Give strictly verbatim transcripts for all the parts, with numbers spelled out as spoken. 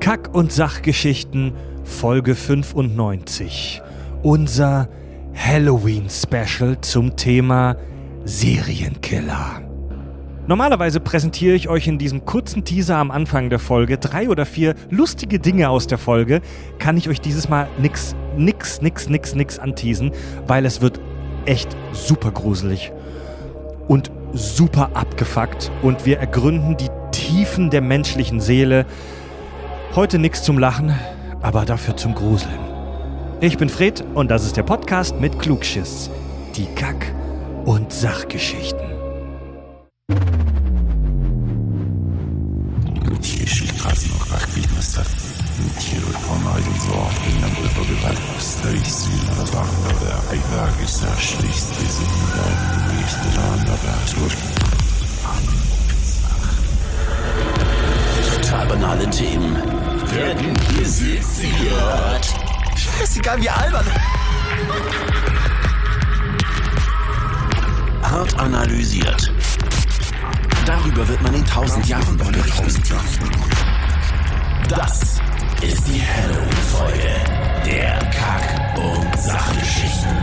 Kack- und Sachgeschichten, Folge fünfundneunzig. Unser Halloween-Special zum Thema Serienkiller. Normalerweise präsentiere ich euch in diesem kurzen Teaser am Anfang der Folge drei oder vier lustige Dinge aus der Folge. Kann ich euch dieses Mal nix, nix, nix, nix, nix anteasen, weil es wird echt super gruselig und super abgefuckt und wir ergründen die Tiefen der menschlichen Seele. Heute nix zum Lachen, aber dafür zum Gruseln. Ich bin Fred und das ist der Podcast mit Klugschiss. Die Kack- und Sachgeschichten. Total banale Themen werden hier seziert. Scheißegal, wie albern. Hart analysiert. Darüber wird man in tausend Jahren noch berichten. Das ist die Halloween-Folge der Kack- und Sachgeschichten.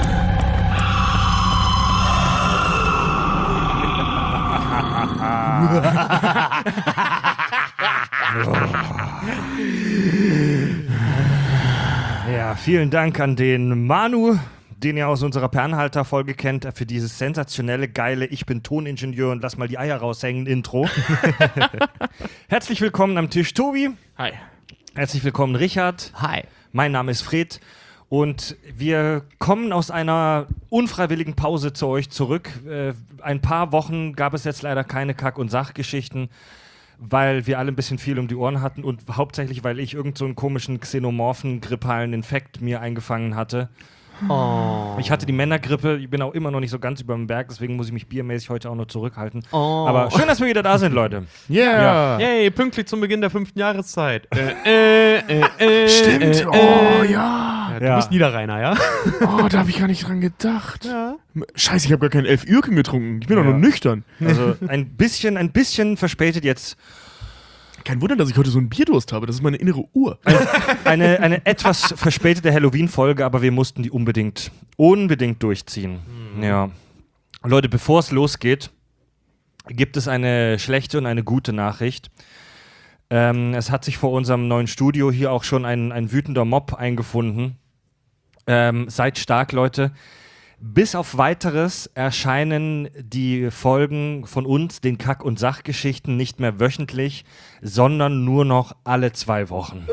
Ja, vielen Dank an den Manu, den ihr aus unserer Pernhalter-Folge kennt, für dieses sensationelle, geile Ich bin Toningenieur und lass mal die Eier raushängen Intro. Herzlich willkommen am Tisch, Tobi. Hi. Herzlich willkommen, Richard. Hi. Mein Name ist Fred und wir kommen aus einer unfreiwilligen Pause zu euch zurück. Äh, ein paar Wochen gab es jetzt leider keine Kack- und Sachgeschichten, weil wir alle ein bisschen viel um die Ohren hatten und hauptsächlich, weil ich irgend so einen komischen xenomorphen grippalen Infekt mir eingefangen hatte. Oh. Ich hatte die Männergrippe, ich bin auch immer noch nicht so ganz über dem Berg, deswegen muss ich mich biermäßig heute auch noch zurückhalten. Oh. Aber schön, dass wir wieder da sind, Leute. Yeah. Ja. Yay, pünktlich zum Beginn der fünften Jahreszeit. äh, äh, äh, Stimmt, äh, oh äh. ja. Ja, du Ja. bist Niederrheiner, ja? Oh, da habe ich gar nicht dran gedacht. Ja. Scheiße, ich habe gar keinen Elf-Ürken getrunken. Ich bin doch Ja. noch nüchtern. Also ein bisschen, ein bisschen verspätet jetzt. Kein Wunder, dass ich heute so einen Bierdurst habe. Das ist meine innere Uhr. Eine, eine etwas verspätete Halloween-Folge, aber wir mussten die unbedingt, unbedingt durchziehen. Mhm. Ja. Leute, bevor es losgeht, gibt es eine schlechte und eine gute Nachricht. Ähm, es hat sich vor unserem neuen Studio hier auch schon ein, ein wütender Mob eingefunden. Ähm, seid stark, Leute. Bis auf Weiteres erscheinen die Folgen von uns, den Kack- und Sachgeschichten, nicht mehr wöchentlich, sondern nur noch alle zwei Wochen.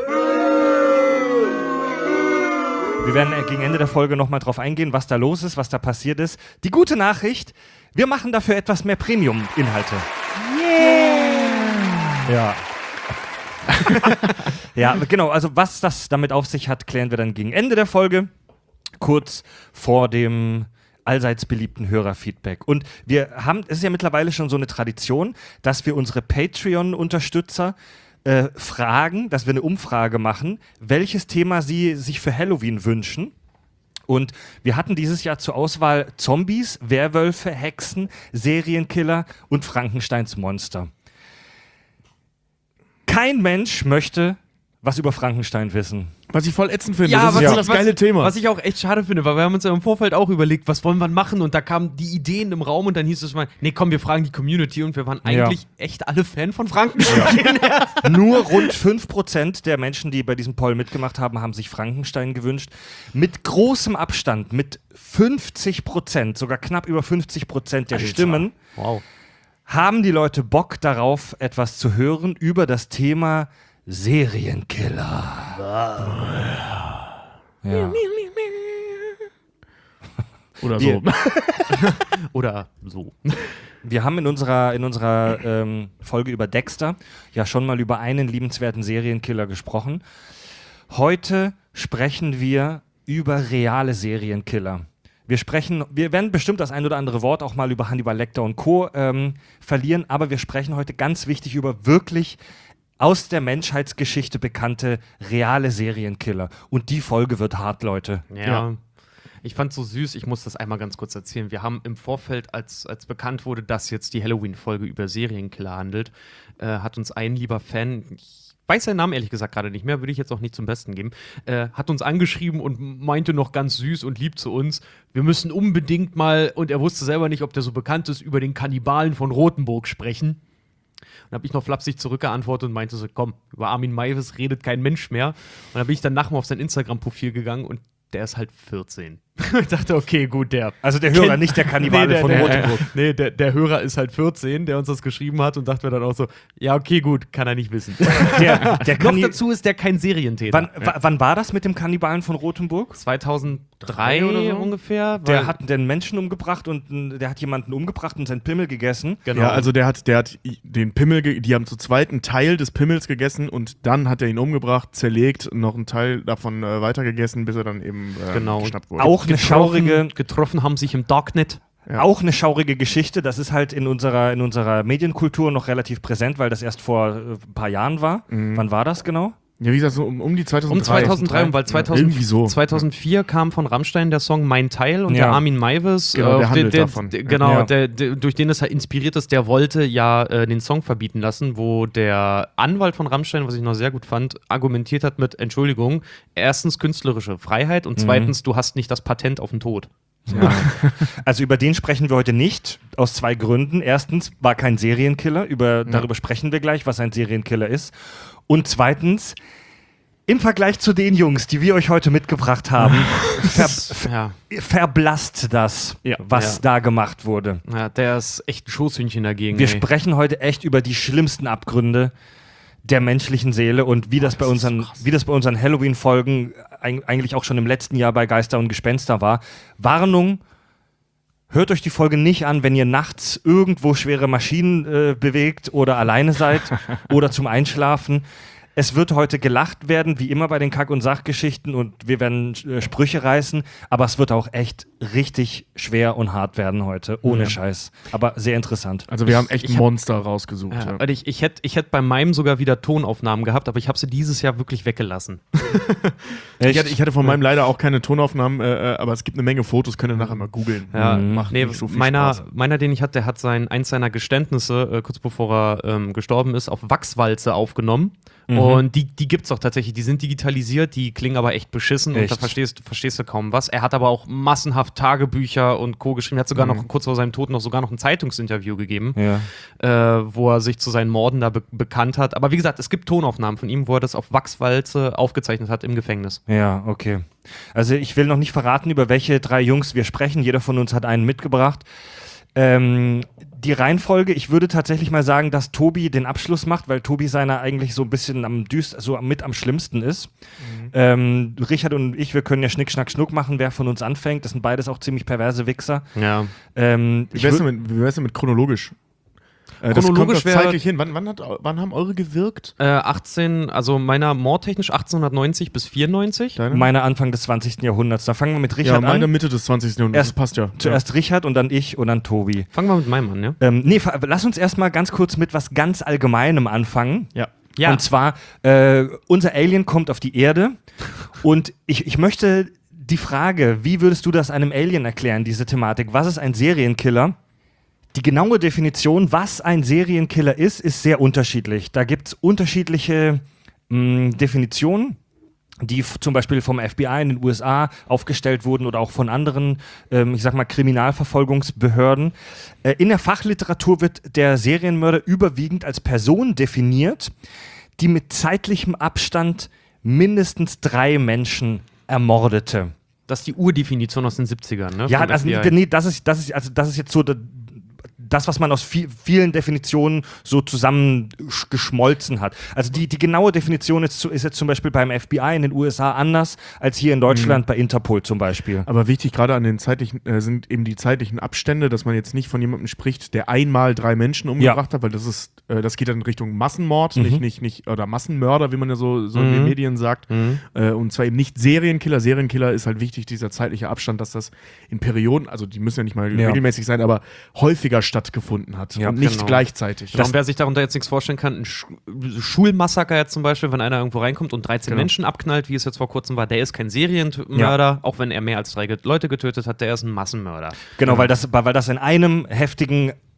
Wir werden gegen Ende der Folge nochmal drauf eingehen, was da los ist, was da passiert ist. Die gute Nachricht, wir machen dafür etwas mehr Premium-Inhalte. Yeah! Ja. Ja, genau, also was das damit auf sich hat, klären wir dann gegen Ende der Folge. Kurz vor dem allseits beliebten Hörerfeedback. Und wir haben, es ist ja mittlerweile schon so eine Tradition, dass wir unsere Patreon-Unterstützer äh, fragen, dass wir eine Umfrage machen, welches Thema sie sich für Halloween wünschen. Und wir hatten dieses Jahr zur Auswahl Zombies, Werwölfe, Hexen, Serienkiller und Frankensteins Monster. Kein Mensch möchte was über Frankenstein wissen. Was ich voll ätzend finde. Ja, das ist was ja ich- das geile was, Thema. Was ich auch echt schade finde, weil wir haben uns ja im Vorfeld auch überlegt, was wollen wir machen, und da kamen die Ideen im Raum und dann hieß es mal, nee, komm, wir fragen die Community, und wir waren eigentlich echt alle Fan von Frankenstein. Ja. Nur rund fünf Prozent der Menschen, die bei diesem Poll mitgemacht haben, haben sich Frankenstein gewünscht. Mit großem Abstand, mit fünfzig Prozent, sogar knapp über fünfzig Prozent der Alter. Stimmen, Wow. haben die Leute Bock darauf, etwas zu hören über das Thema Serienkiller. Ja. Oder Wir- so. Oder so. Wir haben in unserer, in unserer ähm, Folge über Dexter ja schon mal über einen liebenswerten Serienkiller gesprochen. Heute sprechen wir über reale Serienkiller. Wir sprechen, wir werden bestimmt das ein oder andere Wort auch mal über Hannibal Lecter und Co. Ähm, verlieren, aber wir sprechen heute ganz wichtig über wirklich aus der Menschheitsgeschichte bekannte reale Serienkiller. Und die Folge wird hart, Leute. Ja. Ja. Ich fand's so süß, ich muss das einmal ganz kurz erzählen. Wir haben im Vorfeld, als, als bekannt wurde, dass jetzt die Halloween-Folge über Serienkiller handelt, äh, hat uns ein lieber Fan, ich weiß seinen Namen ehrlich gesagt gerade nicht mehr, würde ich jetzt auch nicht zum Besten geben, äh, hat uns angeschrieben und meinte noch ganz süß und lieb zu uns, wir müssen unbedingt mal, und er wusste selber nicht, ob der so bekannt ist, über den Kannibalen von Rothenburg sprechen. Und habe ich noch flapsig zurückgeantwortet und meinte so, komm, über Armin Meiwes redet kein Mensch mehr. Und dann bin ich dann nachher auf sein Instagram-Profil gegangen und der ist halt vierzehn. Ich dachte, okay, gut, der. Also der Hörer, nicht der Kannibale nee, der, von der, Rothenburg. Nee, der, der Hörer ist halt vierzehn, der uns das geschrieben hat und dachte mir dann auch so, ja, okay, gut, kann er nicht wissen. Der, der Noch Kanni- dazu ist der kein Serientäter. wann, w- wann war das mit dem Kannibalen von Rothenburg? zweitausenddrei oder so? ungefähr. Der weil- hat den Menschen umgebracht und n- der hat jemanden umgebracht und seinen Pimmel gegessen. Genau. Ja, also der hat, der hat i- den Pimmel, ge- die haben zu zweit einen Teil des Pimmels gegessen und dann hat er ihn umgebracht, zerlegt, noch einen Teil davon äh, weitergegessen, bis er dann eben äh, Genau. geschnappt wurde. Auch eine schaurige, getroffen haben sich im Darknet. Ja. auch eine schaurige Geschichte. Das ist halt in unserer, in unserer Medienkultur noch relativ präsent, weil das erst vor äh, ein paar Jahren war. Wann war das genau? Ja, wie gesagt, so um, um die zweitausenddrei. Um zweitausenddrei, und weil zweitausend, Irgendwie so. zweitausendvier kam von Rammstein der Song Mein Teil und Ja. der Armin Meiwes, Genau, der auf handelt der, davon. der, genau, Ja. der, der, durch den es halt inspiriert ist, der wollte ja äh, den Song verbieten lassen, wo der Anwalt von Rammstein, was ich noch sehr gut fand, argumentiert hat mit, Entschuldigung, erstens künstlerische Freiheit und zweitens, du hast nicht das Patent auf den Tod. Ja. Also über den sprechen wir heute nicht, aus zwei Gründen. Erstens, war kein Serienkiller, über, darüber sprechen wir gleich, was ein Serienkiller ist. Und zweitens, im Vergleich zu den Jungs, die wir euch heute mitgebracht haben, ver Ja. verblasst das, Ja. was Ja. da gemacht wurde. Ja, der ist echt ein Schoßhündchen dagegen. Wir ey. sprechen heute echt über die schlimmsten Abgründe der menschlichen Seele und wie das bei unseren, wie das bei unseren Halloween-Folgen eig- eigentlich auch schon im letzten Jahr bei Geister und Gespenster war. Warnung, hört euch die Folge nicht an, wenn ihr nachts irgendwo schwere Maschinen äh, bewegt oder alleine seid oder zum Einschlafen. Es wird heute gelacht werden, wie immer bei den Kack- und Sachgeschichten und wir werden äh, Sprüche reißen, aber es wird auch echt richtig schwer und hart werden heute, ohne Ja. Scheiß. Aber sehr interessant. Also wir haben echt Ich ein hab- Monster rausgesucht. Ja, Ja. weil ich, ich hätte ich hätt bei meinem sogar wieder Tonaufnahmen gehabt, aber ich habe sie dieses Jahr wirklich weggelassen. Ich hatte, ich hatte von meinem leider auch keine Tonaufnahmen, äh, aber es gibt eine Menge Fotos, könnt ihr nachher mal googeln. Ja, Macht nee, nicht so viel meiner, Spaß. meiner, den ich hatte, der hat sein, eins seiner Geständnisse, äh, kurz bevor er ähm, gestorben ist, auf Wachswalze aufgenommen. Und die, die gibt es auch tatsächlich. Die sind digitalisiert, die klingen aber echt beschissen und Echt? da verstehst, verstehst du kaum was. Er hat aber auch massenhaft Tagebücher und Co. geschrieben. Er hat sogar noch kurz vor seinem Tod noch sogar noch ein Zeitungsinterview gegeben, Ja. äh, wo er sich zu seinen Morden da be bekannt hat. Aber wie gesagt, es gibt Tonaufnahmen von ihm, wo er das auf Wachswalze aufgezeichnet hat im Gefängnis. Ja, okay. Also ich will noch nicht verraten, über welche drei Jungs wir sprechen. Jeder von uns hat einen mitgebracht. Ähm, die Reihenfolge, ich würde tatsächlich mal sagen, dass Tobi den Abschluss macht, weil Tobi seiner eigentlich so ein bisschen am düst, so mit am schlimmsten ist. Ähm, Richard und ich, wir können ja Schnick, Schnack, Schnuck machen, wer von uns anfängt. Das sind beides auch ziemlich perverse Wichser. Ja. Ähm, Wie ich wär's würd- denn mit, wie wär's denn mit chronologisch? Äh, das Chronologisch kommt doch wär- zeitlich hin. Wann, wann, hat, wann haben eure gewirkt? Äh, achtzehn, also meiner mordtechnisch achtzehnhundertneunzig bis vierundneunzig. Deine? Meine Anfang des zwanzigsten Jahrhunderts. Da fangen wir mit ja, Richard meine an. Mitte des zwanzigsten Jahrhunderts. Erst- Das passt ja. Zuerst Richard und dann ich und dann Tobi. Fangen wir mit meinem an, ja? Ähm, nee, fa- lass uns erstmal ganz kurz mit was ganz Allgemeinem anfangen. Ja. Ja. Und zwar, äh, unser Alien kommt auf die Erde und ich, ich möchte die Frage, wie würdest du das einem Alien erklären, diese Thematik? Was ist ein Serienkiller? Die genaue Definition, was ein Serienkiller ist, ist sehr unterschiedlich. Da gibt es unterschiedliche mh, Definitionen, die f- zum Beispiel vom F B I in den U S A aufgestellt wurden oder auch von anderen, ähm, ich sag mal, Kriminalverfolgungsbehörden. Äh, in der Fachliteratur wird der Serienmörder überwiegend als Person definiert, die mit zeitlichem Abstand mindestens drei Menschen ermordete. Das ist die Urdefinition aus den siebzigern, ne? Ja, vom also, F B I. nee, das ist, das ist, also das ist jetzt so da- das, was man aus vi- vielen Definitionen so zusammengeschmolzen hat. Also die, die genaue Definition ist, zu- ist jetzt zum Beispiel beim F B I in den U S A anders als hier in Deutschland bei Interpol zum Beispiel. Aber wichtig gerade an den zeitlichen, äh, sind eben die zeitlichen Abstände, dass man jetzt nicht von jemandem spricht, der einmal drei Menschen umgebracht hat, weil das ist, äh, das geht dann in Richtung Massenmord, Mhm. nicht, nicht, nicht, oder Massenmörder, wie man ja so, so in den Mhm. Medien sagt. Mhm. Äh, und zwar eben nicht Serienkiller. Serienkiller ist halt wichtig, dieser zeitliche Abstand, dass das in Perioden, also die müssen ja nicht mal Ja. regelmäßig sein, aber häufiger stattgefunden hat Ja, und nicht genau. gleichzeitig. Genau, und wer sich darunter jetzt nichts vorstellen kann, ein Sch Schulmassaker jetzt zum Beispiel, wenn einer irgendwo reinkommt und dreizehn Genau. Menschen abknallt, wie es jetzt vor kurzem war, der ist kein Serienmörder, auch wenn er mehr als drei Ge- Leute getötet hat, der ist ein Massenmörder. Genau, weil das, weil das in einem heftigen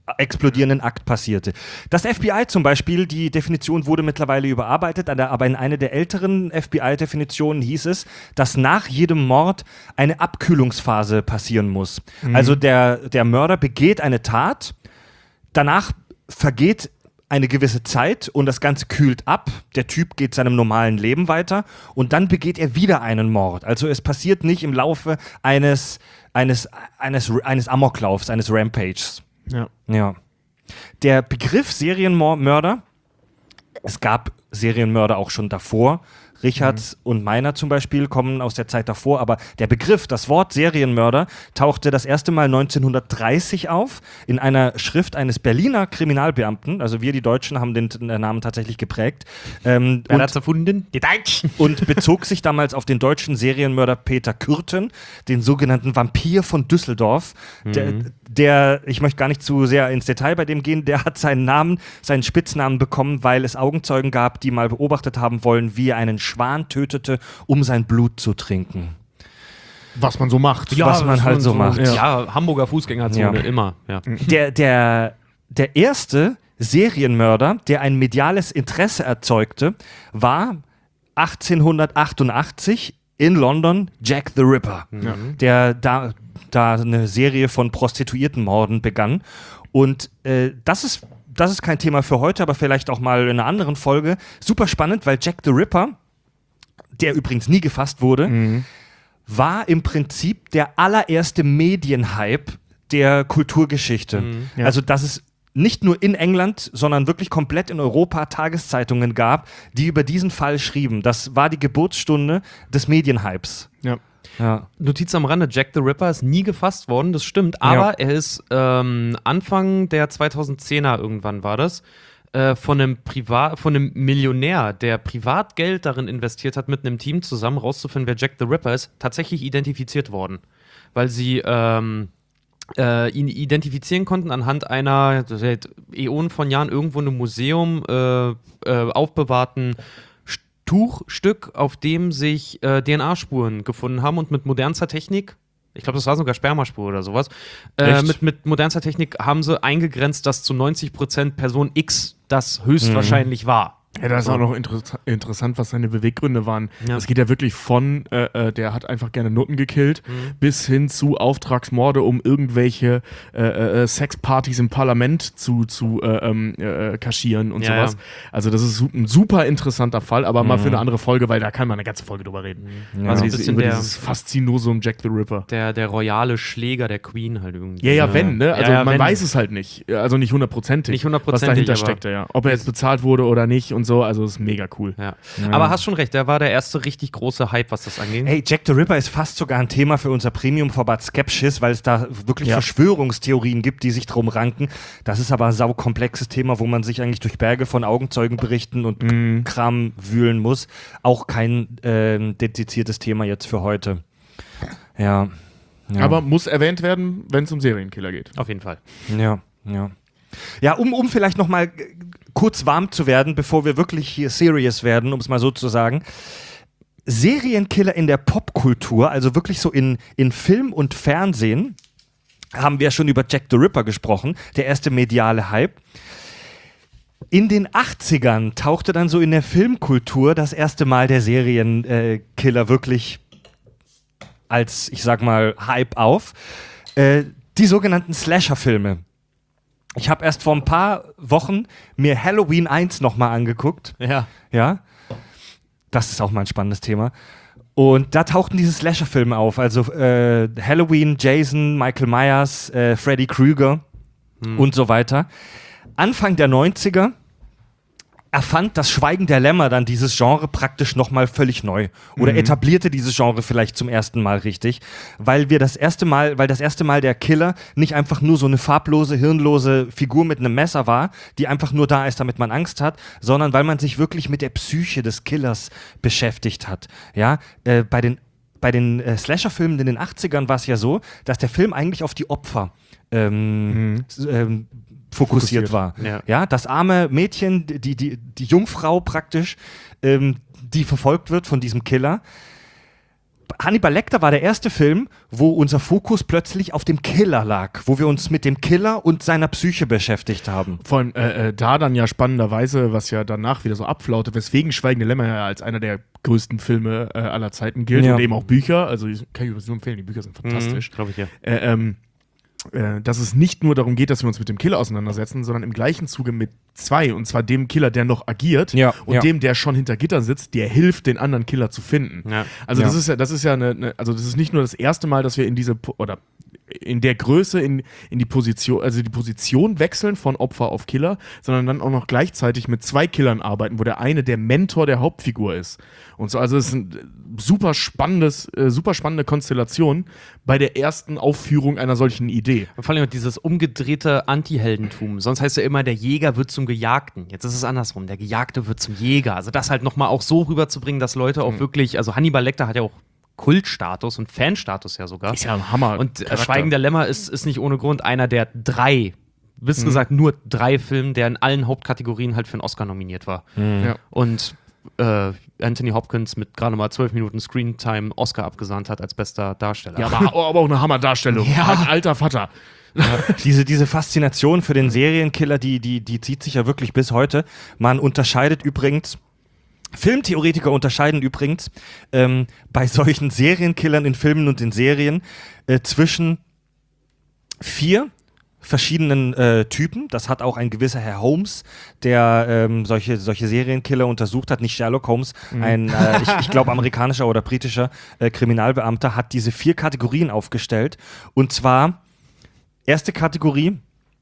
explodierenden Akt passierte. Das F B I zum Beispiel, die Definition wurde mittlerweile überarbeitet, aber in einer der älteren F B I-Definitionen hieß es, dass nach jedem Mord eine Abkühlungsphase passieren muss. Mhm. Also der, der Mörder begeht eine Tat, danach vergeht eine gewisse Zeit und das Ganze kühlt ab, der Typ geht seinem normalen Leben weiter und dann begeht er wieder einen Mord. Also es passiert nicht im Laufe eines, eines, eines, eines Amoklaufs, eines Rampages. Ja. Ja. Der Begriff Serienmörder, es gab Serienmörder auch schon davor, Richards mhm. und meiner zum Beispiel kommen aus der Zeit davor, aber der Begriff, das Wort Serienmörder, tauchte das erste Mal neunzehnhundertdreißig auf in einer Schrift eines Berliner Kriminalbeamten, also wir, die Deutschen, haben den äh, Namen tatsächlich geprägt. Ähm, Wer hat's erfunden? Die Deutschen! Und bezog sich damals auf den deutschen Serienmörder Peter Kürten, den sogenannten Vampir von Düsseldorf, mhm. der, der, ich möchte gar nicht zu sehr ins Detail bei dem gehen, der hat seinen Namen, seinen Spitznamen bekommen, weil es Augenzeugen gab, die mal beobachtet haben wollen, wie er einen Schwan tötete, um sein Blut zu trinken. Was man so macht. Ja, was man halt so, so macht. Ja, ja, Hamburger Fußgängerzone, ja. immer. Ja. Der, der, der erste Serienmörder, der ein mediales Interesse erzeugte, war achtzehnhundertachtundachtzig in London Jack the Ripper, ja. der da, da eine Serie von Prostituiertenmorden begann. Und äh, das ist Das ist kein Thema für heute, aber vielleicht auch mal in einer anderen Folge. Super spannend, weil Jack the Ripper, der übrigens nie gefasst wurde, mhm. war im Prinzip der allererste Medienhype der Kulturgeschichte. Mhm, ja. Also, dass es nicht nur in England, sondern wirklich komplett in Europa Tageszeitungen gab, die über diesen Fall schrieben. Das war die Geburtsstunde des Medienhypes. Ja. Ja. Notiz am Rande, Jack the Ripper ist nie gefasst worden, das stimmt, aber ja. er ist ähm, Anfang der zweitausendzehner irgendwann war das, äh, von einem Privat, von einem Millionär, der Privatgeld darin investiert hat, mit einem Team zusammen rauszufinden, wer Jack the Ripper ist, tatsächlich identifiziert worden. Weil sie ähm, äh, ihn identifizieren konnten anhand einer seit Äonen von Jahren irgendwo in einem Museum äh, äh, aufbewahrten Tuchstück, auf dem sich äh, D N A-Spuren gefunden haben und mit modernster Technik, ich glaube, das war sogar Spermaspur oder sowas, äh, mit, mit modernster Technik haben sie eingegrenzt, dass zu neunzig Prozent Person X das höchstwahrscheinlich mhm. war. Ja, das ist auch noch inter- interessant, was seine Beweggründe waren. Ja. Das geht ja wirklich von, äh, der hat einfach gerne Nutten gekillt, mhm. bis hin zu Auftragsmorde, um irgendwelche äh, äh, Sexpartys im Parlament zu, zu äh, äh, kaschieren und ja, sowas. Ja. Also das ist ein super interessanter Fall, aber mhm. mal für eine andere Folge, weil da kann man eine ganze Folge drüber reden. Mhm. Ja. Also diese, über der, dieses Faszinosum Jack the Ripper. Der, der royale Schläger der Queen halt irgendwie. Ja, ja, wenn, ne? Also ja, ja, man wenn. weiß es halt nicht. Also nicht hundertprozentig, nicht hundertprozentig was dahinter steckte, ja. Ob er jetzt bezahlt wurde oder nicht und so, also ist mega cool. Ja. Ja. Aber hast schon recht, der war der erste richtig große Hype, was das angeht. Hey, Jack the Ripper ist fast sogar ein Thema für unser Premium-Format Skepsis, weil es da wirklich ja. Verschwörungstheorien gibt, die sich drum ranken. Das ist aber ein saukomplexes Thema, wo man sich eigentlich durch Berge von Augenzeugenberichten und mm. Kram wühlen muss. Auch kein äh, dediziertes Thema jetzt für heute. Ja. ja. Aber muss erwähnt werden, wenn es um Serienkiller geht. Auf jeden Fall. Ja, ja. Ja, um, um vielleicht noch mal kurz warm zu werden, bevor wir wirklich hier serious werden, um es mal so zu sagen. Serienkiller in der Popkultur, also wirklich so in, in Film und Fernsehen, haben wir schon über Jack the Ripper gesprochen, der erste mediale Hype. In den achtzigern tauchte dann so in der Filmkultur das erste Mal der Serienkiller wirklich als, ich sag mal, Hype auf. Äh, die sogenannten Slasher-Filme. Ich habe erst vor ein paar Wochen mir Halloween eins nochmal angeguckt. Ja. Ja. Das ist auch mal ein spannendes Thema. Und da tauchten diese Slasher-Filme auf. Also äh, Halloween, Jason, Michael Myers, äh, Freddy Krueger hm. und so weiter. Anfang der neunziger erfand das Schweigen der Lämmer dann dieses Genre praktisch nochmal völlig neu. Oder mhm. etablierte dieses Genre vielleicht zum ersten Mal richtig. Weil wir das erste Mal, weil das erste Mal der Killer nicht einfach nur so eine farblose, hirnlose Figur mit einem Messer war, die einfach nur da ist, damit man Angst hat, sondern weil man sich wirklich mit der Psyche des Killers beschäftigt hat. Ja, äh, bei den Bei den äh, Slasher-Filmen in den achtzigern war es ja so, dass der Film eigentlich auf die Opfer ähm, mhm. ähm, fokussiert, fokussiert war. Ja. ja, das arme Mädchen, die, die, die Jungfrau praktisch, ähm, die verfolgt wird von diesem Killer. Hannibal Lecter war der erste Film, wo unser Fokus plötzlich auf dem Killer lag, wo wir uns mit dem Killer und seiner Psyche beschäftigt haben. Vor allem äh, äh, da dann ja spannenderweise, was ja danach wieder so abflaute, weswegen Schweigende Lämmer ja als einer der größten Filme äh, aller Zeiten gilt ja. und eben auch Bücher, also kann ich übrigens nur empfehlen, die Bücher sind fantastisch. Mhm, glaube ich, ja. Äh, ähm, äh, dass es nicht nur darum geht, dass wir uns mit dem Killer auseinandersetzen, sondern im gleichen Zuge mit zwei, und zwar dem Killer, der noch agiert ja, und ja. dem, der schon hinter Gittern sitzt, der hilft, den anderen Killer zu finden. Ja. Also ja. das ist ja, das ist ja eine, eine, also das ist nicht nur das erste Mal, dass wir in diese, oder in der Größe in, in die Position, also die Position wechseln von Opfer auf Killer, sondern dann auch noch gleichzeitig mit zwei Killern arbeiten, wo der eine der Mentor der Hauptfigur ist. Und so, also es ist ein super spannendes, äh, super spannende Konstellation bei der ersten Aufführung einer solchen Idee. Vor allem dieses umgedrehte Anti-Heldentum. Sonst heißt ja immer, der Jäger wird zum Gejagten. Jetzt ist es andersrum, der Gejagte wird zum Jäger. Also das halt nochmal auch so rüberzubringen, dass Leute auch mhm. wirklich, also Hannibal Lecter hat ja auch Kultstatus und Fanstatus ja sogar. Ist ja ein Hammer. Und äh, Schweigen der Lämmer ist, ist nicht ohne Grund einer der drei, bis mhm. gesagt nur drei Filme, der in allen Hauptkategorien halt für einen Oscar nominiert war. Mhm. Ja. Und äh, Anthony Hopkins mit gerade mal zwölf Minuten Screentime Oscar abgesahnt hat als bester Darsteller. Ja, aber, aber auch eine Hammerdarstellung. Ja. Ein alter Vater. Ja, diese, diese Faszination für den Serienkiller, die, die, die zieht sich ja wirklich bis heute. Man unterscheidet übrigens Filmtheoretiker unterscheiden übrigens ähm, bei solchen Serienkillern in Filmen und in Serien äh, zwischen vier verschiedenen äh, Typen. Das hat auch ein gewisser Herr Holmes, der ähm, solche, solche Serienkiller untersucht hat. Nicht Sherlock Holmes, mhm. ein, äh, ich, ich glaube, amerikanischer oder britischer äh, Kriminalbeamter, hat diese vier Kategorien aufgestellt. Und zwar, erste Kategorie,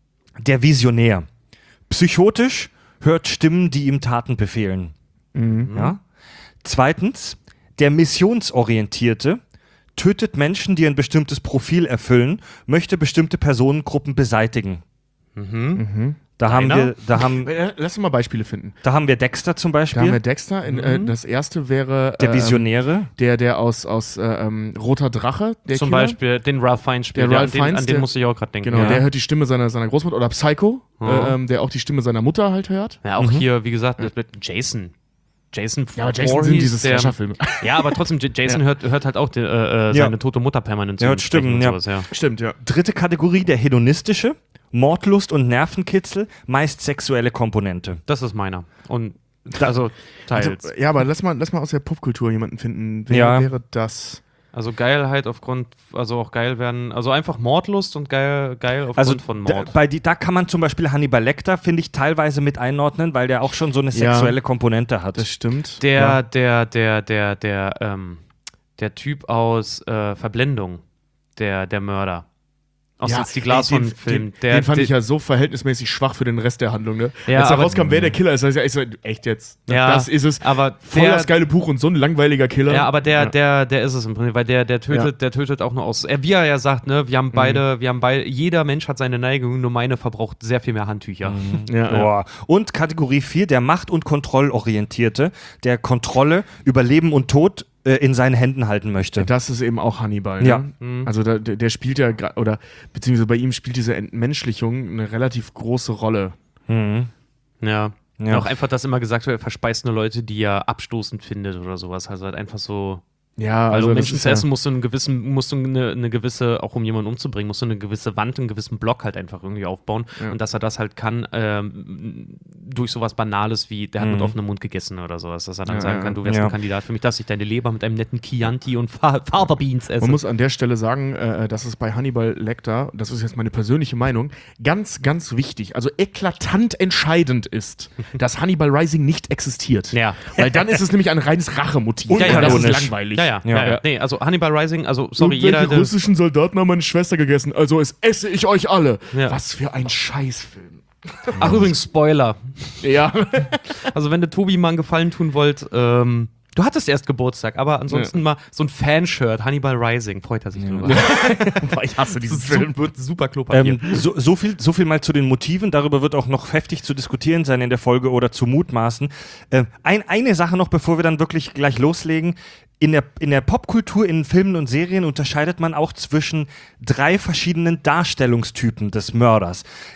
der Visionär. Psychotisch, hört Stimmen, die ihm Taten befehlen. Mhm. Ja? Zweitens, der Missionsorientierte tötet Menschen, die ein bestimmtes Profil erfüllen, möchte bestimmte Personengruppen beseitigen. Mhm. Mhm. Da haben wir, da haben, Lass uns mal Beispiele finden. Da haben wir Dexter zum Beispiel. Da haben wir Dexter. In, mhm. äh, das erste wäre der Visionäre. Ähm, der, der aus, aus äh, ähm, Roter Drache. Der zum Killer. Beispiel den Ralph Fiennes spielt. Der Ralph ja, an den, Fiennes, an den der, musste ich auch gerade denken. Genau, ja. der hört die Stimme seiner, seiner Großmutter. Oder Psycho, mhm. äh, ähm, der auch die Stimme seiner Mutter halt hört. Ja, auch mhm. hier, wie gesagt, mit Jason. Jason Ja, aber Jason sind diese Slasher-Filme. Ja, aber trotzdem, Jason ja. hört, hört halt auch die, äh, seine ja. tote Mutter permanent zu. Ja, stimmt, ja. Sowas, ja. Stimmt, ja. Dritte Kategorie, der Hedonistische. Mordlust und Nervenkitzel, meist sexuelle Komponente. Das ist meiner. Und also teils. Also, ja, aber lass mal, lass mal aus der Popkultur jemanden finden. Wer ja. wäre das? Also Geilheit aufgrund, also auch geil werden, also einfach Mordlust und geil, geil aufgrund also von Mord. Da, bei die, da kann man zum Beispiel Hannibal Lecter, finde ich, teilweise mit einordnen, weil der auch schon so eine sexuelle ja, Komponente hat. Das stimmt. Der, ja. der, der, der, der, ähm, der Typ aus äh, Verblendung, der, der Mörder. Aus Ja, jetzt die Glashorn-Film. Den, den, den fand ich ja so verhältnismäßig schwach für den Rest der Handlung, ne? Ja, Als da aber- rauskam, wer der Killer ist, also ich so, echt jetzt? Ja, das ist es. aber Voll der- das geile Buch und so ein langweiliger Killer. Ja, aber der, Ja. der, der ist es im Prinzip, weil der, der tötet, Ja. der tötet auch nur aus. Er, wie er ja sagt, ne, wir haben beide, wir haben beide, jeder Mensch hat seine Neigung, nur meine verbraucht sehr viel mehr Handtücher. Ja, ja. Boah. Und Kategorie vier, der Macht- und Kontrollorientierte, der Kontrolle über Leben und Tod äh, in seinen Händen halten möchte. Das ist eben auch Hannibal. Ne? Ja. Also da, der, der spielt ja, gra- oder beziehungsweise bei ihm spielt diese Entmenschlichung eine relativ große Rolle. Mhm. Ja. Ja. Auch einfach, dass immer gesagt wird, er verspeist nur Leute, die er abstoßend findet oder sowas. Also halt einfach so. Ja, Weil also um das Menschen ist zu essen ja, musst du einen gewissen, musst du eine, eine gewisse, auch um jemanden umzubringen, musst du eine gewisse Wand, einen gewissen Block halt einfach irgendwie aufbauen. Ja. Und dass er das halt kann, ähm, durch sowas Banales wie, der hat Mhm. mit offenem Mund gegessen oder sowas, dass er dann Ja, sagen ja. kann, du wärst Ja. ein Kandidat für mich, dass ich deine Leber mit einem netten Chianti und Fa- Fava Beans esse. man muss an der Stelle sagen, äh, dass es bei Hannibal Lecter, das ist jetzt meine persönliche Meinung, ganz, ganz wichtig, also eklatant entscheidend ist, dass Hannibal Rising nicht existiert. Ja. Weil dann ist es nämlich ein reines Rachemotiv. Ja, ja, und das ist ironisch. langweilig. Ja, ja, ja, Ja. ja. Nee, also Hannibal Rising, also sorry, jeder. Irgendwelche Der, russischen Soldaten haben meine Schwester gegessen, also es esse ich euch alle. Ja. Was für ein Scheißfilm. ach, übrigens, Spoiler. Ja. Also, wenn du Tobi mal einen Gefallen tun wollt, ähm, du hattest erst Geburtstag, aber ansonsten mal so ein Fanshirt, Hannibal Rising, freut er sich drüber. Boah, ich hasse diesen Das Film. wird super Klopapier. Ähm, so, so, viel, so viel mal zu den Motiven, darüber wird auch noch heftig zu diskutieren sein in der Folge oder zu mutmaßen. Ähm, ein, eine Sache noch, bevor wir dann wirklich gleich loslegen. In der, in der Popkultur, in Filmen und Serien unterscheidet man auch zwischen drei verschiedenen Darstellungstypen des Mörders.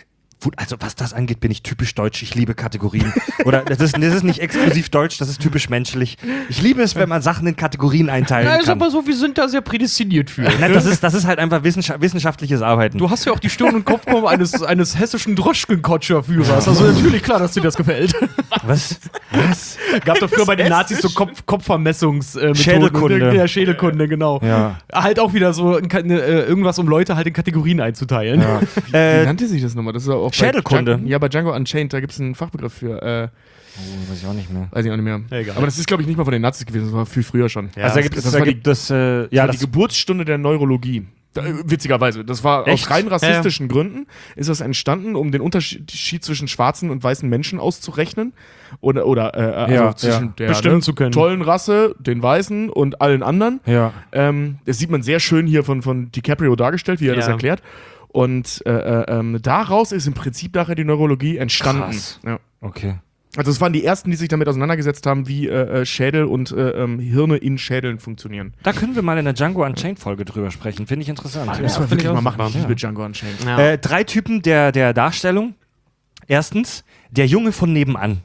also was das angeht, bin ich typisch deutsch. Ich liebe Kategorien. Oder das ist, das ist nicht exklusiv deutsch, das ist typisch menschlich. Ich liebe es, wenn man Sachen in Kategorien einteilen Ja, ist kann. aber so, wir sind da sehr prädestiniert für. Nein, das ist, das ist halt einfach wissenschaft, wissenschaftliches Arbeiten. Du hast ja auch die Stirn- und Kopfform eines, eines hessischen Droschkenkotscher-Führers. Also natürlich klar, dass dir das gefällt. Was? Was? Gab doch früher bei den Nazis so Kopf Kopfvermessungsmethoden. Schädelkunde. Ja, Schädelkunde, genau. Ja. Halt auch wieder so in, eine, äh, irgendwas, um Leute halt in Kategorien einzuteilen. Ja. Wie Äh, nannte sich das nochmal? Das ist auch bei Schädelkunde. Django, ja, bei Django Unchained, da gibt es einen Fachbegriff für. Äh, oh, weiß ich auch nicht mehr. weiß ich auch nicht mehr. Egal. Aber das ist, glaube ich, nicht mal von den Nazis gewesen, das war viel früher schon. Ja, also da gibt das es, war da die- gibt es, äh, Das ja, war das, die Geburtsstunde der Neurologie. Da, äh, witzigerweise. Das war Echt? aus rein rassistischen Gründen ist das entstanden, um den Unterschied zwischen schwarzen und weißen Menschen auszurechnen. Oder, oder äh, also Ja, zwischen ja. der Bestimmen ne, zu können. tollen Rasse, den Weißen und allen anderen. ja. Ähm, das sieht man sehr schön hier von, von DiCaprio dargestellt, wie er das Ja. erklärt. Und äh, äh, ähm, daraus ist im Prinzip nachher die Neurologie entstanden. Krass. Ja. Okay. Also es waren die ersten, die sich damit auseinandergesetzt haben, wie äh, äh, Schädel und äh, ähm, Hirne in Schädeln funktionieren. Da können wir mal in der Django Unchained-Folge drüber sprechen. Finde ich interessant. Das Ja. müssen wir find wirklich ich mal auch machen. super. Ich liebe Django Unchained. Ja. Äh, drei Typen der, der Darstellung. Erstens, der Junge von nebenan.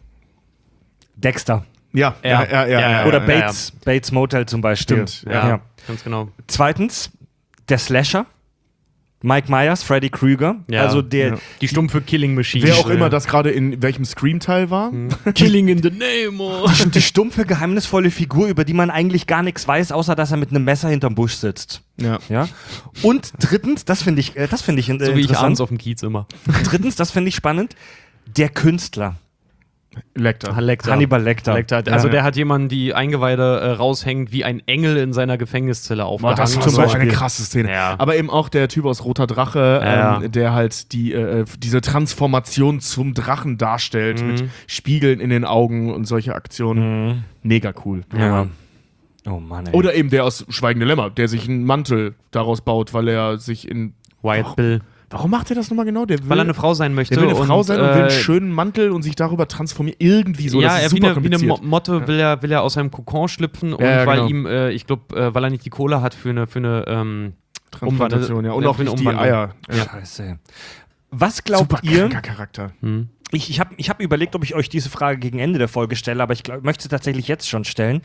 Dexter. Ja, Ja. ja, ja, ja, Ja, ja, Oder ja. Bates, Bates Motel zum Beispiel. Stimmt, ja, Ja. ganz genau. Zweitens, der Slasher. Mike Myers, Freddy Krüger. Ja. Also der, Ja. Die stumpfe Killing Machine. Wer auch immer das gerade in welchem Scream-Teil war. Killing in the name of. die, die stumpfe, geheimnisvolle Figur, über die man eigentlich gar nichts weiß, außer dass er mit einem Messer hinterm Busch sitzt. Ja. Ja. Und drittens, das finde ich, äh, das finde ich äh, So wie ich interessant. abends auf dem Kiez immer. Drittens, das finde ich spannend. Der Künstler. Lecter. Lecter. Hannibal Lecter. Lecter. Also Ja. der hat jemanden, die Eingeweide äh, raushängt, wie ein Engel in seiner Gefängniszelle aufgehangen. Das war zum so Beispiel. eine krasse Szene. Ja. Aber eben auch der Typ aus Roter Drache, Ja. ähm, der halt die, äh, diese Transformation zum Drachen darstellt, Mhm. mit Spiegeln in den Augen und solche Aktionen. Mhm. Mega cool. Ja. Oh Mann, ey. Oder eben der aus Schweigende Lämmer, der sich einen Mantel daraus baut, weil er sich in. White Bill. Warum macht er das nochmal genau? Der will, Weil er eine Frau sein möchte. der will eine Frau sein und will einen äh, schönen Mantel und sich darüber transformieren. Irgendwie so. ja, das ist er wie super eine, wie eine kompliziert. Mo- Motte will er, will er aus seinem Kokon schlüpfen und Ja, ja, weil genau. ihm, äh, ich glaube, äh, weil er nicht die Kohle hat für eine, für eine ähm, Transplantation, ja. Und Ja, auch für eine nicht die Umwandlung. Eier. Ja. Scheiße. Was glaubt Super ihr? kranker Charakter. hm. Ich, ich habe ich hab überlegt, ob ich euch diese Frage gegen Ende der Folge stelle, aber ich glaub, möchte sie tatsächlich jetzt schon stellen.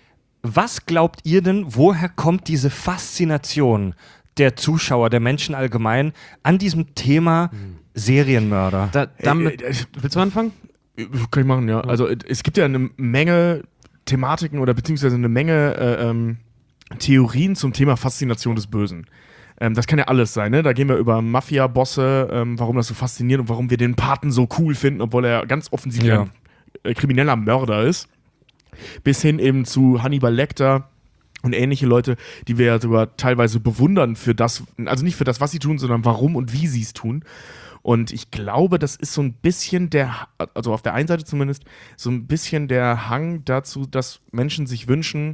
Was glaubt ihr denn, woher kommt diese Faszination der Zuschauer, der Menschen allgemein an diesem Thema Serienmörder? Da, damit, Äh, äh, willst du anfangen? Kann ich machen, ja. Also äh, es gibt ja eine Menge Thematiken oder beziehungsweise eine Menge äh, ähm, Theorien zum Thema Faszination des Bösen. Ähm, das kann ja alles sein, ne? Da gehen wir über Mafia-Bosse, ähm, warum das so fasziniert und warum wir den Paten so cool finden, obwohl er ganz offensichtlich Ja. ein äh, krimineller Mörder ist. Bis hin eben zu Hannibal Lecter und ähnliche Leute, die wir ja sogar teilweise bewundern für das, also nicht für das, was sie tun, sondern warum und wie sie es tun. Und ich glaube, das ist so ein bisschen der, also auf der einen Seite zumindest, so ein bisschen der Hang dazu, dass Menschen sich wünschen,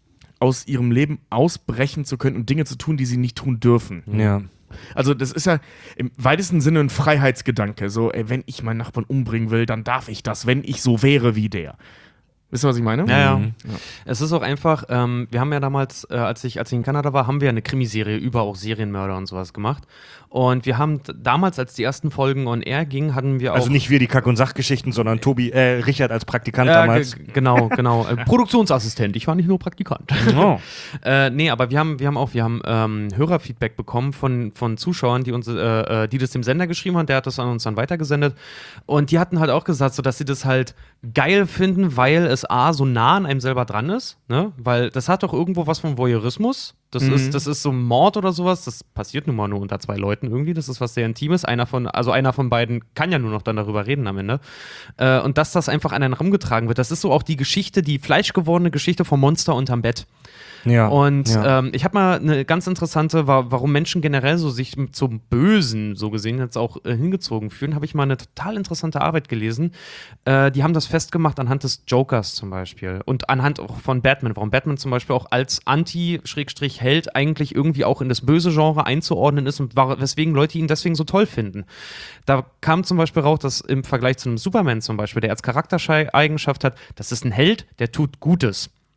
aus ihrem Leben ausbrechen zu können und Dinge zu tun, die sie nicht tun dürfen. Ja. Also das ist ja im weitesten Sinne ein Freiheitsgedanke. So, ey, wenn ich meinen Nachbarn umbringen will, dann darf ich das, wenn ich so wäre wie der. Wisst ihr, was ich meine? Ja, ja. Mhm. Es ist auch einfach, ähm, wir haben ja damals, äh, als, ich, als ich in Kanada war, haben wir eine Krimiserie über auch Serienmörder und sowas gemacht. Und wir haben d- damals, als die ersten Folgen on air gingen, hatten wir auch. Also nicht wir die Kack- und Sachgeschichten, sondern Tobi, äh, Richard als Praktikant äh, damals. g- genau, genau. Äh, Produktionsassistent, ich war nicht nur Praktikant. Oh. Äh, nee, aber wir haben, wir haben auch, wir haben ähm, Hörerfeedback bekommen von, von Zuschauern, die uns, äh, äh, die das dem Sender geschrieben haben, der hat das an uns dann weitergesendet. Und die hatten halt auch gesagt, so dass sie das halt geil finden, weil es A, so nah an einem selber dran ist, ne? Weil das hat doch irgendwo was von Voyeurismus. Das, Mhm. ist, das ist so Mord oder sowas, das passiert nun mal nur unter zwei Leuten irgendwie, das ist was sehr Intimes. Einer von, also einer von beiden kann ja nur noch dann darüber reden am Ende. Äh, und dass das einfach an einen rumgetragen wird, das ist so auch die Geschichte, die fleischgewordene Geschichte vom Monster unterm Bett. Ja. Und ja. ähm, ich habe mal eine ganz interessante, wa- warum Menschen generell so sich zum Bösen, so gesehen, jetzt auch äh, hingezogen fühlen, habe ich mal eine total interessante Arbeit gelesen. Äh, die haben das festgemacht anhand des Jokers zum Beispiel und anhand auch von Batman, warum Batman zum Beispiel auch als Anti-Held eigentlich irgendwie auch in das böse Genre einzuordnen ist und war, weswegen Leute ihn deswegen so toll finden. Da kam zum Beispiel raus, dass im Vergleich zu einem Superman zum Beispiel, der als Charaktereigenschaft hat, das ist ein Held, der tut Gutes.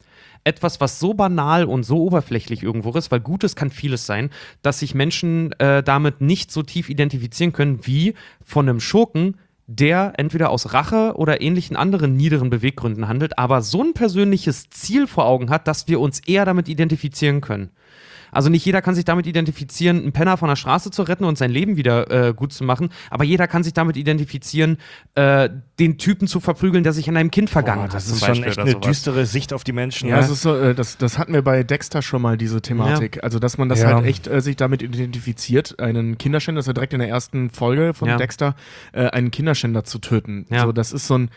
etwas, was so banal und so oberflächlich irgendwo ist, weil Gutes kann vieles sein, dass sich Menschen äh, damit nicht so tief identifizieren können wie von einem Schurken, der entweder aus Rache oder ähnlichen anderen niederen Beweggründen handelt, aber so ein persönliches Ziel vor Augen hat, dass wir uns eher damit identifizieren können. Also nicht jeder kann sich damit identifizieren, einen Penner von der Straße zu retten und sein Leben wieder äh, gut zu machen, aber jeder kann sich damit identifizieren, äh, den Typen zu verprügeln, der sich an einem Kind vergangen Boah, hat. das zum ist Beispiel schon echt oder eine sowas. düstere Sicht auf die Menschen. Ja, ne? das, ist so, äh, das, das hatten wir bei Dexter schon mal, diese Thematik. Ja. Also, dass man das Ja. halt echt äh, sich damit identifiziert, einen Kinderschänder, das war direkt in der ersten Folge von Ja. Dexter, äh, einen Kinderschänder zu töten. Ja. So, das ist so ein,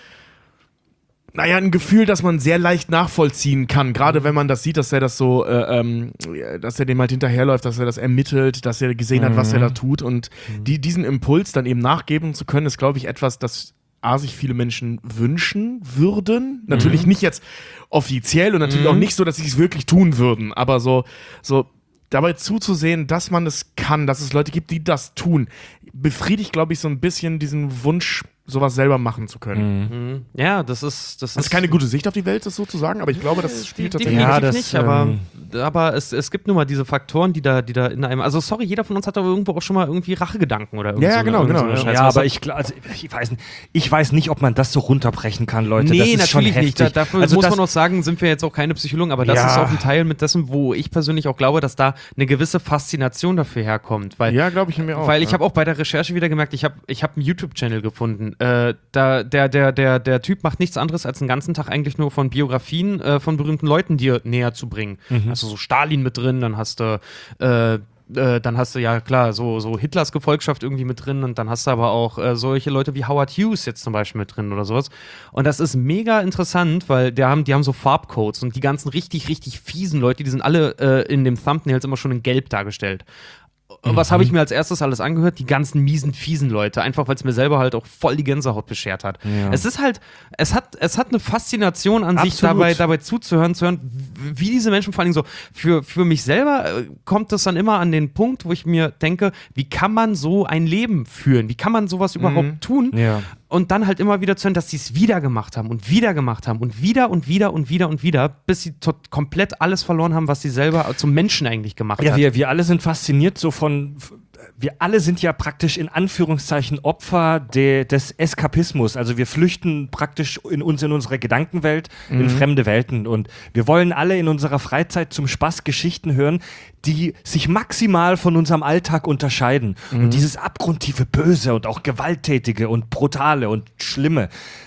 naja, ein Gefühl, das man sehr leicht nachvollziehen kann. Gerade wenn man das sieht, dass er das so, äh, ähm, dass er dem halt hinterherläuft, dass er das ermittelt, dass er gesehen hat, was er da tut. Und die, diesen Impuls dann eben nachgeben zu können, ist, glaube ich, etwas, das A, sich viele Menschen wünschen würden. Natürlich nicht jetzt offiziell und natürlich auch nicht so, dass sie es wirklich tun würden. Aber so, so dabei zuzusehen, dass man es kann, dass es Leute gibt, die das tun, befriedigt, glaube ich, so ein bisschen diesen Wunsch, sowas selber machen zu können. Ja, das ist. Das Das ist keine gute Sicht auf die Welt, das so zu sagen, aber ich glaube, das spielt tatsächlich. Definitiv Ja, das, nicht, aber, ähm, aber es, es gibt nun mal diese Faktoren, die da, die da in einem. Also, sorry, jeder von uns hat aber irgendwo auch schon mal irgendwie Rachegedanken oder irgend Ja, so ja, eine- genau, irgend so genau, eine ja. Scheiße. Ja, Was aber hat- ich, gla- also, ich, weiß, nicht- ich weiß nicht, ob man das so runterbrechen kann, Leute. Nee, das ist schon natürlich nicht. heftig. Da, dafür also muss das, man auch sagen, sind wir jetzt auch keine Psychologen, aber das Ja. ist auch ein Teil mit dessen, wo ich persönlich auch glaube, dass da eine gewisse Faszination dafür herkommt. Weil, Ja, glaube ich mir auch. weil ich ja. habe auch bei der Recherche wieder gemerkt, ich habe ich hab einen YouTube-Channel gefunden. Äh, da, der, der, der, der Typ macht nichts anderes, als den ganzen Tag eigentlich nur von Biografien äh, von berühmten Leuten dir näher zu bringen. Also so Stalin mit drin, dann hast du äh, äh, dann hast du ja klar so, so Hitlers Gefolgschaft irgendwie mit drin und dann hast du aber auch äh, solche Leute wie Howard Hughes jetzt zum Beispiel mit drin oder sowas. Und das ist mega interessant, weil die haben, die haben so Farbcodes und die ganzen richtig, richtig fiesen Leute, die sind alle äh, in dem Thumbnails immer schon in Gelb dargestellt. Und was habe ich mir als erstes alles angehört? Die ganzen miesen, fiesen Leute. Einfach, weil es mir selber halt auch voll die Gänsehaut beschert hat. Ja. Es ist halt, es hat, es hat eine Faszination an sich, Absolut. dabei, dabei zuzuhören, zu hören, wie diese Menschen, vor allem so, für, für mich selber äh, kommt das dann immer an den Punkt, wo ich mir denke, wie kann man so ein Leben führen? Wie kann man sowas überhaupt tun? Ja. Und dann halt immer wieder zu hören, dass sie es wieder gemacht haben und wieder gemacht haben und wieder und wieder und wieder und wieder, bis sie tot, komplett alles verloren haben, was sie selber zum Menschen eigentlich gemacht Ja, hat. wir, wir alle sind fasziniert so von, wir alle sind ja praktisch in Anführungszeichen Opfer de, des Eskapismus. Also wir flüchten praktisch in uns, in unsere Gedankenwelt, in fremde Welten. Und wir wollen alle in unserer Freizeit zum Spaß Geschichten hören, die sich maximal von unserem Alltag unterscheiden. Und dieses abgrundtiefe Böse und auch Gewalttätige und Brutale und Schlimme,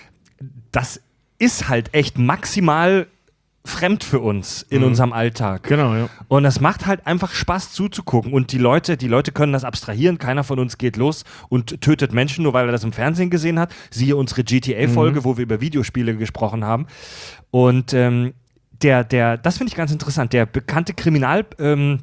das ist halt echt maximal fremd für uns in unserem Alltag. Genau, ja. Und es macht halt einfach Spaß zuzugucken. Und die Leute, die Leute können das abstrahieren. Keiner von uns geht los und tötet Menschen, nur weil er das im Fernsehen gesehen hat. Siehe unsere G T A-Folge, wo wir über Videospiele gesprochen haben. Und ähm, der, der, das finde ich ganz interessant. Der bekannte Kriminal, ähm,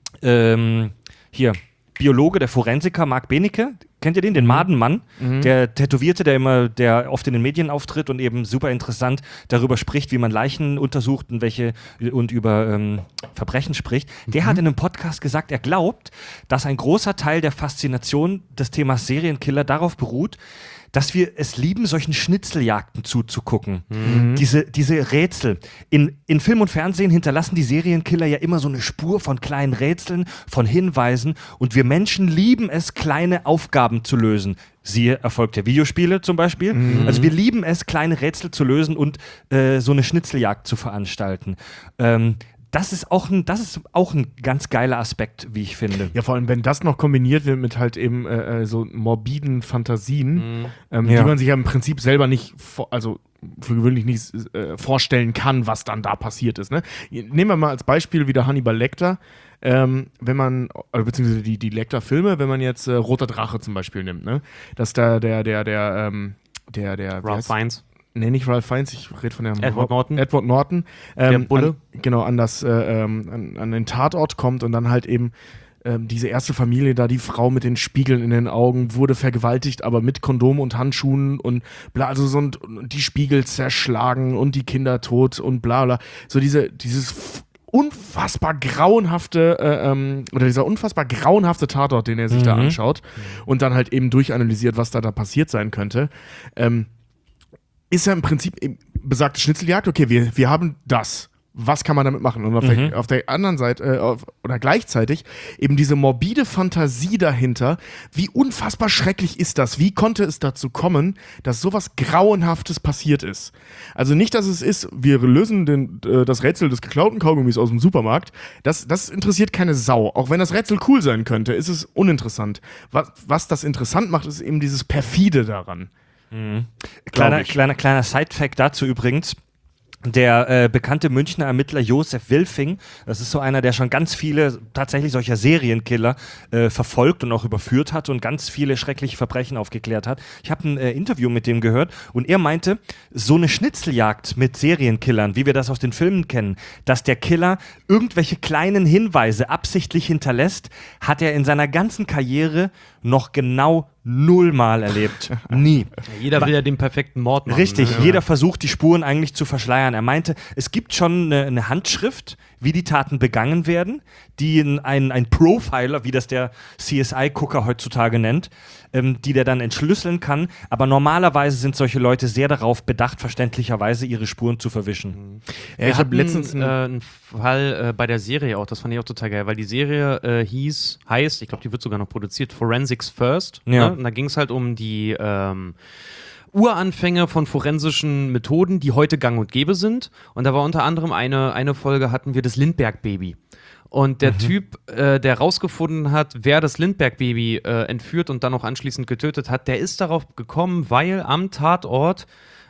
ähm, hier, Biologe, der Forensiker Marc Benecke, kennt ihr den? Den Madenmann, der Tätowierte, der immer, der oft in den Medien auftritt und eben super interessant darüber spricht, wie man Leichen untersucht und welche und über ähm, Verbrechen spricht. Der hat in einem Podcast gesagt, er glaubt, dass ein großer Teil der Faszination des Themas Serienkiller darauf beruht, dass wir es lieben, solchen Schnitzeljagden zuzugucken. Diese, diese Rätsel. In, in Film und Fernsehen hinterlassen die Serienkiller ja immer so eine Spur von kleinen Rätseln, von Hinweisen und wir Menschen lieben es, kleine Aufgaben zu lösen. Siehe Erfolg der Videospiele zum Beispiel. Also wir lieben es, kleine Rätsel zu lösen und äh, so eine Schnitzeljagd zu veranstalten. Ähm, Das ist, auch ein, das ist auch ein ganz geiler Aspekt, wie ich finde. Ja, vor allem, wenn das noch kombiniert wird mit halt eben äh, so morbiden Fantasien, ähm, Ja. die man sich ja im Prinzip selber nicht, vor, also für gewöhnlich nicht äh, vorstellen kann, was dann da passiert ist. Ne? Nehmen wir mal als Beispiel wieder Hannibal Lecter. Ähm, wenn man, oder beziehungsweise die, die Lecter-Filme, wenn man jetzt äh, Roter Drache zum Beispiel nimmt, ne? Dass da der, der, der, ähm, der, der, Ralph Fiennes. Nee, nicht Ralph Fiennes, ich rede von dem Edward Norton. Edward Norton. Ähm, Der Bulle. An, genau, an, das, äh, ähm, an, an den Tatort kommt und dann halt eben ähm, diese erste Familie da, die Frau mit den Spiegeln in den Augen, wurde vergewaltigt, aber mit Kondom und Handschuhen und bla, also so und, und die Spiegel zerschlagen und die Kinder tot und bla bla. So diese, dieses f- unfassbar grauenhafte äh, ähm, oder dieser unfassbar grauenhafte Tatort, den er sich da anschaut und dann halt eben durchanalysiert, was da da passiert sein könnte. Ähm, ist ja im Prinzip eben besagte Schnitzeljagd, okay, wir, wir haben das. was kann man damit machen? Und auf, Mhm. der, auf der anderen Seite, äh, auf, oder gleichzeitig, eben diese morbide Fantasie dahinter, wie unfassbar schrecklich ist das? Wie konnte es dazu kommen, dass sowas Grauenhaftes passiert ist? Also nicht, dass es ist, wir lösen den, äh, das Rätsel des geklauten Kaugummis aus dem Supermarkt. Das, das interessiert keine Sau. Auch wenn das Rätsel cool sein könnte, ist es uninteressant. Was, was das interessant macht, ist eben dieses Perfide daran. Mhm. Kleiner, ich. kleiner, kleiner Side-Fact dazu übrigens. Der äh, bekannte Münchner Ermittler Josef Wilfing, das ist so einer, der schon ganz viele tatsächlich solcher Serienkiller äh, verfolgt und auch überführt hat und ganz viele schreckliche Verbrechen aufgeklärt hat. Ich habe ein äh, Interview mit dem gehört und er meinte, so eine Schnitzeljagd mit Serienkillern, wie wir das aus den Filmen kennen, dass der Killer irgendwelche kleinen Hinweise absichtlich hinterlässt, hat er in seiner ganzen Karriere noch genau nullmal erlebt. Nie. Jeder will ja den perfekten Mord machen. Richtig, ne? jeder versucht, die Spuren eigentlich zu verschleiern. Er meinte, es gibt schon eine, eine Handschrift, wie die Taten begangen werden, die ein, ein Profiler, wie das der C S I-Gucker heutzutage nennt, ähm, die der dann entschlüsseln kann. Aber normalerweise sind solche Leute sehr darauf bedacht, verständlicherweise ihre Spuren zu verwischen. Ja, Ich ich habe habe letztens äh, einen Fall äh, bei der Serie auch, das fand ich auch total geil, weil die Serie äh, hieß, heißt, ich glaube, die wird sogar noch produziert, Forensics First. Ja. Ne? Und da ging es halt um die ähm, Uranfänge von forensischen Methoden, die heute gang und gäbe sind. Und da war unter anderem eine, eine Folge, hatten wir das Lindbergh-Baby. Und der mhm. Typ, äh, der rausgefunden hat, wer das Lindbergh-Baby äh, entführt und dann auch anschließend getötet hat, der ist darauf gekommen, weil am Tatort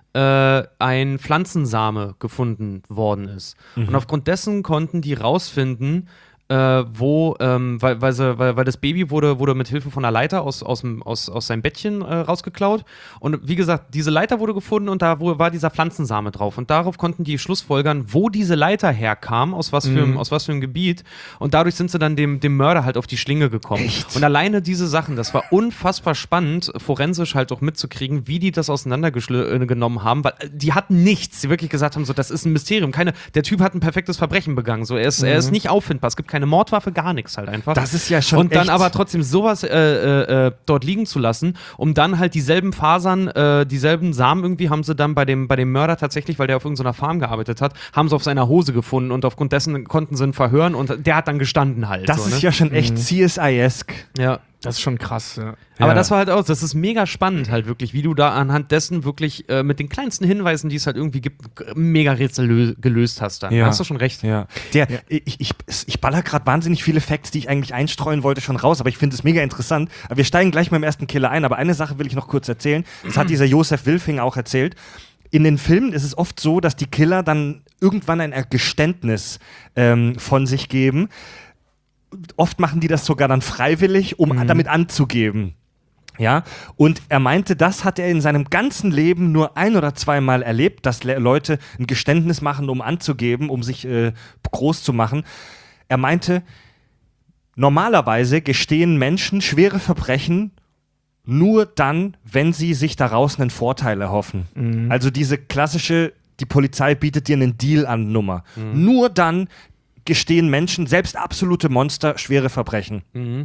äh, ein Pflanzensame gefunden worden ist. Mhm. Und aufgrund dessen konnten die rausfinden, Äh, wo, ähm, weil, weil, sie, weil, weil das Baby wurde, wurde mit Hilfe von einer Leiter aus, aus, dem, aus, aus seinem Bettchen äh, rausgeklaut. Und wie gesagt, diese Leiter wurde gefunden und da wo, war dieser Pflanzensame drauf. Und darauf konnten die schlussfolgern, wo diese Leiter herkam, aus was für, mhm. aus was für einem Gebiet. Und dadurch sind sie dann dem, dem Mörder halt auf die Schlinge gekommen. Echt? Und alleine diese Sachen, das war unfassbar spannend, forensisch halt auch mitzukriegen, wie die das auseinandergenommen haben. Weil die hatten nichts. Die wirklich gesagt haben, so, das ist ein Mysterium. Keine, der Typ hat ein perfektes Verbrechen begangen. So, er, ist, mhm. er ist nicht auffindbar. Es gibt keine Mordwaffe, gar nichts halt einfach. Das ist ja schon Und dann echt. aber trotzdem sowas äh, äh, äh, dort liegen zu lassen, um dann halt dieselben Fasern, äh, dieselben Samen irgendwie haben sie dann bei dem, bei dem Mörder tatsächlich, weil der auf irgendeiner Farm gearbeitet hat, haben sie auf seiner Hose gefunden und aufgrund dessen konnten sie ihn verhören und der hat dann gestanden halt. Das so, ist ne? ja schon echt C S I-esque. Ja. Das ist schon krass, ja. Aber Ja. das war halt auch, das ist mega spannend halt wirklich, wie du da anhand dessen wirklich äh, mit den kleinsten Hinweisen, die es halt irgendwie gibt, g- mega Rätsel lö- gelöst hast dann. Ja. Da hast du schon recht. Ja. Der, Ich, ich, ich baller gerade wahnsinnig viele Facts, die ich eigentlich einstreuen wollte, schon raus, aber ich finde es mega interessant. Aber wir steigen gleich mal im ersten Killer ein, aber eine Sache will ich noch kurz erzählen. Das hat dieser Josef Wilfing auch erzählt. In den Filmen ist es oft so, dass die Killer dann irgendwann ein Geständnis ähm, von sich geben. Oft machen die das sogar dann freiwillig, um Mhm. damit anzugeben. Ja, und er meinte, das hat er in seinem ganzen Leben nur ein oder zweimal erlebt, dass Le- Leute ein Geständnis machen, um anzugeben, um sich äh, groß zu machen. Er meinte, normalerweise gestehen Menschen schwere Verbrechen nur dann, wenn sie sich daraus einen Vorteil erhoffen. Mhm. Also diese klassische, die Polizei bietet dir einen Deal an Nummer. Mhm. Nur dann gestehen Menschen, selbst absolute Monster, schwere Verbrechen. Mhm.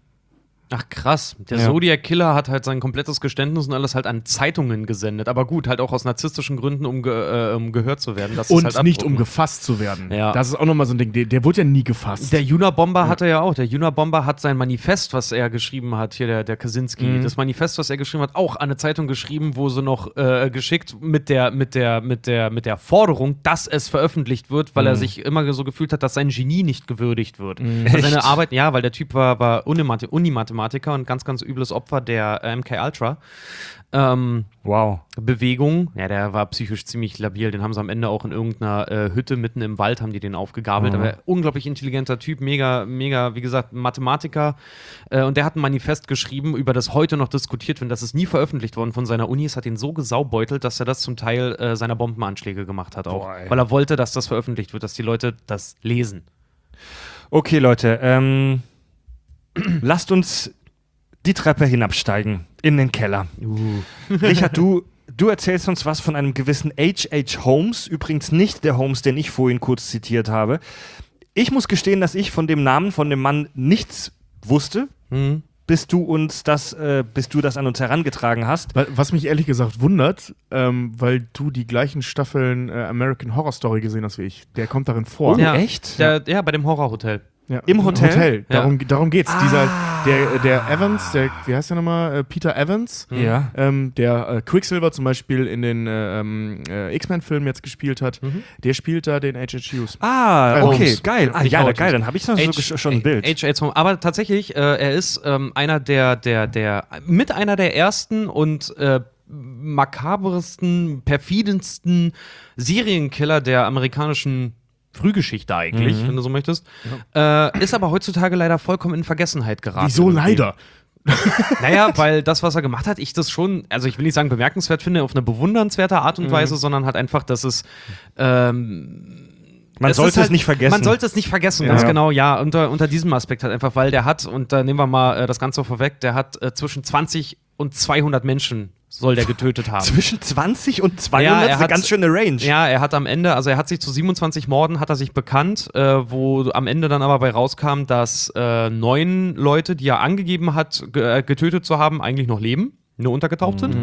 Ach krass, der Ja. Zodiac Killer hat halt sein komplettes Geständnis und alles halt an Zeitungen gesendet, aber gut, halt auch aus narzisstischen Gründen, um, ge äh, um gehört zu werden. Das Und ist halt nicht um abdrucken. gefasst zu werden. Ja. Das ist auch nochmal so ein Ding, der, der wurde ja nie gefasst. Der Unabomber hatte ja auch, der Unabomber hat sein Manifest, was er geschrieben hat, hier der, der Kaczynski, Mhm. das Manifest, was er geschrieben hat, auch an eine Zeitung geschrieben, wo sie noch äh, geschickt mit der, mit, der, mit, der, mit der Forderung, dass es veröffentlicht wird, weil er sich immer so gefühlt hat, dass sein Genie nicht gewürdigt wird. Also seine Echt? Arbeit, ja, weil der Typ war, war Unimath- Unimathematiker und ganz, ganz übles Opfer der äh, M K Ultra. Ähm, Wow. Bewegung, ja, der war psychisch ziemlich labil, den haben sie am Ende auch in irgendeiner äh, Hütte mitten im Wald, haben die den aufgegabelt, Mhm. aber unglaublich intelligenter Typ, mega, mega, wie gesagt, Mathematiker äh, und der hat ein Manifest geschrieben, über das heute noch diskutiert wird, das ist nie veröffentlicht worden von seiner Uni, es hat ihn so gesaubeutelt, dass er das zum Teil äh, seiner Bombenanschläge gemacht hat auch, Boah, ey. weil er wollte, dass das veröffentlicht wird, dass die Leute das lesen. Okay, Leute, ähm, lasst uns die Treppe hinabsteigen in den Keller. Uh. Richard, du, du erzählst uns was von einem gewissen H H. Holmes, übrigens nicht der Holmes, den ich vorhin kurz zitiert habe. Ich muss gestehen, dass ich von dem Namen von dem Mann nichts wusste. Hm. bis du uns das, äh, bis du das an uns herangetragen hast. Was mich ehrlich gesagt wundert, ähm, weil du die gleichen Staffeln äh, American Horror Story gesehen hast wie ich. Der kommt darin vor. Oh, ja, echt? Der, ja, bei dem Horrorhotel. Ja. Im Hotel? Hotel. Ja. Darum, darum geht's. Ah. Dieser, der, der Evans, der, wie heißt der nochmal? Äh, Peter Evans. Ja. Ähm, der äh, Quicksilver zum Beispiel in den äh, ähm, äh, X-Men-Filmen jetzt gespielt hat, Mhm. der spielt da den H H. Hughes. Ah, Äh, okay, Holmes. geil. Ah, Nicht ja, Holmes. geil, dann habe ich noch so gesch- schon ein Bild. H H. Aber tatsächlich, äh, er ist ähm, einer der, der, der, mit einer der ersten und äh, makabersten, perfidensten Serienkiller der amerikanischen Frühgeschichte eigentlich, Mhm. wenn du so möchtest. Äh, ist aber heutzutage leider vollkommen in Vergessenheit geraten. Wieso irgendwie. leider? Naja, weil das, was er gemacht hat, ich das schon, also ich will nicht sagen bemerkenswert finde, auf eine bewundernswerte Art und Weise, sondern halt einfach, dass es ähm, Man es sollte ist halt, es nicht vergessen. Man sollte es nicht vergessen, Ja. ganz genau, ja, unter, unter diesem Aspekt halt einfach, weil der hat, und da nehmen wir mal äh, das Ganze vorweg, der hat äh, zwischen zwanzig und zweihundert Menschen soll der getötet haben. Zwischen zwanzig und zweihundert Ja, er ist eine hat- ganz schöne Range. Ja, er hat am Ende, also er hat sich zu siebenundzwanzig Morden hat er sich bekannt, äh, wo am Ende dann aber bei rauskam, dass äh, neun Leute, die er angegeben hat, ge äh, getötet zu haben, eigentlich noch leben, nur untergetaucht sind.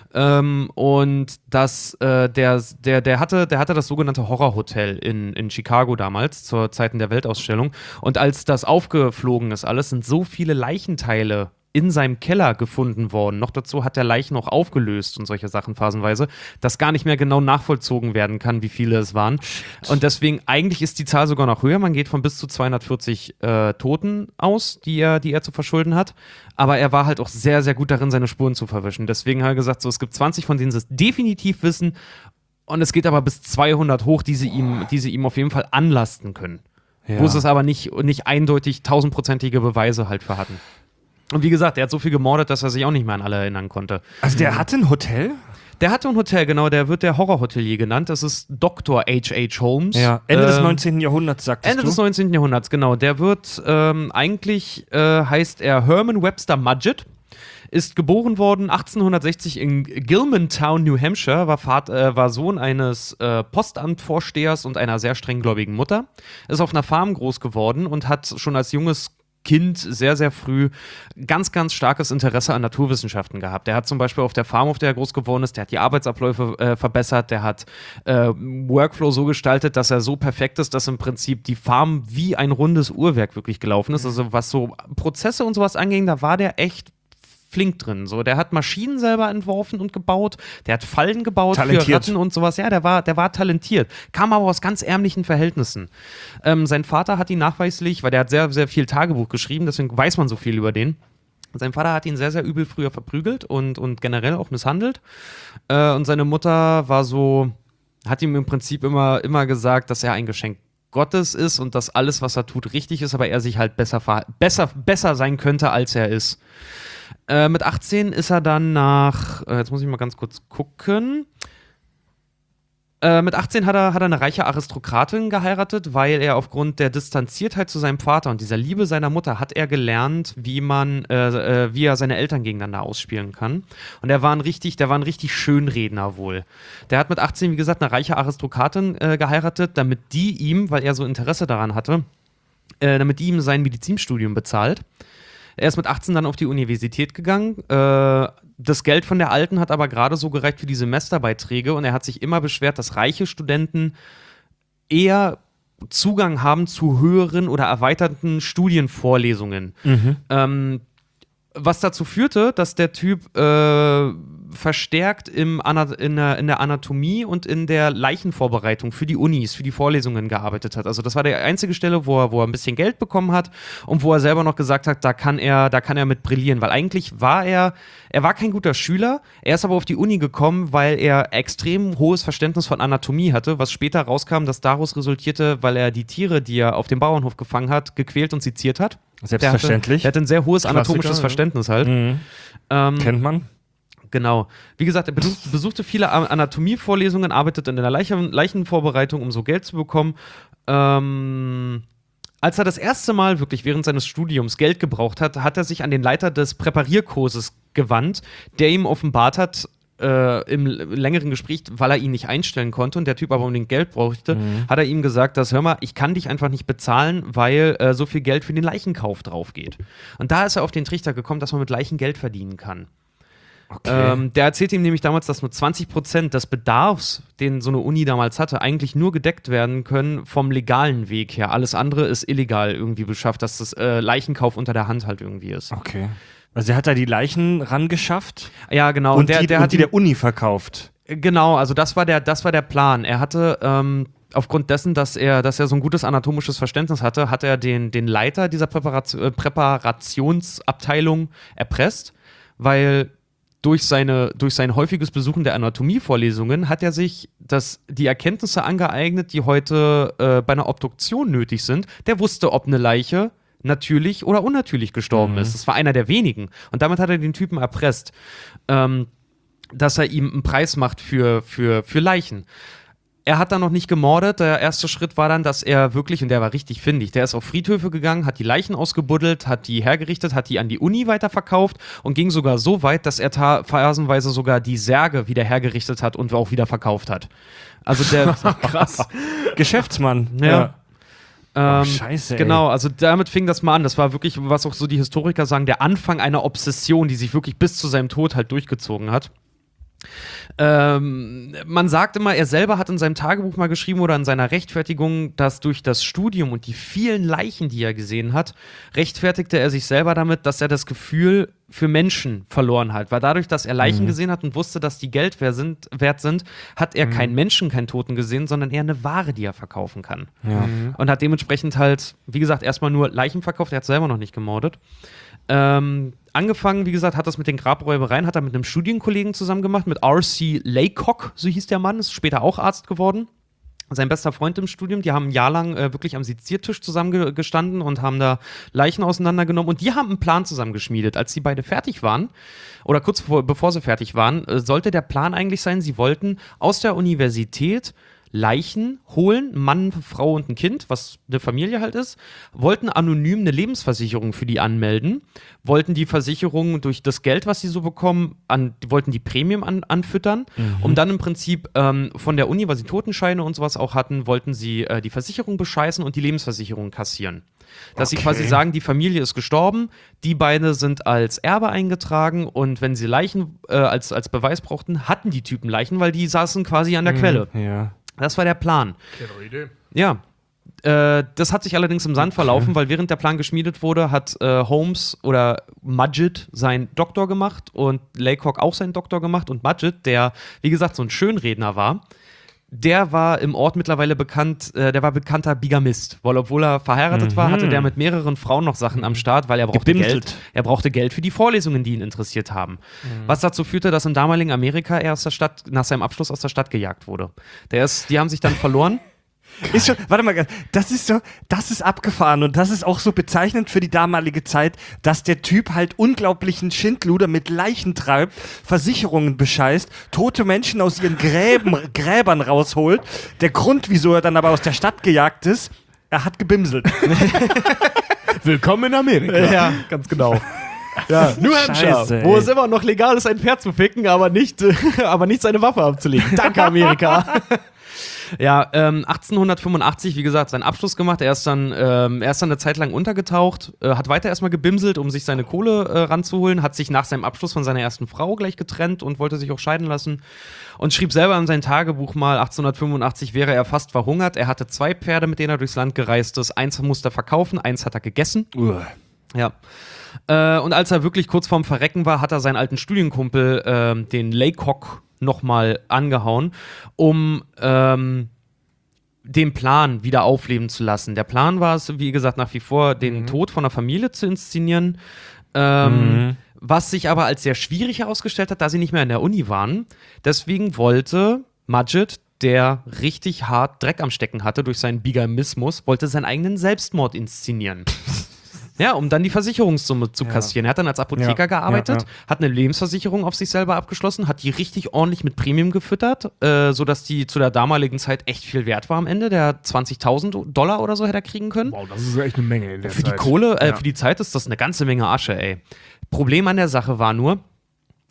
Ähm, und dass äh, der, der, der, hatte, der hatte das sogenannte Horrorhotel in, in Chicago damals, zur Zeiten der Weltausstellung. Und als das aufgeflogen ist alles, sind so viele Leichenteile in seinem Keller gefunden worden. Noch dazu hat der Leichen auch aufgelöst und solche Sachen phasenweise, dass gar nicht mehr genau nachvollzogen werden kann, wie viele es waren. Und deswegen, eigentlich ist die Zahl sogar noch höher. Man geht von bis zu zweihundertvierzig äh, Toten aus, die er, die er zu verschulden hat. Aber er war halt auch sehr, sehr gut darin, seine Spuren zu verwischen. Deswegen hat er gesagt, so, es gibt zwanzig, von denen sie es definitiv wissen. Und es geht aber bis zweihundert hoch, die sie ihm, die sie ihm auf jeden Fall anlasten können. Ja. Wo sie es aber nicht, nicht eindeutig tausendprozentige Beweise halt für hatten. Und wie gesagt, er hat so viel gemordet, dass er sich auch nicht mehr an alle erinnern konnte. Also der hatte ein Hotel? Der hatte ein Hotel, genau, der wird der Horrorhotelier genannt. Das ist Doktor H H. Holmes. Ende des Ähm, neunzehnten. Jahrhunderts, sagtest Ende du? des neunzehnten. Jahrhunderts, genau. Der wird, ähm, eigentlich äh, heißt er Herman Webster Mudgett. Ist geboren worden achtzehnhundertsechzig in Gilmantown, New Hampshire, war, Vater, äh, war Sohn eines äh, Postamtvorstehers und einer sehr strenggläubigen Mutter. Ist auf einer Farm groß geworden und hat schon als junges Kind sehr, sehr früh ganz, ganz starkes Interesse an Naturwissenschaften gehabt. Der hat zum Beispiel auf der Farm, auf der er groß geworden ist, der hat die Arbeitsabläufe äh, verbessert, der hat äh, Workflow so gestaltet, dass er so perfekt ist, dass im Prinzip die Farm wie ein rundes Uhrwerk wirklich gelaufen ist. Also was so Prozesse und sowas anging, da war der echt flink drin. So, der hat Maschinen selber entworfen und gebaut, der hat Fallen gebaut für Talentiert. Ratten und sowas. Ja, der war, der war talentiert. Kam aber aus ganz ärmlichen Verhältnissen. Ähm, sein Vater hat ihn nachweislich, weil der hat sehr, sehr viel Tagebuch geschrieben, deswegen weiß man so viel über den. Sein Vater hat ihn sehr, sehr übel früher verprügelt und, und generell auch misshandelt. Äh, und seine Mutter war so, hat ihm im Prinzip immer, immer gesagt, dass er ein Geschenk Gottes ist und dass alles, was er tut, richtig ist, aber er sich halt besser, verha- besser, besser sein könnte, als er ist. Äh, mit achtzehn ist er dann nach, äh, jetzt muss ich mal ganz kurz gucken. Äh, mit achtzehn hat er, hat er eine reiche Aristokratin geheiratet, weil er aufgrund der Distanziertheit zu seinem Vater und dieser Liebe seiner Mutter hat er gelernt, wie man, äh, äh, wie er seine Eltern gegeneinander ausspielen kann. Und er war ein richtig, der war ein richtig Schönredner wohl. Der hat mit achtzehn, wie gesagt, eine reiche Aristokratin äh, geheiratet, damit die ihm, weil er so Interesse daran hatte, äh, damit die ihm sein Medizinstudium bezahlt. Er ist mit achtzehn dann auf die Universität gegangen. Äh, das Geld von der Alten hat aber gerade so gereicht für die Semesterbeiträge und er hat sich immer beschwert, dass reiche Studenten eher Zugang haben zu höheren oder erweiterten Studienvorlesungen. Ähm, was dazu führte, dass der Typ äh, verstärkt im Ana- in, der, in der Anatomie und in der Leichenvorbereitung für die Unis, für die Vorlesungen gearbeitet hat. Also das war die einzige Stelle, wo er, wo er ein bisschen Geld bekommen hat und wo er selber noch gesagt hat, da kann er, da kann er mit brillieren. Weil eigentlich war er, er war kein guter Schüler, er ist aber auf die Uni gekommen, weil er extrem hohes Verständnis von Anatomie hatte, was später rauskam, dass daraus resultierte, weil er die Tiere, die er auf dem Bauernhof gefangen hat, gequält und seziert hat. Selbstverständlich. Der hatte, der hatte ein sehr hohes Klassiker, anatomisches ja. Verständnis halt. Mhm. Ähm, Kennt man? Genau. Wie gesagt, er besuch, besuchte viele A- Anatomievorlesungen, arbeitete in der Leichen, Leichenvorbereitung, um so Geld zu bekommen. Ähm, als er das erste Mal wirklich während seines Studiums Geld gebraucht hat, hat er sich an den Leiter des Präparierkurses gewandt, der ihm offenbart hat, äh, im längeren Gespräch, weil er ihn nicht einstellen konnte und der Typ aber unbedingt Geld brauchte, mhm. hat er ihm gesagt, dass, hör mal, ich kann dich einfach nicht bezahlen, weil äh, so viel Geld für den Leichenkauf drauf geht. Und da ist er auf den Trichter gekommen, dass man mit Leichen Geld verdienen kann. Okay. Ähm, der erzählte ihm nämlich damals, dass nur zwanzig Prozent des Bedarfs, den so eine Uni damals hatte, eigentlich nur gedeckt werden können vom legalen Weg her. Alles andere ist illegal irgendwie beschafft, dass das äh, Leichenkauf unter der Hand halt irgendwie ist. Okay. Also er hat da die Leichen rangeschafft? Ja, genau. Und der, die, der und hat die der Uni verkauft? Genau, also das war der, das war der Plan. Er hatte ähm, aufgrund dessen, dass er, dass er so ein gutes anatomisches Verständnis hatte, hat er den, den Leiter dieser Präparation, äh, Präparationsabteilung erpresst, weil durch, seine, durch sein häufiges Besuchen der Anatomievorlesungen hat er sich das, die Erkenntnisse angeeignet, die heute äh, bei einer Obduktion nötig sind. Der wusste, ob eine Leiche natürlich oder unnatürlich gestorben mhm. ist. Das war einer der wenigen. Und damit hat er den Typen erpresst, ähm, dass er ihm einen Preis macht für, für, für Leichen. Er hat dann noch nicht gemordet. Der erste Schritt war dann, dass er wirklich, und der war richtig findig, der ist auf Friedhöfe gegangen, hat die Leichen ausgebuddelt, hat die hergerichtet, hat die an die Uni weiterverkauft und ging sogar so weit, dass er ta- phasenweise sogar die Särge wieder hergerichtet hat und auch wieder verkauft hat. Also der krass. Geschäftsmann. Ja. ja. Oh, ähm, scheiße, ey. Genau, also damit fing das mal an. Das war wirklich, was auch so die Historiker sagen, der Anfang einer Obsession, die sich wirklich bis zu seinem Tod halt durchgezogen hat. Ähm, man sagt immer, er selber hat in seinem Tagebuch mal geschrieben oder in seiner Rechtfertigung, dass durch das Studium und die vielen Leichen, die er gesehen hat, rechtfertigte er sich selber damit, dass er das Gefühl für Menschen verloren hat. Weil dadurch, dass er Leichen mhm. gesehen hat und wusste, dass die Geld wert sind, wert sind hat er mhm. keinen Menschen, keinen Toten gesehen, sondern eher eine Ware, die er verkaufen kann. Ja. Mhm. Und hat dementsprechend halt, wie gesagt, erstmal nur Leichen verkauft, er hat selber noch nicht gemordet. Ähm, angefangen, wie gesagt, hat das mit den Grabräubereien, hat er mit einem Studienkollegen zusammen gemacht, mit R C Laycock, so hieß der Mann, ist später auch Arzt geworden. Sein bester Freund im Studium, die haben ein Jahr lang äh, wirklich am Seziertisch zusammengestanden und haben da Leichen auseinandergenommen und die haben einen Plan zusammengeschmiedet. Als die beide fertig waren, oder kurz vor, bevor sie fertig waren, äh, sollte der Plan eigentlich sein, sie wollten aus der Universität Leichen holen, Mann, Frau und ein Kind, was eine Familie halt ist, wollten anonym eine Lebensversicherung für die anmelden, wollten die Versicherung durch das Geld, was sie so bekommen, an, wollten die Premium an, anfüttern, mhm. um dann im Prinzip ähm, von der Uni, weil sie Totenscheine und sowas auch hatten, wollten sie äh, die Versicherung bescheißen und die Lebensversicherung kassieren. Dass okay. sie quasi sagen, die Familie ist gestorben, die beide sind als Erbe eingetragen und wenn sie Leichen äh, als, als Beweis brauchten, hatten die Typen Leichen, weil die saßen quasi an der mhm. Quelle. Ja. Das war der Plan. Keine Idee. Ja. Äh, das hat sich allerdings im Sand verlaufen, weil während der Plan geschmiedet wurde, hat äh, Holmes oder Mudgett seinen Doktor gemacht und Laycock auch seinen Doktor gemacht. Und Mudgett, der, wie gesagt, so ein Schönredner war, der war im Ort mittlerweile bekannt, äh, der war bekannter Bigamist, weil obwohl er verheiratet mhm. war, hatte der mit mehreren Frauen noch Sachen am Start, weil er brauchte Gebimselt. Geld. Er brauchte Geld für die Vorlesungen, die ihn interessiert haben. Mhm. Was dazu führte, dass im damaligen Amerika er aus der Stadt, nach seinem Abschluss aus der Stadt gejagt wurde. Der ist, die haben sich dann verloren. Ist schon, warte mal, das ist so, das ist abgefahren und das ist auch so bezeichnend für die damalige Zeit, dass der Typ halt unglaublichen Schindluder mit Leichen treibt, Versicherungen bescheißt, tote Menschen aus ihren Gräben, Gräbern rausholt. Der Grund, wieso er dann aber aus der Stadt gejagt ist, er hat gebimselt. Willkommen in Amerika. Ja, ganz genau. Ja, New Hampshire, Scheiße, wo es immer noch legal ist, ein Pferd zu ficken, aber nicht, aber nicht seine Waffe abzulegen. Danke, Amerika. Ja, ähm, achtzehnhundertfünfundachtzig, wie gesagt, seinen Abschluss gemacht. Er ist dann, ähm, er ist dann eine Zeit lang untergetaucht, äh, hat weiter erstmal gebimselt, um sich seine Kohle äh, ranzuholen, hat sich nach seinem Abschluss von seiner ersten Frau gleich getrennt und wollte sich auch scheiden lassen und schrieb selber in sein Tagebuch mal, achtzehnhundertfünfundachtzig wäre er fast verhungert. Er hatte zwei Pferde, mit denen er durchs Land gereist ist. Eins musste er verkaufen, eins hat er gegessen. Uah. Ja. Äh, und als er wirklich kurz vorm Verrecken war, hat er seinen alten Studienkumpel, äh, den Laycock, nochmal angehauen, um ähm, den Plan wieder aufleben zu lassen. Der Plan war es, wie gesagt, nach wie vor, den mhm. Tod von der Familie zu inszenieren, ähm, mhm. was sich aber als sehr schwierig herausgestellt hat, da sie nicht mehr in der Uni waren. Deswegen wollte Mudgett, der richtig hart Dreck am Stecken hatte durch seinen Bigamismus, wollte seinen eigenen Selbstmord inszenieren. Ja, um dann die Versicherungssumme zu kassieren. Ja. Er hat dann als Apotheker ja, gearbeitet, ja, ja. hat eine Lebensversicherung auf sich selber abgeschlossen, hat die richtig ordentlich mit Premium gefüttert, äh, sodass die zu der damaligen Zeit echt viel wert war am Ende. Der hat zwanzigtausend Dollar oder so hätte er kriegen können. Wow, das ist echt eine Menge in der für Zeit. Die Kohle, äh, ja. für die Zeit ist das eine ganze Menge Asche, ey. Problem an der Sache war nur,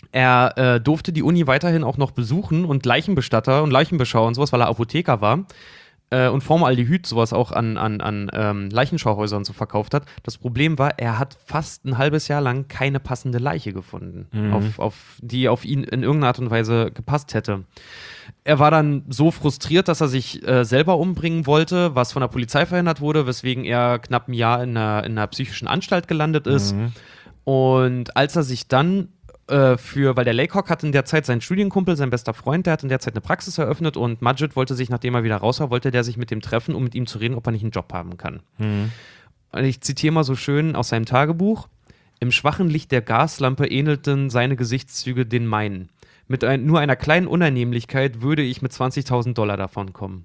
Er äh, durfte die Uni weiterhin auch noch besuchen und Leichenbestatter und Leichenbeschauer und sowas, weil er Apotheker war. Äh, und Formaldehyd sowas auch an, an, an ähm, Leichenschauhäusern so verkauft hat. Das Problem war, er hat fast ein halbes Jahr lang keine passende Leiche gefunden, Mhm. auf, auf, die auf ihn in irgendeiner Art und Weise gepasst hätte. Er war dann so frustriert, dass er sich äh, selber umbringen wollte, was von der Polizei verhindert wurde, weswegen er knapp ein Jahr in einer, in einer psychischen Anstalt gelandet ist. Mhm. Und als er sich dann äh, für, weil der Laycock hat in der Zeit seinen Studienkumpel, sein bester Freund, der hat in der Zeit eine Praxis eröffnet und Mudgett wollte sich, nachdem er wieder raus war, wollte der sich mit dem treffen, um mit ihm zu reden, ob er nicht einen Job haben kann. Mhm. Und ich zitiere mal so schön aus seinem Tagebuch: Im schwachen Licht der Gaslampe ähnelten seine Gesichtszüge den meinen. Mit ein, nur einer kleinen Unannehmlichkeit würde ich mit zwanzigtausend Dollar davon kommen.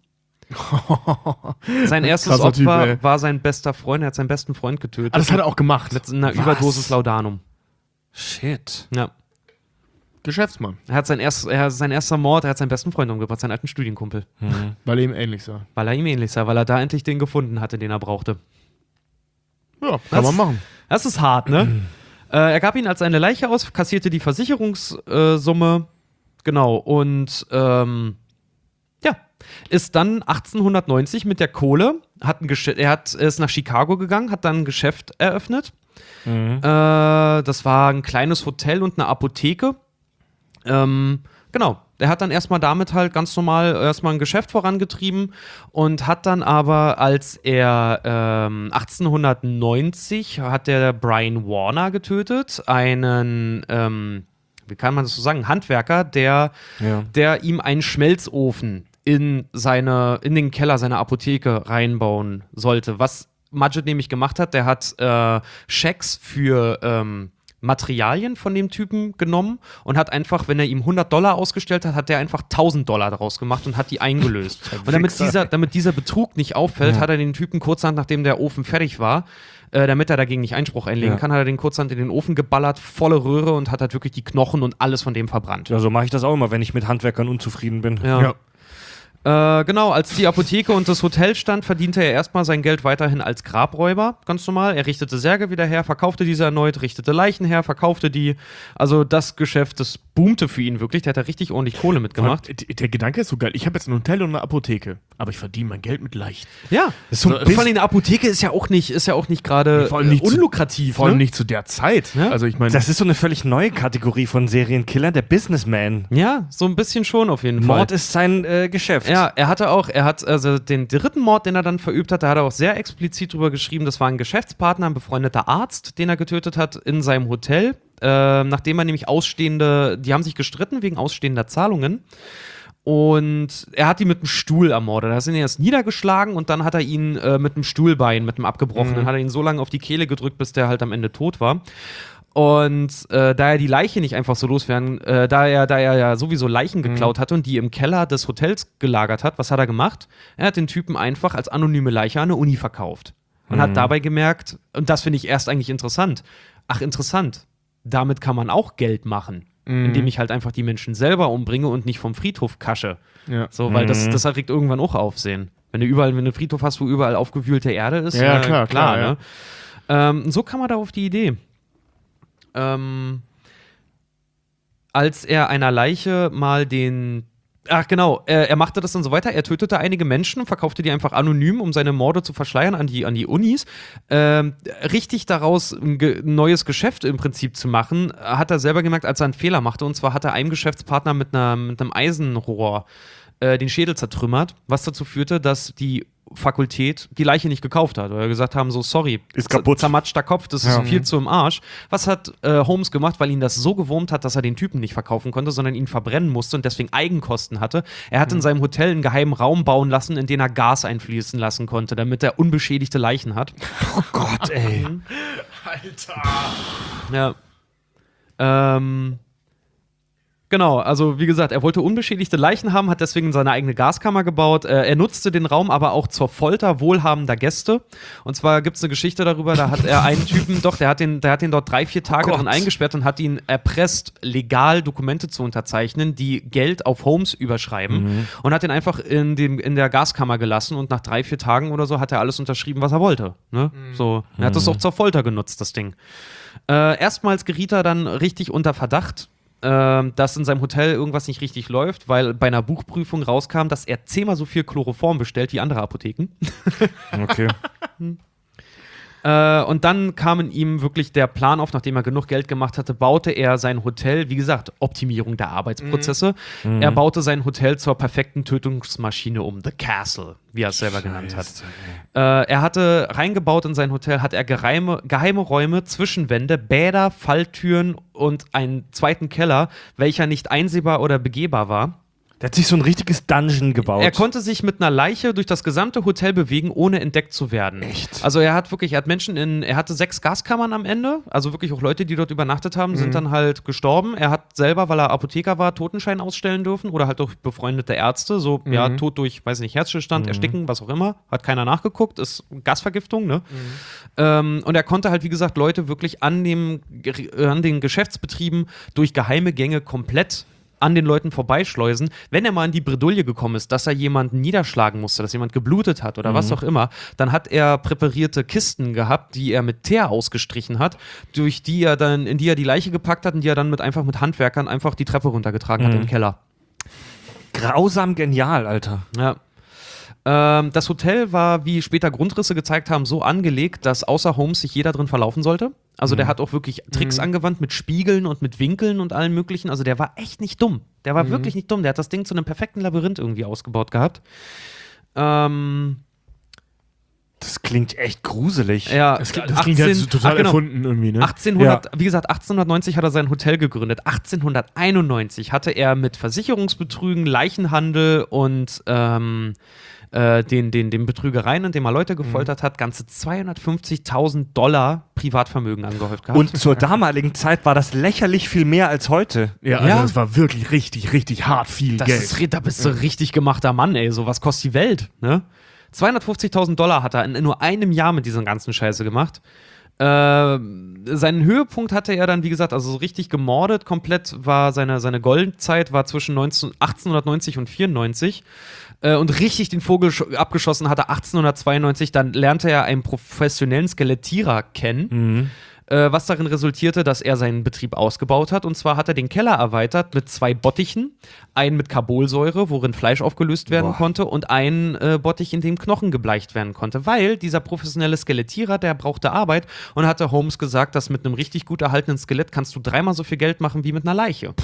Sein erstes Krasser Typ, Opfer ey. war sein bester Freund, er hat seinen besten Freund getötet. Ah, das hat er auch gemacht. mit einer Was? Überdosis Laudanum. Shit. Ja. Geschäftsmann, Er hat sein, erst, er, sein erster Mord, er hat seinen besten Freund umgebracht, seinen alten Studienkumpel. Mhm. weil er ihm ähnlich sah. Weil er ihm ähnlich sah, weil er da endlich den gefunden hatte, den er brauchte. Ja, kann Das- man machen. Das ist hart, ne? äh, er gab ihn als eine Leiche aus, kassierte die Versicherungssumme, genau, und ähm, ja, ist dann achtzehnhundertneunzig mit der Kohle, hat ein Gesch- er hat, ist nach Chicago gegangen, hat dann ein Geschäft eröffnet. Mhm. Äh, das war ein kleines Hotel und eine Apotheke. Ähm, genau. Der hat dann erstmal damit halt ganz normal erstmal ein Geschäft vorangetrieben und hat dann aber, als er ähm, achtzehnhundertneunzig hat der Brian Warner getötet, einen, ähm, wie kann man das so sagen, Handwerker, der, Ja. der ihm einen Schmelzofen in, seine, in den Keller seiner Apotheke reinbauen sollte. Was Mudgett nämlich gemacht hat, der hat äh, Schecks für ähm, Materialien von dem Typen genommen und hat einfach, wenn er ihm hundert Dollar ausgestellt hat, hat der einfach tausend Dollar daraus gemacht und hat die eingelöst. Und damit dieser, damit dieser Betrug nicht auffällt, Ja. hat er den Typen kurzerhand, nachdem der Ofen fertig war, äh, damit er dagegen nicht Einspruch einlegen Ja. kann, hat er den kurzerhand in den Ofen geballert, volle Röhre und hat halt wirklich die Knochen und alles von dem verbrannt. Ja, so mache ich das auch immer, wenn ich mit Handwerkern unzufrieden bin. Ja. Ja. Äh, genau, als die Apotheke und das Hotel stand, verdiente er erstmal sein Geld weiterhin als Grabräuber, ganz normal. Er richtete Särge wieder her, verkaufte diese erneut, richtete Leichen her, verkaufte die. Also das Geschäft, das boomte für ihn wirklich. Der hat da richtig ordentlich Kohle mitgemacht. Vor allem, Der Gedanke ist so geil. Ich habe jetzt ein Hotel und eine Apotheke, aber ich verdiene mein Geld mit Leicht. Ja, Das ist so ein vor bisschen- allem eine Apotheke ist ja auch nicht, ist ja auch nicht gerade Nee, vor allem äh, nicht zu- unlukrativ. Vor allem ne? nicht zu der Zeit. Ja? Also ich meine, Das ist so eine völlig neue Kategorie von Serienkiller, der Businessman. Ja, so ein bisschen schon auf jeden Mord Fall. ist sein äh, Geschäft. Ja, er hatte auch, er hat also den dritten Mord, den er dann verübt hat, da hat er auch sehr explizit drüber geschrieben, das war ein Geschäftspartner, ein befreundeter Arzt, den er getötet hat in seinem Hotel, äh, nachdem er nämlich ausstehende, die haben sich gestritten wegen ausstehender Zahlungen. Und er hat ihn mit einem Stuhl ermordet. Er hat ihn erst niedergeschlagen und dann hat er ihn äh, mit einem Stuhlbein, mit einem abgebrochenen, Mhm. hat er ihn so lange auf die Kehle gedrückt, bis der halt am Ende tot war. Und äh, da er die Leiche nicht einfach so loswerden, äh, da er, da er ja sowieso Leichen geklaut hatte und die im Keller des Hotels gelagert hat, was hat er gemacht? Er hat den Typen einfach als anonyme Leiche an eine Uni verkauft. Und hat dabei gemerkt, und das finde ich erst eigentlich interessant, ach interessant, damit kann man auch Geld machen, indem ich halt einfach die Menschen selber umbringe und nicht vom Friedhof kasche. ja. So, weil das, Mhm. das erregt irgendwann auch Aufsehen. Wenn du überall, wenn du einen Friedhof hast, wo überall aufgewühlte Erde ist, Ja, äh, klar, klar, ja. ne? Ähm, so kam er da auf die Idee. Ähm, als er einer Leiche mal den. Ach genau, er, er machte das dann so weiter. Er tötete einige Menschen und verkaufte die einfach anonym, um seine Morde zu verschleiern an die, an die Unis. Ähm, richtig daraus ein ge neues Geschäft im Prinzip zu machen, hat er selber gemerkt, als er einen Fehler machte. Und zwar hat er einem Geschäftspartner mit, einer, mit einem Eisenrohr äh, den Schädel zertrümmert, was dazu führte, dass die Fakultät die Leiche nicht gekauft hat. Oder gesagt haben, so sorry, Ist kaputt. zermatschter Kopf, das ist Ja. viel zu im Arsch. Was hat äh, Holmes gemacht, weil ihn das so gewurmt hat, dass er den Typen nicht verkaufen konnte, sondern ihn verbrennen musste und deswegen Eigenkosten hatte? Er hat in seinem Hotel einen geheimen Raum bauen lassen, in den er Gas einfließen lassen konnte, damit er unbeschädigte Leichen hat. Oh Gott, ey. Ja. Ähm. Genau, also wie gesagt, er wollte unbeschädigte Leichen haben, hat deswegen seine eigene Gaskammer gebaut. Äh, er nutzte den Raum aber auch zur Folter wohlhabender Gäste. Und zwar gibt es eine Geschichte darüber, da hat er einen Typen, doch, der hat den, der hat den dort drei, vier Tage Gott. drin eingesperrt und hat ihn erpresst, legal Dokumente zu unterzeichnen, die Geld auf Holmes überschreiben. Und hat ihn einfach in, dem, in der Gaskammer gelassen und nach drei, vier Tagen oder so hat er alles unterschrieben, was er wollte. Ne? So, er hat das auch zur Folter genutzt, das Ding. Äh, erstmals geriet er dann richtig unter Verdacht. äh, dass in seinem Hotel irgendwas nicht richtig läuft, weil bei einer Buchprüfung rauskam, dass er zehnmal so viel Chloroform bestellt wie andere Apotheken. Okay. Äh, und dann kam in ihm wirklich der Plan auf, nachdem er genug Geld gemacht hatte, baute er sein Hotel, wie gesagt, Optimierung der Arbeitsprozesse. Mhm. Er baute sein Hotel zur perfekten Tötungsmaschine um, The Castle, wie er es selber Scheiße, genannt hat. Äh, er hatte reingebaut in sein Hotel, hat er geheime, geheime Räume, Zwischenwände, Bäder, Falltüren und einen zweiten Keller, welcher nicht einsehbar oder begehbar war. Der hat sich so ein richtiges Dungeon gebaut. Er konnte sich mit einer Leiche durch das gesamte Hotel bewegen, ohne entdeckt zu werden. Echt? Also er hat wirklich, er hat Menschen in, er hatte sechs Gaskammern am Ende, also wirklich auch Leute, die dort übernachtet haben, mhm. sind dann halt gestorben. Er hat selber, weil er Apotheker war, Totenschein ausstellen dürfen oder halt durch befreundete Ärzte, so, mhm. ja, Tod durch, weiß nicht, Herzstillstand, mhm. Ersticken, was auch immer, hat keiner nachgeguckt, ist Gasvergiftung, ne? Mhm. Ähm, und er konnte halt, wie gesagt, Leute wirklich an dem, an den Geschäftsbetrieben durch geheime Gänge komplett an den Leuten vorbeischleusen. Wenn er mal in die Bredouille gekommen ist, dass er jemanden niederschlagen musste, dass jemand geblutet hat oder mhm. was auch immer, dann hat er präparierte Kisten gehabt, die er mit Teer ausgestrichen hat, durch die er dann, in die er die Leiche gepackt hat und die er dann mit, einfach mit Handwerkern einfach die Treppe runtergetragen mhm. hat im Keller. Grausam genial, Alter. Ja. Ähm, das Hotel war, wie später Grundrisse gezeigt haben, so angelegt, dass außer Holmes sich jeder drin verlaufen sollte. Also mhm. der hat auch wirklich Tricks mhm. angewandt mit Spiegeln und mit Winkeln und allem möglichen. Also der war echt nicht dumm. Der war mhm. wirklich nicht dumm. Der hat das Ding zu einem perfekten Labyrinth irgendwie ausgebaut gehabt. Ähm... Das klingt echt gruselig. Ja, das, das klingt ja total ach, genau. erfunden irgendwie, ne? achtzehnhundert, ja. Wie gesagt, achtzehnhundertneunzig hat er sein Hotel gegründet. achtzehnhunderteinundneunzig hatte er mit Versicherungsbetrügen, Leichenhandel und ähm, äh, den, den, den Betrügereien, indem er Leute gefoltert mhm. hat, ganze zweihundertfünfzigtausend Dollar Privatvermögen angehäuft gehabt. Und zur damaligen Zeit war das lächerlich viel mehr als heute. Ja, also ja. das war wirklich richtig, richtig hart viel das Geld. Ist, da bist du ja. richtig gemachter Mann, ey. So was kostet die Welt, ne? zweihundertfünfzigtausend Dollar hat er in nur einem Jahr mit dieser ganzen Scheiße gemacht. Äh, seinen Höhepunkt hatte er dann, wie gesagt, also so richtig gemordet. Komplett war seine, seine Goldzeit war zwischen neunzehn, achtzehnhundertneunzig und vierundneunzig. Äh, und richtig den Vogel abgeschossen hatte achtzehnhundertzweiundneunzig. Dann lernte er einen professionellen Skelettierer kennen. Mhm. Was darin resultierte, dass er seinen Betrieb ausgebaut hat. Und zwar hat er den Keller erweitert mit zwei Bottichen. Einen mit Carbolsäure, worin Fleisch aufgelöst werden Boah. konnte. Und einen äh, Bottich, in dem Knochen gebleicht werden konnte. Weil dieser professionelle Skelettierer, der brauchte Arbeit. Und hatte Holmes gesagt, dass mit einem richtig gut erhaltenen Skelett kannst du dreimal so viel Geld machen wie mit einer Leiche.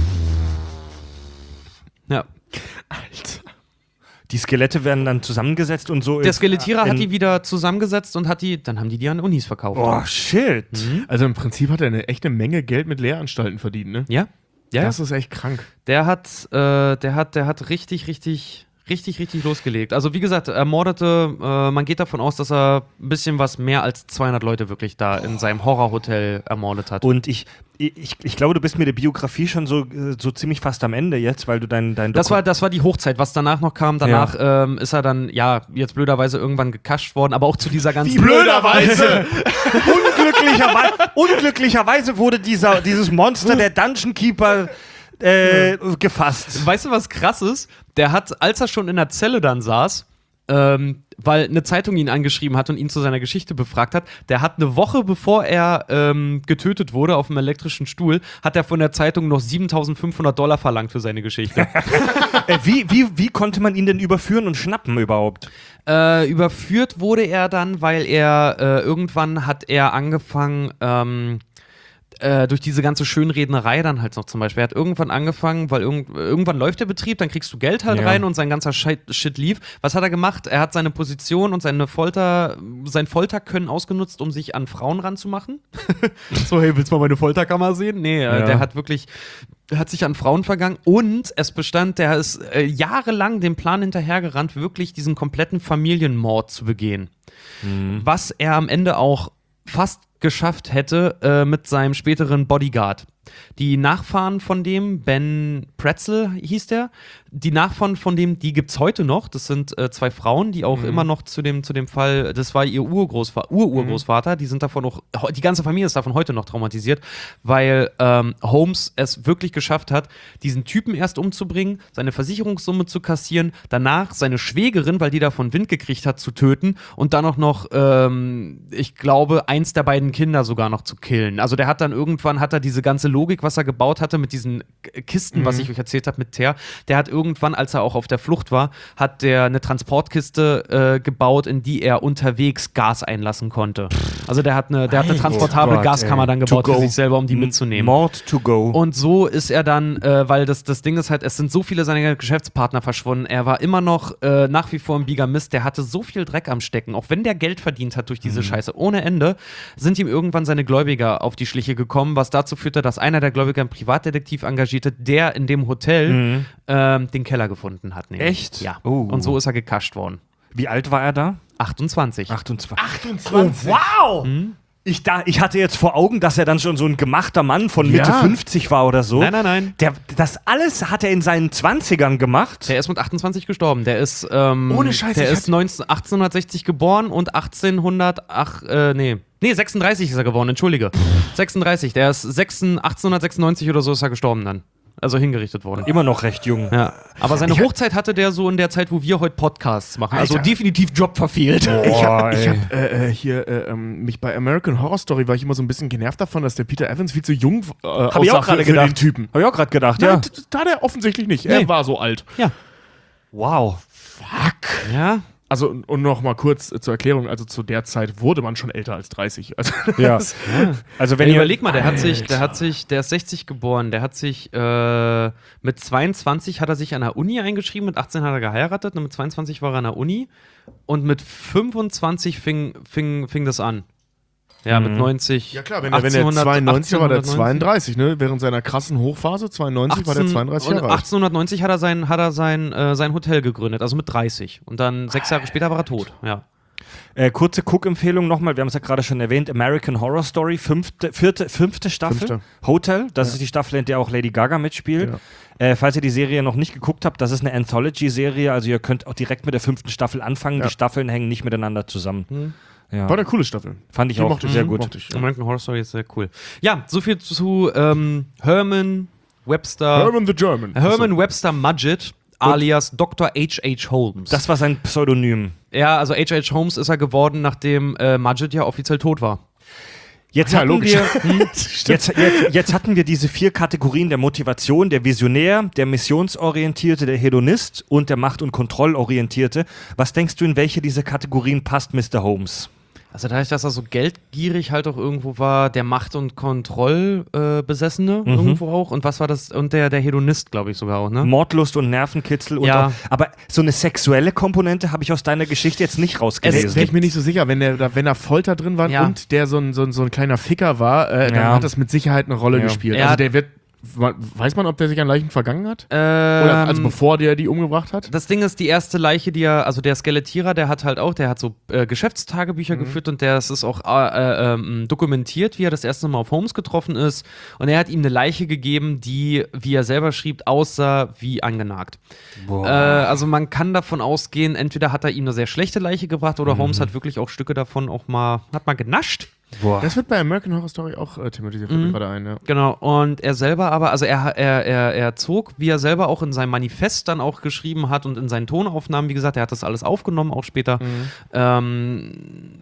Ja. Alter. Die Skelette werden dann zusammengesetzt und so. Der Skelettierer hat die wieder zusammengesetzt und hat die, dann haben die die an Unis verkauft. Oh, shit. Mhm. Also im Prinzip hat er eine echte Menge Geld mit Lehranstalten verdient, ne? Ja. Ja. Das ist echt krank. Der hat, äh, der hat, der hat richtig, richtig, richtig, richtig losgelegt. Also wie gesagt, er mordete, äh, man geht davon aus, dass er ein bisschen was mehr als zweihundert Leute wirklich da in seinem Horrorhotel ermordet hat. Und ich, ich, ich glaube, du bist mit der Biografie schon so, so ziemlich fast am Ende jetzt, weil du dein, dein das war Das war die Hochzeit. Was danach noch kam, danach ja. ähm, ist er dann, ja, jetzt blöderweise irgendwann gekascht worden, aber auch zu dieser ganzen... Wie blöderweise! unglücklicherweise, unglücklicherweise wurde dieser, dieses Monster, der Dungeon Keeper... Äh, gefasst. Weißt du, was krass ist? Der hat, als er schon in der Zelle dann saß, ähm, weil eine Zeitung ihn angeschrieben hat und ihn zu seiner Geschichte befragt hat, der hat eine Woche bevor er ähm, getötet wurde auf dem elektrischen Stuhl, hat er von der Zeitung noch siebentausendfünfhundert Dollar verlangt für seine Geschichte. äh, wie, wie, wie konnte man ihn denn überführen und schnappen überhaupt? Äh, überführt wurde er dann, weil er äh, irgendwann hat er angefangen, ähm, Äh, durch diese ganze Schönrednerei dann halt noch zum Beispiel. Er hat irgendwann angefangen, weil irg- irgendwann läuft der Betrieb, dann kriegst du Geld halt ja. rein und sein ganzer Shit, Shit lief. Was hat er gemacht? Er hat seine Position und seine Folter, sein Folterkönnen ausgenutzt, um sich an Frauen ranzumachen. So, hey, willst du mal meine Folterkammer sehen? Nee, ja. äh, der hat wirklich, der hat sich an Frauen vergangen und es bestand, der ist äh, jahrelang dem Plan hinterhergerannt, wirklich diesen kompletten Familienmord zu begehen. Mhm. Was er am Ende auch fast geschafft hätte äh, mit seinem späteren Bodyguard. Die Nachfahren von dem, Ben Pretzel hieß der, die Nachfahren von dem, die gibt's heute noch. Das sind äh, zwei Frauen, die auch Mhm. immer noch zu dem, zu dem Fall, das war ihr Urgroßvater, Ururgroßvater, die sind davon auch, die ganze Familie ist davon heute noch traumatisiert, weil ähm, Holmes es wirklich geschafft hat, diesen Typen erst umzubringen, seine Versicherungssumme zu kassieren, danach seine Schwägerin, weil die davon Wind gekriegt hat, zu töten und dann auch noch, ähm, ich glaube, eins der beiden Kinder sogar noch zu killen. Also der hat dann irgendwann, hat er diese ganze Logik, was er gebaut hatte mit diesen Kisten, mhm. was ich euch erzählt habe mit Teer, der hat irgendwann, als er auch auf der Flucht war, hat der eine Transportkiste äh, gebaut, in die er unterwegs Gas einlassen konnte. Also der hat eine, der hat eine transportable Gott, Gaskammer ey. dann To gebaut für go. sich selber, um die mitzunehmen. Mord to go. Und so ist er dann, äh, weil das, das Ding ist halt, es sind so viele seiner Geschäftspartner verschwunden. Er war immer noch äh, nach wie vor ein Bigamist. Der hatte so viel Dreck am Stecken. Auch wenn der Geld verdient hat durch diese mhm. Scheiße ohne Ende, sind ihm irgendwann seine Gläubiger auf die Schliche gekommen, was dazu führte, dass einer der Gläubiger einen Privatdetektiv engagierte, der in dem Hotel mhm. ähm, den Keller gefunden hat. Nämlich. Echt? Ja. Oh. Und so ist er gekascht worden. Wie alt war er da? achtundzwanzig. achtundzwanzig. achtundzwanzig. Oh, wow! Mhm. Ich, da, ich hatte jetzt vor Augen, dass er dann schon so ein gemachter Mann von Mitte Ja. fünfzig war oder so. Nein, nein, nein. Der, das alles hat er in seinen zwanzigern gemacht. Der ist mit achtundzwanzig gestorben. Der ist, ähm, Ohne Scheiß, der ich ist neunzehn, achtzehnhundertsechzig geboren und achtzehnhundert, ach, äh, nee. Nee, sechsunddreißig ist er geworden, entschuldige. sechsunddreißig, der ist sechs, achtzehnhundertsechsundneunzig oder so ist er gestorben dann. Also hingerichtet worden. Immer noch recht jung. Ja. Aber seine Ich- Hochzeit hatte der so in der Zeit, wo wir heute Podcasts machen. Also Alter. definitiv Job verfehlt. Ich habe ey. hab, äh, äh, hier äh, ähm, mich bei American Horror Story war ich immer so ein bisschen genervt davon, dass der Peter Evans viel zu jung äh, Hab ich auch aussah gerade für, für den gedacht. Typen. Hab ich auch gerade gedacht, Nein, ja. t- t- hat er offensichtlich nicht. Nee. Er war so alt. Ja. Wow. Fuck. Ja. Also, und und noch mal kurz äh, zur Erklärung, also zu der Zeit wurde man schon älter als dreißig. Also, Ja. das- Also wenn Ja, ihr überleg mal, der hat sich, der Alter. hat sich, der ist sechzig geboren, der hat sich äh, mit zweiundzwanzig hat er sich an der Uni eingeschrieben, mit achtzehn hat er geheiratet und mit zweiundzwanzig war er an der Uni und mit fünfundzwanzig fing, fing, fing das an. Ja, mit neunzig. Ja klar, wenn er, wenn er achtzehnhundert zweiundneunzig war, war der achtzehnhundertneunzig. zweiunddreißig, ne? Während seiner krassen Hochphase, zweiundneunzig, war der zweiunddreißig und Jahre alt. achtzehnhundertneunzig hat er sein, hat er sein, äh, sein Hotel gegründet, also mit dreißig. Und dann sechs Jahre später war er tot. Ja. Äh, kurze Guck-Empfehlung nochmal, wir haben es ja gerade schon erwähnt, American Horror Story, fünfte, vierte, fünfte Staffel, Fünfte. Hotel, das ist die Staffel, in der auch Lady Gaga mitspielt. Ja. Äh, falls ihr die Serie noch nicht geguckt habt, das ist eine Anthology-Serie, also ihr könnt auch direkt mit der fünften Staffel anfangen, Ja. die Staffeln hängen nicht miteinander zusammen. Hm. Ja. War eine coole Staffel. Fand ich Die auch mochte ich, sehr mhm, gut. mochte ich, ja. American Horror Story ist sehr cool. Ja, so viel zu ähm, Herman Webster. Herman the German. Herman Webster Mudgett, alias Doktor H H. Holmes. Das war sein Pseudonym. ja, also H H. Holmes ist er geworden, nachdem äh, Mudgett ja offiziell tot war. Jetzt Ja, hatten logisch. wir, hm, jetzt, jetzt, jetzt hatten wir diese vier Kategorien der Motivation, der Visionär, der Missionsorientierte, der Hedonist und der Macht- und Kontrollorientierte. Was denkst du, in welche dieser Kategorien passt Mister Holmes? Also dadurch, dass er so geldgierig halt auch irgendwo war, der Macht- und Kontrollbesessene äh, irgendwo auch. Und was war das? Und der, der Hedonist, glaube ich, sogar auch, ne? Mordlust und Nervenkitzel. Und Ja. auch, aber so eine sexuelle Komponente habe ich aus deiner Geschichte jetzt nicht Wäre rausgelesen. ich mir nicht so sicher, wenn, der, da- wenn da Folter drin war Ja. und der so ein, so, ein, so ein kleiner Ficker war, äh, dann Ja. hat das mit Sicherheit eine Rolle Ja. gespielt. Ja. Also der wird, weiß man, ob der sich an Leichen vergangen hat? Ähm, Oder, also bevor der die umgebracht hat? Das Ding ist, die erste Leiche, die er, also der Skelettierer, der hat halt auch, der hat so äh, Geschäftstagebücher Mhm. geführt und der es ist auch äh, ähm, dokumentiert, wie er das erste Mal auf Holmes getroffen ist. Und er hat ihm eine Leiche gegeben, die, wie er selber schrieb, aussah wie angenagt. Äh, also man kann davon ausgehen, entweder hat er ihm eine sehr schlechte Leiche gebracht oder Mhm. Holmes hat wirklich auch Stücke davon auch mal, hat mal genascht. Boah. Das wird bei American Horror Story auch äh, thematisiert, fällt mir gerade ein, ja. Genau, und er selber aber, also er, er, er, er zog, wie er selber auch in seinem Manifest dann auch geschrieben hat und in seinen Tonaufnahmen, wie gesagt, er hat das alles aufgenommen, auch später. Ähm,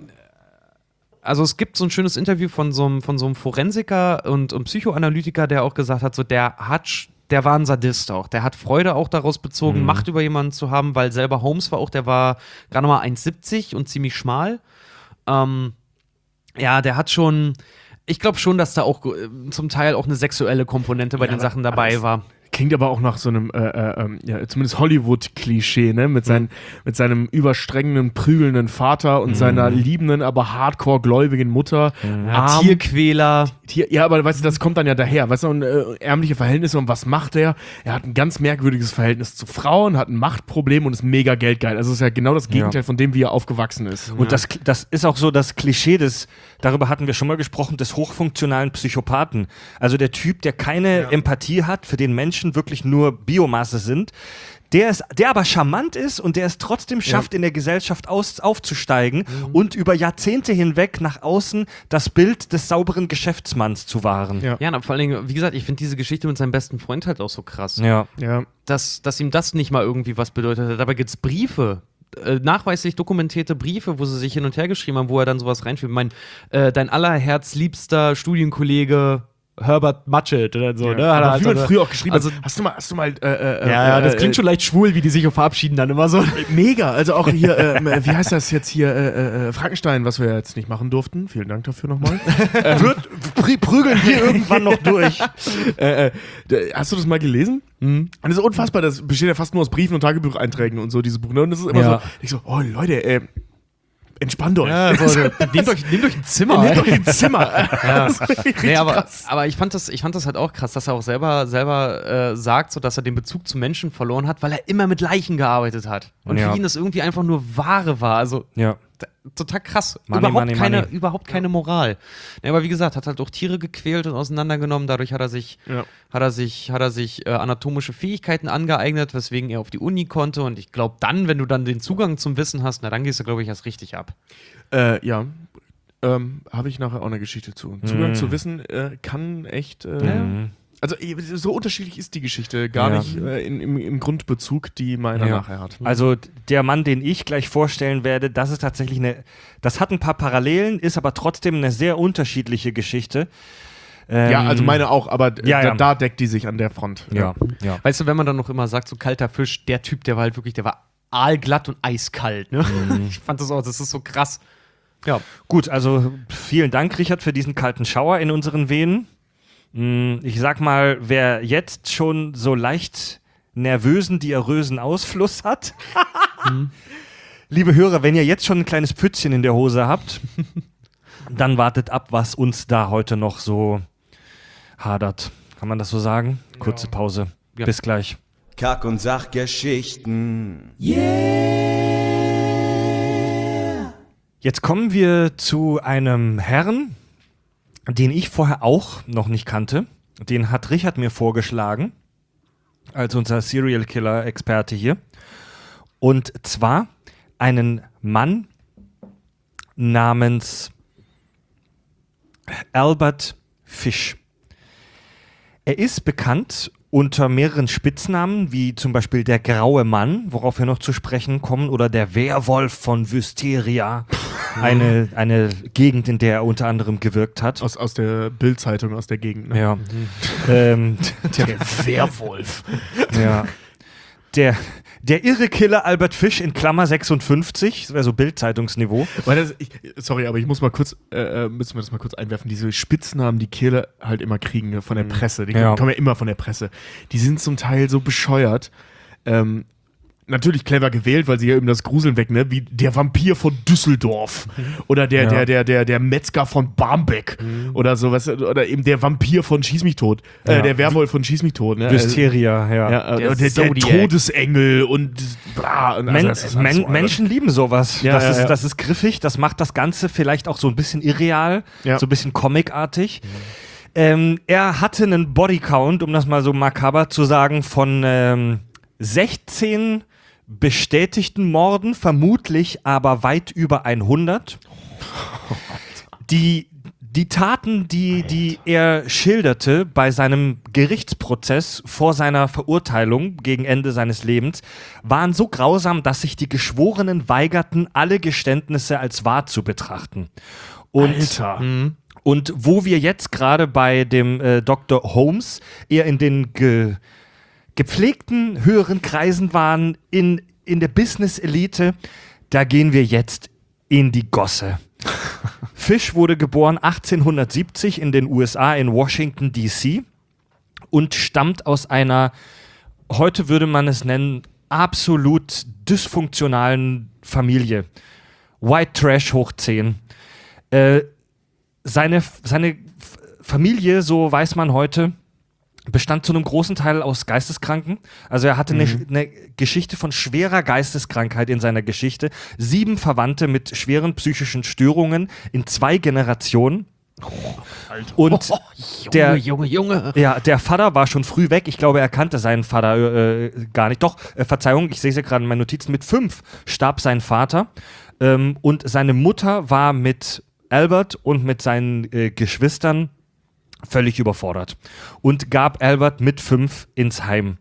also es gibt so ein schönes Interview von so einem, von so einem Forensiker und, und Psychoanalytiker, der auch gesagt hat, so der hat sch- der war ein Sadist auch. Der hat Freude auch daraus bezogen, Macht über jemanden zu haben, weil selber Holmes war auch, der war gerade mal eins siebzig und ziemlich schmal. Ähm, ja, der hat schon, ich glaube schon, dass da auch äh, zum Teil auch eine sexuelle Komponente bei Ja, den aber- Sachen aber dabei das- war. Klingt aber auch nach so einem, äh, äh, ähm, ja, zumindest Hollywood-Klischee, ne? Mit, seinen, mit seinem überstrengenden, prügelnden Vater und seiner liebenden, aber hardcore-gläubigen Mutter. Arm. Tierquäler. Tier, ja, aber weißt du, das kommt dann ja daher. Weißt du, und, äh, ärmliche Verhältnisse und was macht er? Er hat ein ganz merkwürdiges Verhältnis zu Frauen, hat ein Machtproblem und ist mega geldgeil. Also es ist ja genau das Gegenteil Ja. von dem, wie er aufgewachsen ist. Und das, das ist auch so das Klischee des, darüber hatten wir schon mal gesprochen, des hochfunktionalen Psychopathen. Also der Typ, der keine Empathie hat für den Menschen Menschen wirklich nur Biomasse sind, der, ist, der aber charmant ist und der es trotzdem schafft, ja. in der Gesellschaft aus, aufzusteigen mhm. und über Jahrzehnte hinweg nach außen das Bild des sauberen Geschäftsmanns zu wahren. Ja, ja, vor allen Dingen, wie gesagt, ich finde diese Geschichte mit seinem besten Freund halt auch so krass. Ja. ja. Dass, dass ihm das nicht mal irgendwie was bedeutet hat. Dabei gibt es Briefe, äh, nachweislich dokumentierte Briefe, wo sie sich hin und her geschrieben haben, wo er dann sowas reinführt. Mein, äh, dein allerherzliebster Studienkollege Herbert Matchett oder so, ja, ne? Aber Hat wie er man also, früher auch geschrieben also, hat. Hast du mal, hast du mal, äh, äh, ja, ja, das äh, klingt schon leicht schwul, wie die sich verabschieden dann immer so. Mega, also auch hier, äh, wie heißt das jetzt hier, äh, äh, Frankenstein, was wir jetzt nicht machen durften. Vielen Dank dafür nochmal. ähm, Wird, prü prügeln wir irgendwann noch durch. äh, äh, hast du das mal gelesen? Mhm. Und das ist unfassbar, das besteht ja fast nur aus Briefen und Tagebucheinträgen und so, diese Buch. Und das ist immer ja. so, ich so, oh Leute, äh, entspannt euch. Ja, so, nehmt, euch nehmt euch ein Zimmer. Nehmt euch ein Zimmer. Ja. Nee, aber, aber ich fand das, ich fand das halt auch krass, dass er auch selber, selber äh, sagt, so, dass er den Bezug zu Menschen verloren hat, weil er immer mit Leichen gearbeitet hat. Und ja. für ihn das irgendwie einfach nur Ware war. Also ja. total krass. Money, überhaupt, money, keine, money. überhaupt keine Moral. Ja, aber wie gesagt, hat halt auch Tiere gequält und auseinandergenommen. Dadurch hat er sich, ja. hat er sich, hat er sich äh, anatomische Fähigkeiten angeeignet, weswegen er auf die Uni konnte. Und ich glaube dann, wenn du dann den Zugang zum Wissen hast, na dann gehst du, glaube ich, erst richtig ab. Äh, ja. Ähm, habe ich nachher auch eine Geschichte zu. Mhm. Zugang Mhm. zu Wissen äh, kann echt. Äh, Mhm. Also so unterschiedlich ist die Geschichte gar Ja. nicht äh, in, im, im Grundbezug, die meiner Ja. nachher hat. Also der Mann, den ich gleich vorstellen werde, das ist tatsächlich eine, das hat ein paar Parallelen, ist aber trotzdem eine sehr unterschiedliche Geschichte. Ähm, Ja, also meine auch, aber d- ja, ja. Da, da deckt die sich an der Front. Ja, ja. Weißt du, wenn man dann noch immer sagt, so kalter Fisch, der Typ, der war halt wirklich, der war aalglatt und eiskalt. Ne? Mhm. Ich fand das auch, das ist so krass. Ja. Gut, also vielen Dank, Richard, für diesen kalten Schauer in unseren Venen. Ich sag mal, wer jetzt schon so leicht nervösen, diarrösen Ausfluss hat, mhm. liebe Hörer, wenn ihr jetzt schon ein kleines Pfützchen in der Hose habt, dann wartet ab, was uns da heute noch so hadert. Kann man das so sagen? Kurze Pause. Ja. Bis gleich. Kack- und Sachgeschichten. Jetzt kommen wir zu einem Herrn, den ich vorher auch noch nicht kannte. Den hat Richard mir vorgeschlagen, als unser Serial-Killer-Experte hier. Und zwar einen Mann namens Albert Fish. Er ist bekannt unter mehreren Spitznamen, wie zum Beispiel der Graue Mann, worauf wir noch zu sprechen kommen, oder der Werwolf von Wysteria, eine, eine Gegend, in der er unter anderem gewirkt hat. Aus, aus der Bild-Zeitung, aus der Gegend. Ne? Ja. Mhm. Ähm, Der Werwolf. ja. Der, der irre Killer Albert Fish in Klammer sechsundfünfzig, das wäre so Bild-Zeitungsniveau. Weil das, ich, sorry, aber ich muss mal kurz, äh, müssen wir das mal kurz einwerfen, diese Spitznamen, die Killer halt immer kriegen, ne, von der Presse, die Ja. kommen ja immer von der Presse, die sind zum Teil so bescheuert, ähm, natürlich clever gewählt, weil sie ja eben das Gruseln weg, ne, wie der Vampir von Düsseldorf oder der, Ja. der, der, der, der Metzger von Barmbek oder sowas, oder eben der Vampir von Schieß mich tot, äh, Ja. der Werwolf von Schieß mich tot, ne. Wysteria, ja. Ja, Der der, der, der Zodiac. Todesengel und bla. Und Men das ist alles Men so, Menschen lieben sowas. Ja, das, ja, ist, ja. das ist griffig, das macht das Ganze vielleicht auch so ein bisschen irreal, Ja. so ein bisschen comicartig. Ähm, er hatte einen Bodycount, um das mal so makaber zu sagen, von ähm, sechzehn bestätigten Morden, vermutlich aber weit über hundert. Die, die Taten, die, die er schilderte bei seinem Gerichtsprozess vor seiner Verurteilung gegen Ende seines Lebens, waren so grausam, dass sich die Geschworenen weigerten, alle Geständnisse als wahr zu betrachten. Und Alter. Und wo wir jetzt gerade bei dem äh, Doktor Holmes eher in den ge gepflegten höheren Kreisen waren, in, in der Business-Elite, da gehen wir jetzt in die Gosse. Fish wurde geboren achtzehnhundertsiebzig in den U S A in Washington, D C und stammt aus einer, heute würde man es nennen, absolut dysfunktionalen Familie. White Trash hoch zehn. Äh, Seine, seine F- Familie, so weiß man heute, bestand zu einem großen Teil aus Geisteskranken. Also er hatte eine, eine Geschichte von schwerer Geisteskrankheit in seiner Geschichte. Sieben Verwandte mit schweren psychischen Störungen in zwei Generationen. Und Oh, Junge, der, Junge, Junge. ja, der Vater war schon früh weg. Ich glaube, er kannte seinen Vater äh, gar nicht. Doch, äh, Verzeihung, ich sehe es ja gerade in meinen Notizen. Mit fünf starb sein Vater. Ähm, und seine Mutter war mit Albert und mit seinen äh, Geschwistern völlig überfordert. Und gab Albert mit fünf ins Heim.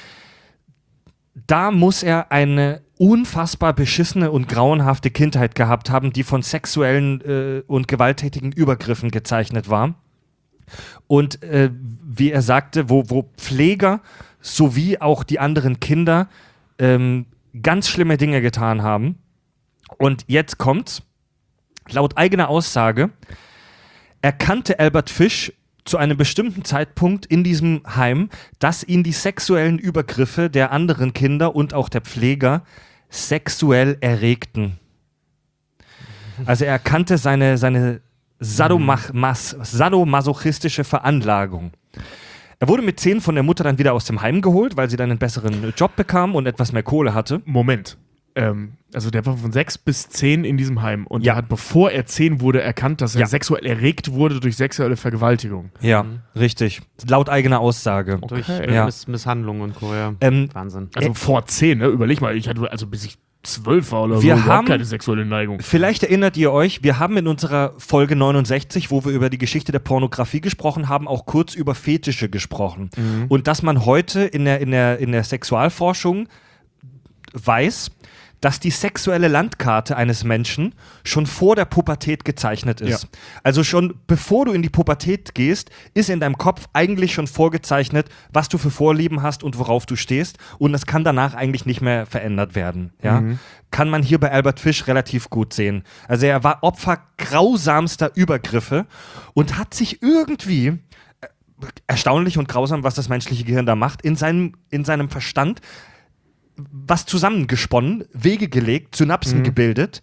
Da muss er eine unfassbar beschissene und grauenhafte Kindheit gehabt haben, die von sexuellen äh, und gewalttätigen Übergriffen gezeichnet war. Und äh, wie er sagte, wo, wo Pfleger sowie auch die anderen Kinder ähm, ganz schlimme Dinge getan haben. Und jetzt kommt's. Laut eigener Aussage erkannte Albert Fish zu einem bestimmten Zeitpunkt in diesem Heim, dass ihn die sexuellen Übergriffe der anderen Kinder und auch der Pfleger sexuell erregten. Also er erkannte seine, seine Sadomach- mas- sadomasochistische Veranlagung. Er wurde mit zehn von der Mutter dann wieder aus dem Heim geholt, weil sie dann einen besseren Job bekam und etwas mehr Kohle hatte. Moment. Ähm, also der war von sechs bis zehn in diesem Heim und Ja. er hat, bevor er zehn wurde, erkannt, dass er Ja. sexuell erregt wurde durch sexuelle Vergewaltigung. Ja, richtig. Laut eigener Aussage. Durch Okay. äh, Ja. Miss Misshandlung und Co. Ja. Ähm, Wahnsinn. Also Ä- vor zehn, ne? Überleg mal, ich hatte, also bis ich zwölf war oder Wir so, überhaupt haben- keine sexuelle Neigung. Vielleicht erinnert ihr euch, wir haben in unserer Folge neunundsechzig, wo wir über die Geschichte der Pornografie gesprochen haben, auch kurz über Fetische gesprochen. Und dass man heute in der, in der, in der Sexualforschung weiß, dass die sexuelle Landkarte eines Menschen schon vor der Pubertät gezeichnet ist. Ja. Also schon bevor du in die Pubertät gehst, ist in deinem Kopf eigentlich schon vorgezeichnet, was du für Vorlieben hast und worauf du stehst. Und das kann danach eigentlich nicht mehr verändert werden. Ja? Kann man hier bei Albert Fish relativ gut sehen. Also er war Opfer grausamster Übergriffe und hat sich irgendwie, äh, erstaunlich und grausam, was das menschliche Gehirn da macht, in seinem, in seinem Verstand was zusammengesponnen, Wege gelegt, Synapsen gebildet,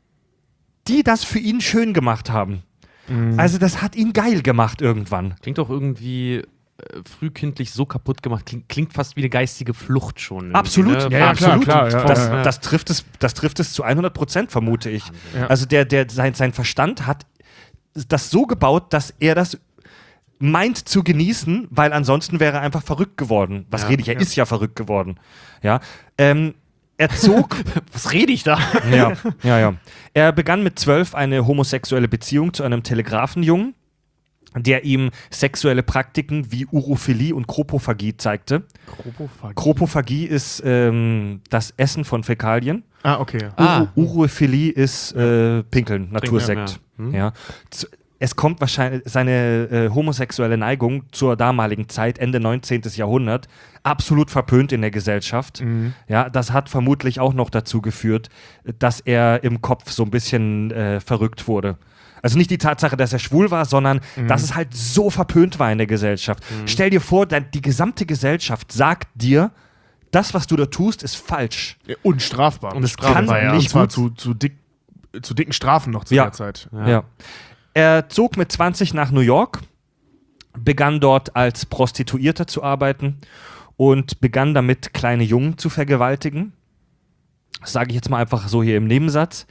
die das für ihn schön gemacht haben. Also das hat ihn geil gemacht irgendwann. Klingt doch irgendwie äh, frühkindlich so kaputt gemacht. Klingt, klingt fast wie eine geistige Flucht schon. irgendwie, Absolut, ne? Ja, ja, klar, absolut. klar, ja, das, ja, ja. Das, trifft es, das trifft es zu hundert Prozent, vermute ich. Ja. Also der, der, sein, sein Verstand hat das so gebaut, dass er das meint zu genießen, weil ansonsten wäre er einfach verrückt geworden. Was Ja, rede ich? Er ja. ist ja verrückt geworden. Ja. Ähm, er zog Was rede ich da? Ja, ja, ja. Er begann mit zwölf eine homosexuelle Beziehung zu einem Telegrafenjungen, der ihm sexuelle Praktiken wie Urophilie und Kropophagie zeigte. Kropophagie. Kropophagie ist ähm, das Essen von Fäkalien. Ah, okay. Ah. Uro- Urophilie ist äh, Pinkeln, Natursekt. ja. Hm. Ja. Z- Es kommt wahrscheinlich seine äh, homosexuelle Neigung zur damaligen Zeit, Ende neunzehnten. Jahrhundert, absolut verpönt in der Gesellschaft. Ja, das hat vermutlich auch noch dazu geführt, dass er im Kopf so ein bisschen äh, verrückt wurde. Also nicht die Tatsache, dass er schwul war, sondern dass es halt so verpönt war in der Gesellschaft. Stell dir vor, da- die gesamte Gesellschaft sagt dir, das, was du da tust, ist falsch. Ja, unstrafbar. Und es kann ja. nicht Und zwar gut- zu, zu, dick, zu dicken Strafen noch zu Ja. der Zeit. Ja. Er zog mit zwanzig nach New York, begann dort als Prostituierter zu arbeiten und begann damit, kleine Jungen zu vergewaltigen. Das sage ich jetzt mal einfach so hier im Nebensatz.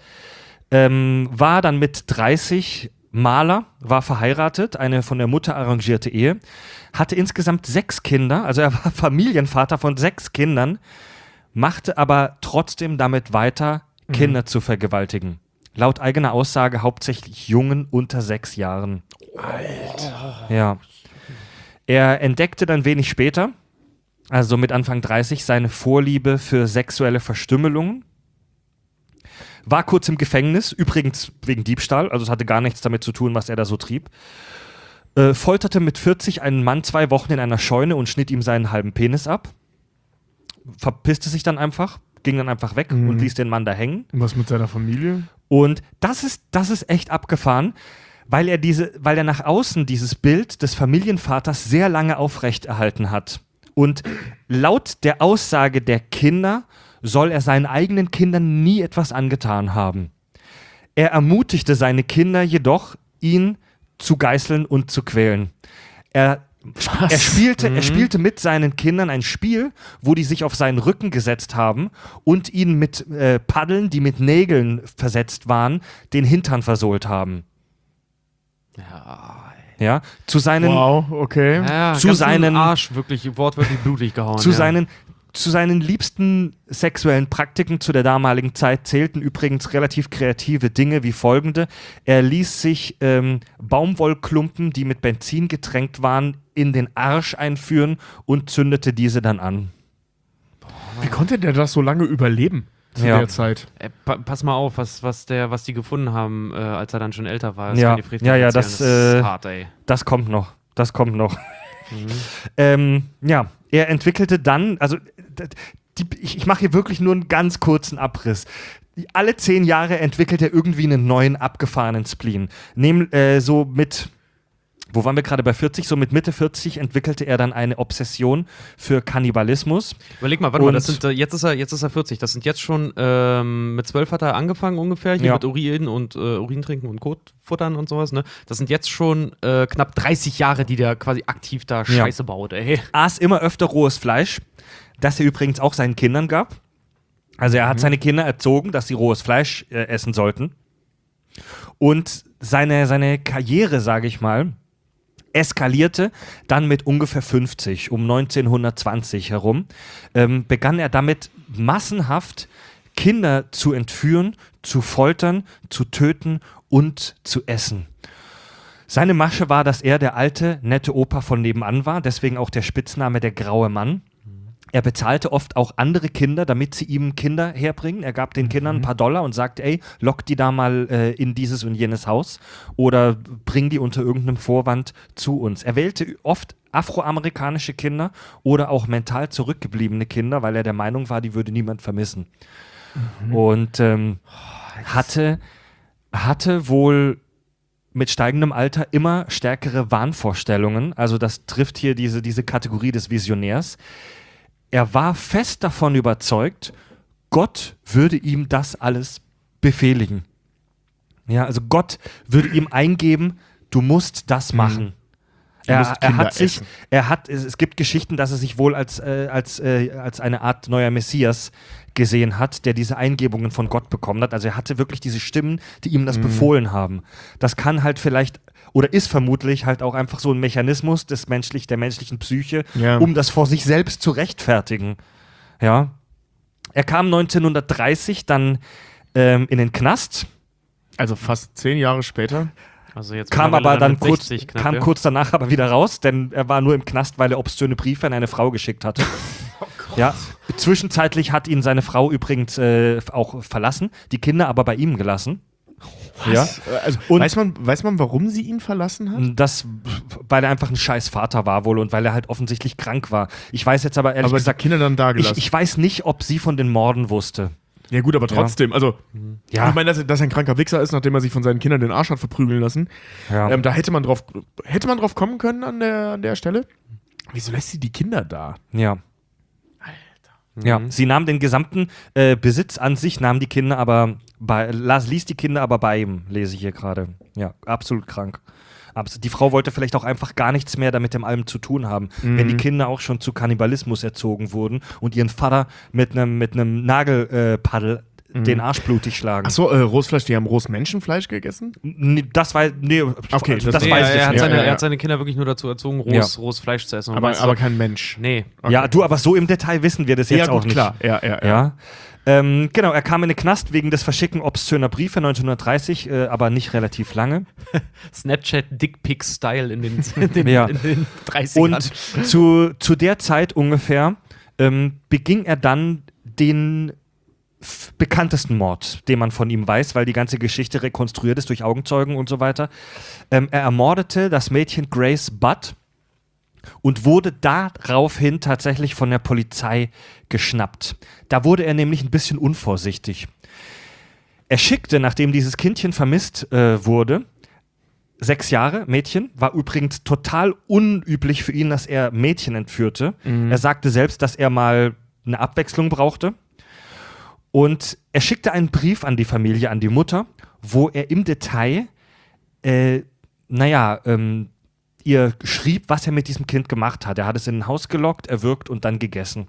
Ähm, war dann mit dreißig Maler, war verheiratet, eine von der Mutter arrangierte Ehe, hatte insgesamt sechs Kinder, also er war Familienvater von sechs Kindern, machte aber trotzdem damit weiter, Kinder zu vergewaltigen. Laut eigener Aussage hauptsächlich Jungen unter sechs Jahren. Alter. Ja. Er entdeckte dann wenig später, also mit Anfang dreißig, seine Vorliebe für sexuelle Verstümmelungen. War kurz im Gefängnis, übrigens wegen Diebstahl, also es hatte gar nichts damit zu tun, was er da so trieb. Äh, folterte mit vierzig einen Mann zwei Wochen in einer Scheune und schnitt ihm seinen halben Penis ab. Verpisste sich dann einfach, ging dann einfach weg und ließ den Mann da hängen. Und was mit seiner Familie? Und das ist, das ist echt abgefahren, weil er, diese, weil er nach außen dieses Bild des Familienvaters sehr lange aufrechterhalten hat. Und laut der Aussage der Kinder soll er seinen eigenen Kindern nie etwas angetan haben. Er ermutigte seine Kinder jedoch, ihn zu geißeln und zu quälen. Er Er spielte, er spielte mit seinen Kindern ein Spiel, wo die sich auf seinen Rücken gesetzt haben und ihn mit äh, Paddeln, die mit Nägeln versetzt waren, den Hintern versohlt haben. Ja, Ja, zu seinen, Wow, okay. ja Zu ganz seinen- Arsch wirklich wortwörtlich blutig gehauen. zu ja. seinen Zu seinen liebsten sexuellen Praktiken zu der damaligen Zeit zählten übrigens relativ kreative Dinge wie folgende. Er ließ sich ähm, Baumwollklumpen, die mit Benzin getränkt waren, in den Arsch einführen und zündete diese dann an. Wie konnte der das so lange überleben zu Ja. der Zeit? Äh, pa pass mal auf, was, was, der, was die gefunden haben, äh, als er dann schon älter war. Das Ja. kann die Friedrich Ja, ja, erzählen. das, das ist äh, hart, ey. Das kommt noch. Das kommt noch. Mhm. ähm, ja, er entwickelte dann, also d- die, ich, ich mache hier wirklich nur einen ganz kurzen Abriss. Alle zehn Jahre entwickelt er irgendwie einen neuen abgefahrenen Spleen. Nehm, äh, so mit, wo waren wir gerade bei vierzig? So mit Mitte vierzig entwickelte er dann eine Obsession für Kannibalismus. Überleg mal, warte mal, das Und- sind, äh, jetzt, ist er, jetzt ist er vierzig. Das sind jetzt schon, ähm, mit zwölf hat er angefangen ungefähr, hier Ja. mit Urin und äh, Urin trinken und Kot futtern und sowas. Ne? Das sind jetzt schon äh, knapp dreißig Jahre, die der quasi aktiv da Ja. Scheiße baut, ey. Aß immer öfter rohes Fleisch, das er übrigens auch seinen Kindern gab. Also er hat seine Kinder erzogen, dass sie rohes Fleisch äh, essen sollten. Und seine, seine Karriere, sage ich mal, eskalierte dann mit ungefähr fünfzig, um neunzehnhundertzwanzig herum, ähm, begann er damit massenhaft Kinder zu entführen, zu foltern, zu töten und zu essen. Seine Masche war, dass er der alte, nette Opa von nebenan war, deswegen auch der Spitzname der graue Mann. Er bezahlte oft auch andere Kinder, damit sie ihm Kinder herbringen. Er gab den Kindern ein paar Dollar und sagte, ey, lock die da mal äh, in dieses und jenes Haus oder bring die unter irgendeinem Vorwand zu uns. Er wählte oft afroamerikanische Kinder oder auch mental zurückgebliebene Kinder, weil er der Meinung war, die würde niemand vermissen. Und ähm, hatte, hatte wohl mit steigendem Alter immer stärkere Wahnvorstellungen. Also das trifft hier diese, diese Kategorie des Visionärs. Er war fest davon überzeugt, Gott würde ihm das alles befehligen. Ja, also Gott würde ihm eingeben, du musst das machen. Du Er, musst er Kinder hat sich, essen. er hat, es, es gibt Geschichten, dass er sich wohl als, äh, als, äh, als eine Art neuer Messias gesehen hat, der diese Eingebungen von Gott bekommen hat. Also er hatte wirklich diese Stimmen, die ihm das befohlen haben. Das kann halt vielleicht oder ist vermutlich halt auch einfach so ein Mechanismus des menschlich, der menschlichen Psyche, Ja. um das vor sich selbst zu rechtfertigen. Ja. Er kam neunzehnhundertdreißig dann ähm, in den Knast, Also fast zehn Jahre später. Also jetzt kam mittlerweile aber dann mit kurz, sechzig knapp, kam ja. kurz danach aber wieder raus, denn er war nur im Knast, weil er obszöne Briefe an eine Frau geschickt hatte. Ja, zwischenzeitlich hat ihn seine Frau übrigens äh, auch verlassen, die Kinder aber bei ihm gelassen. Ja. Also, Und- weiß, man, weiß man, warum sie ihn verlassen hat? Das, weil er einfach ein scheiß Vater war wohl und weil er halt offensichtlich krank war. Ich weiß jetzt aber ehrlich Aber die gesagt, Kinder dann da ich, gelassen. ich weiß nicht, ob sie von den Morden wusste. Ja gut, aber trotzdem, also Ja. ich meine, dass, er- dass er ein kranker Wichser ist, nachdem er sich von seinen Kindern den Arsch hat verprügeln lassen. Ja. Ähm, da hätte man drauf, hätte man drauf kommen können an der, an der Stelle. Wieso lässt sie die Kinder da? Ja. Ja, sie nahm den gesamten äh, Besitz an sich, nahm die Kinder aber bei, las, ließ die Kinder aber bei ihm, lese ich hier gerade. Ja, absolut krank. Abs- Die Frau wollte vielleicht auch einfach gar nichts mehr damit dem allem zu tun haben, wenn die Kinder auch schon zu Kannibalismus erzogen wurden und ihren Vater mit einem mit einem Nagelpaddel äh, Paddel den Arsch blutig schlagen. Achso, äh, Rohsfleisch, die haben rohes Menschenfleisch gegessen? Nee, das war, nee, Okay, also das- das Nee, weiß er, ich er, hat nicht. seine, Ja, ja, er hat ja. seine Kinder wirklich nur dazu erzogen, rohes, Ja. rohes Fleisch zu essen. Und Aber, weißt du- aber kein Mensch. Nee. Okay. Ja, du, aber so im Detail wissen wir das jetzt ja, auch gut, nicht. klar. Ja, ja, ja. Ja. Ähm, genau, er kam in den Knast wegen des Verschicken obszöner Briefe neunzehnhundertdreißig, äh, aber nicht relativ lange. Snapchat-Dickpick-Style in den, in den, Ja. in den dreißigern. Und zu, zu der Zeit ungefähr ähm, beging er dann den f- bekanntesten Mord, den man von ihm weiß, weil die ganze Geschichte rekonstruiert ist durch Augenzeugen und so weiter. Ähm, er ermordete das Mädchen Grace Budd und wurde daraufhin tatsächlich von der Polizei geschnappt. Da wurde er nämlich ein bisschen unvorsichtig. Er schickte, nachdem dieses Kindchen vermisst äh, wurde, sechs Jahre, Mädchen, war übrigens total unüblich für ihn, dass er Mädchen entführte. Er sagte selbst, dass er mal eine Abwechslung brauchte. Und er schickte einen Brief an die Familie, an die Mutter, wo er im Detail, äh, naja, ähm, ihr schrieb, was er mit diesem Kind gemacht hat. Er hat es in ein Haus gelockt, erwürgt und dann gegessen.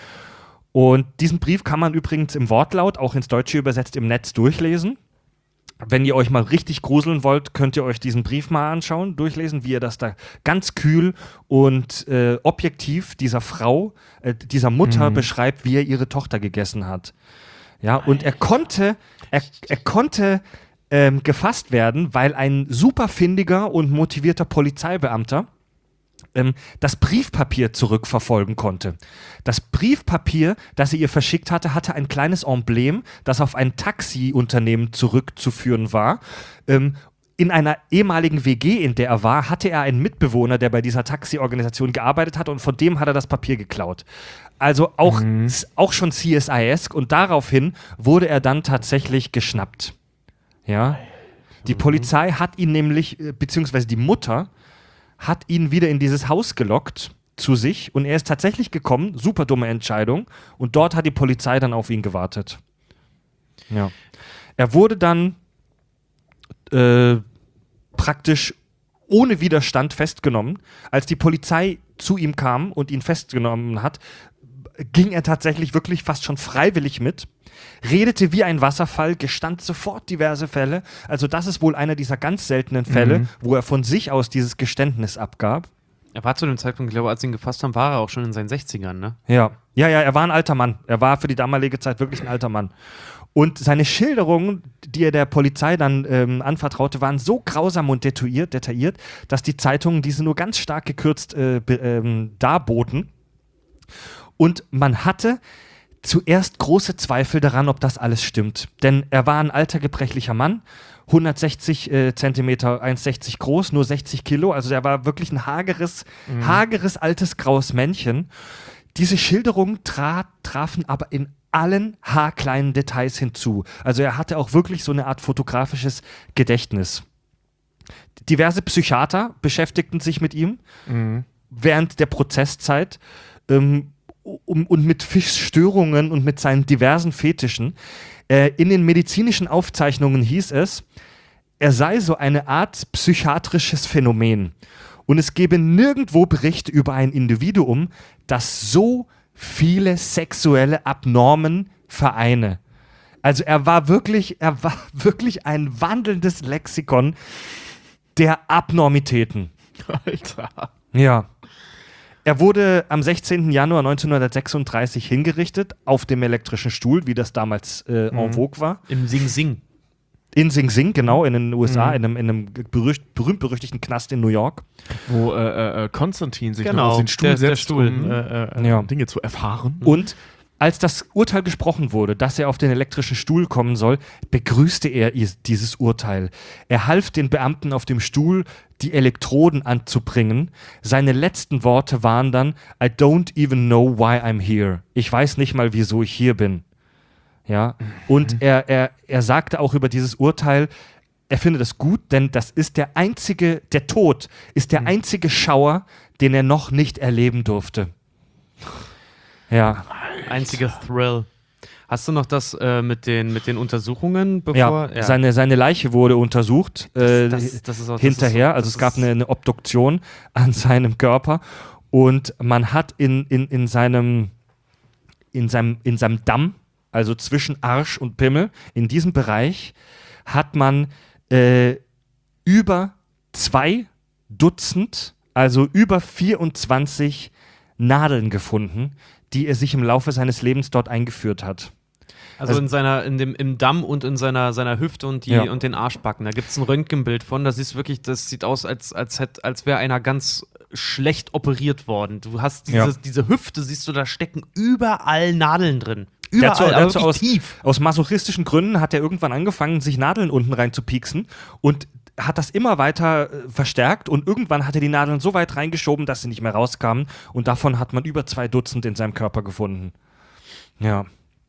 Und diesen Brief kann man übrigens im Wortlaut, auch ins Deutsche übersetzt, im Netz durchlesen. Wenn ihr euch mal richtig gruseln wollt, könnt ihr euch diesen Brief mal anschauen, durchlesen, wie er das da ganz kühl und äh, objektiv dieser Frau, äh, dieser Mutter mhm. beschreibt, wie er ihre Tochter gegessen hat. Ja, und er konnte, er, er konnte ähm, gefasst werden, weil ein super findiger und motivierter Polizeibeamter ähm, das Briefpapier zurückverfolgen konnte. Das Briefpapier, das sie ihr verschickt hatte, hatte ein kleines Emblem, das auf ein Taxiunternehmen zurückzuführen war. Ähm, in einer ehemaligen W G, in der er war, hatte er einen Mitbewohner, der bei dieser Taxiorganisation gearbeitet hat, und von dem hat er das Papier geklaut. Also auch, mhm. auch schon C S I-esk, und daraufhin wurde er dann tatsächlich geschnappt. Ja. Die Polizei hat ihn nämlich, beziehungsweise die Mutter, hat ihn wieder in dieses Haus gelockt zu sich, und er ist tatsächlich gekommen, super dumme Entscheidung, und dort hat die Polizei dann auf ihn gewartet. Ja. Er wurde dann äh, praktisch ohne Widerstand festgenommen. Als die Polizei zu ihm kam und ihn festgenommen hat, ging er tatsächlich wirklich fast schon freiwillig mit, redete wie ein Wasserfall, gestand sofort diverse Fälle. Also das ist wohl einer dieser ganz seltenen Fälle, mhm. wo er von sich aus dieses Geständnis abgab. Er war zu dem Zeitpunkt, ich glaube, als sie ihn gefasst haben, war er auch schon in seinen sechzigern, ne? Ja, ja, ja, er war ein alter Mann. Er war für die damalige Zeit wirklich ein alter Mann. Und seine Schilderungen, die er der Polizei dann ähm, anvertraute, waren so grausam und detailliert, detailliert, dass die Zeitungen diese nur ganz stark gekürzt äh, be, ähm, darboten. Und man hatte zuerst große Zweifel daran, ob das alles stimmt. Denn er war ein alter, gebrechlicher Mann, hundertsechzig äh, Zentimeter, eins Komma sechzig groß, nur sechzig Kilo. Also er war wirklich ein hageres, mhm. hageres, altes, graues Männchen. Diese Schilderungen tra- trafen aber in allen haarkleinen Details hinzu. Also er hatte auch wirklich so eine Art fotografisches Gedächtnis. Diverse Psychiater beschäftigten sich mit ihm mhm. während der Prozesszeit. Ähm, Um, und mit Fischstörungen und mit seinen diversen Fetischen. Äh, in den medizinischen Aufzeichnungen hieß es, er sei so eine Art psychiatrisches Phänomen. Und es gebe nirgendwo Berichte über ein Individuum, das so viele sexuelle Abnormen vereine. Also er war wirklich, er war wirklich ein wandelndes Lexikon der Abnormitäten. Alter. Ja. Er wurde am sechzehnten Januar neunzehnhundertsechsunddreißig hingerichtet auf dem elektrischen Stuhl, wie das damals äh, en vogue war. Im Sing Sing. In Sing Sing, genau, in den U S A, mhm. in einem, in einem berücht, berühmt-berüchtigten Knast in New York. Wo äh, äh, Konstantin sich genau, noch auf den Stuhl der, setzt, der Stuhl. um äh, äh, ja. Dinge zu erfahren. Und als das Urteil gesprochen wurde, dass er auf den elektrischen Stuhl kommen soll, begrüßte er dieses Urteil. Er half den Beamten auf dem Stuhl, die Elektroden anzubringen. Seine letzten Worte waren dann: I don't even know why I'm here. Ich weiß nicht mal, wieso ich hier bin. Ja. Und er, er, er sagte auch über dieses Urteil, er findet es gut, denn das ist der einzige, der Tod ist der einzige Schauer, den er noch nicht erleben durfte. Ja. Einziger Thrill. Hast du noch das äh, mit, den, mit den Untersuchungen? Bevor, ja, ja. Seine, seine Leiche wurde untersucht äh, das, das, das ist auch, hinterher. Das ist, also es gab eine, eine Obduktion an seinem Körper, und man hat in, in, in, seinem, in, seinem, in seinem Damm, also zwischen Arsch und Pimmel, in diesem Bereich, hat man äh, über zwei Dutzend, also über vierundzwanzig Nadeln gefunden, die er sich im Laufe seines Lebens dort eingeführt hat. Also, also in seiner, in dem, im Damm und in seiner, seiner Hüfte und, die, ja. und den Arschbacken. Da gibt es ein Röntgenbild von, das ist wirklich, das sieht aus, als, als, als wäre einer ganz schlecht operiert worden. Du hast diese, ja. diese Hüfte, siehst du, da stecken überall Nadeln drin. Überall, dazu, aber dazu wirklich aus, tief. Aus masochistischen Gründen hat er irgendwann angefangen, sich Nadeln unten rein zu pieksen, und hat das immer weiter äh, verstärkt, und irgendwann hat er die Nadeln so weit reingeschoben, dass sie nicht mehr rauskamen, und davon hat man über zwei Dutzend in seinem Körper gefunden. Ja.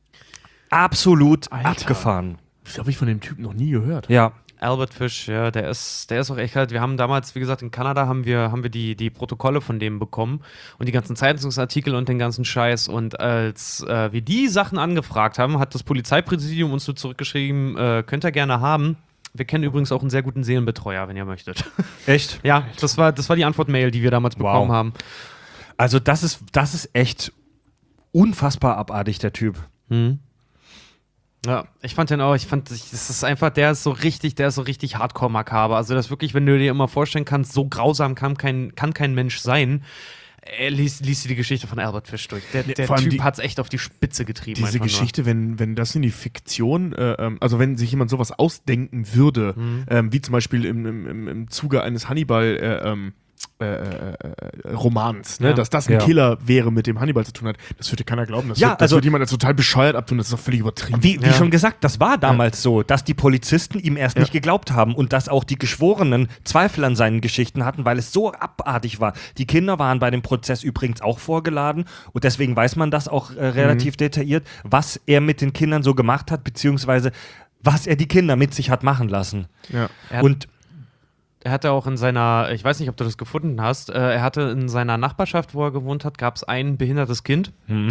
Absolut Alter. abgefahren. Das habe ich von dem Typen noch nie gehört. Ja. Albert Fish, ja, der ist, der ist auch echt halt, wir haben damals, wie gesagt, in Kanada haben wir, haben wir die, die Protokolle von dem bekommen und die ganzen Zeitungsartikel und den ganzen Scheiß, und als äh, wir die Sachen angefragt haben, hat das Polizeipräsidium uns so zurückgeschrieben, äh, könnt ihr gerne haben. Wir kennen übrigens auch einen sehr guten Seelenbetreuer, wenn ihr möchtet. Echt? Ja, das war, das war die Antwortmail, die wir damals wow. bekommen haben. Also das ist, das ist echt unfassbar abartig, der Typ. Hm. Ja, ich fand den auch, ich fand, das ist einfach, der ist so richtig, der ist so richtig hardcore-makaber. Also das wirklich, wenn du dir immer vorstellen kannst, so grausam kann kein, kann kein Mensch sein. Er liest, liest die Geschichte von Albert Fish durch. Der, der Vor allem Typ die- hat's echt auf die Spitze getrieben. Diese einfach Geschichte, wenn, wenn das in die Fiktion, äh, ähm, also wenn sich jemand sowas ausdenken würde, Mhm. ähm, wie zum Beispiel im, im, im, im Zuge eines Hannibal äh, ähm, äh, äh, äh, Romans, ne? Ja. dass das ein Ja. Killer wäre, mit dem Hannibal zu tun hat, das würde keiner glauben. Das, Ja, wird, das also- wird jemand als total bescheuert abtun, das ist doch völlig übertrieben. Wie, wie Ja. schon gesagt, das war damals so, dass die Polizisten ihm erst Ja. nicht geglaubt haben und dass auch die Geschworenen Zweifel an seinen Geschichten hatten, weil es so abartig war. Die Kinder waren bei dem Prozess übrigens auch vorgeladen und deswegen weiß man das auch äh, relativ detailliert, was er mit den Kindern so gemacht hat, beziehungsweise was er die Kinder mit sich hat machen lassen. Ja. Er hat- Und Er hatte auch in seiner, ich weiß nicht, ob du das gefunden hast, äh, er hatte in seiner Nachbarschaft, wo er gewohnt hat, gab es ein behindertes Kind,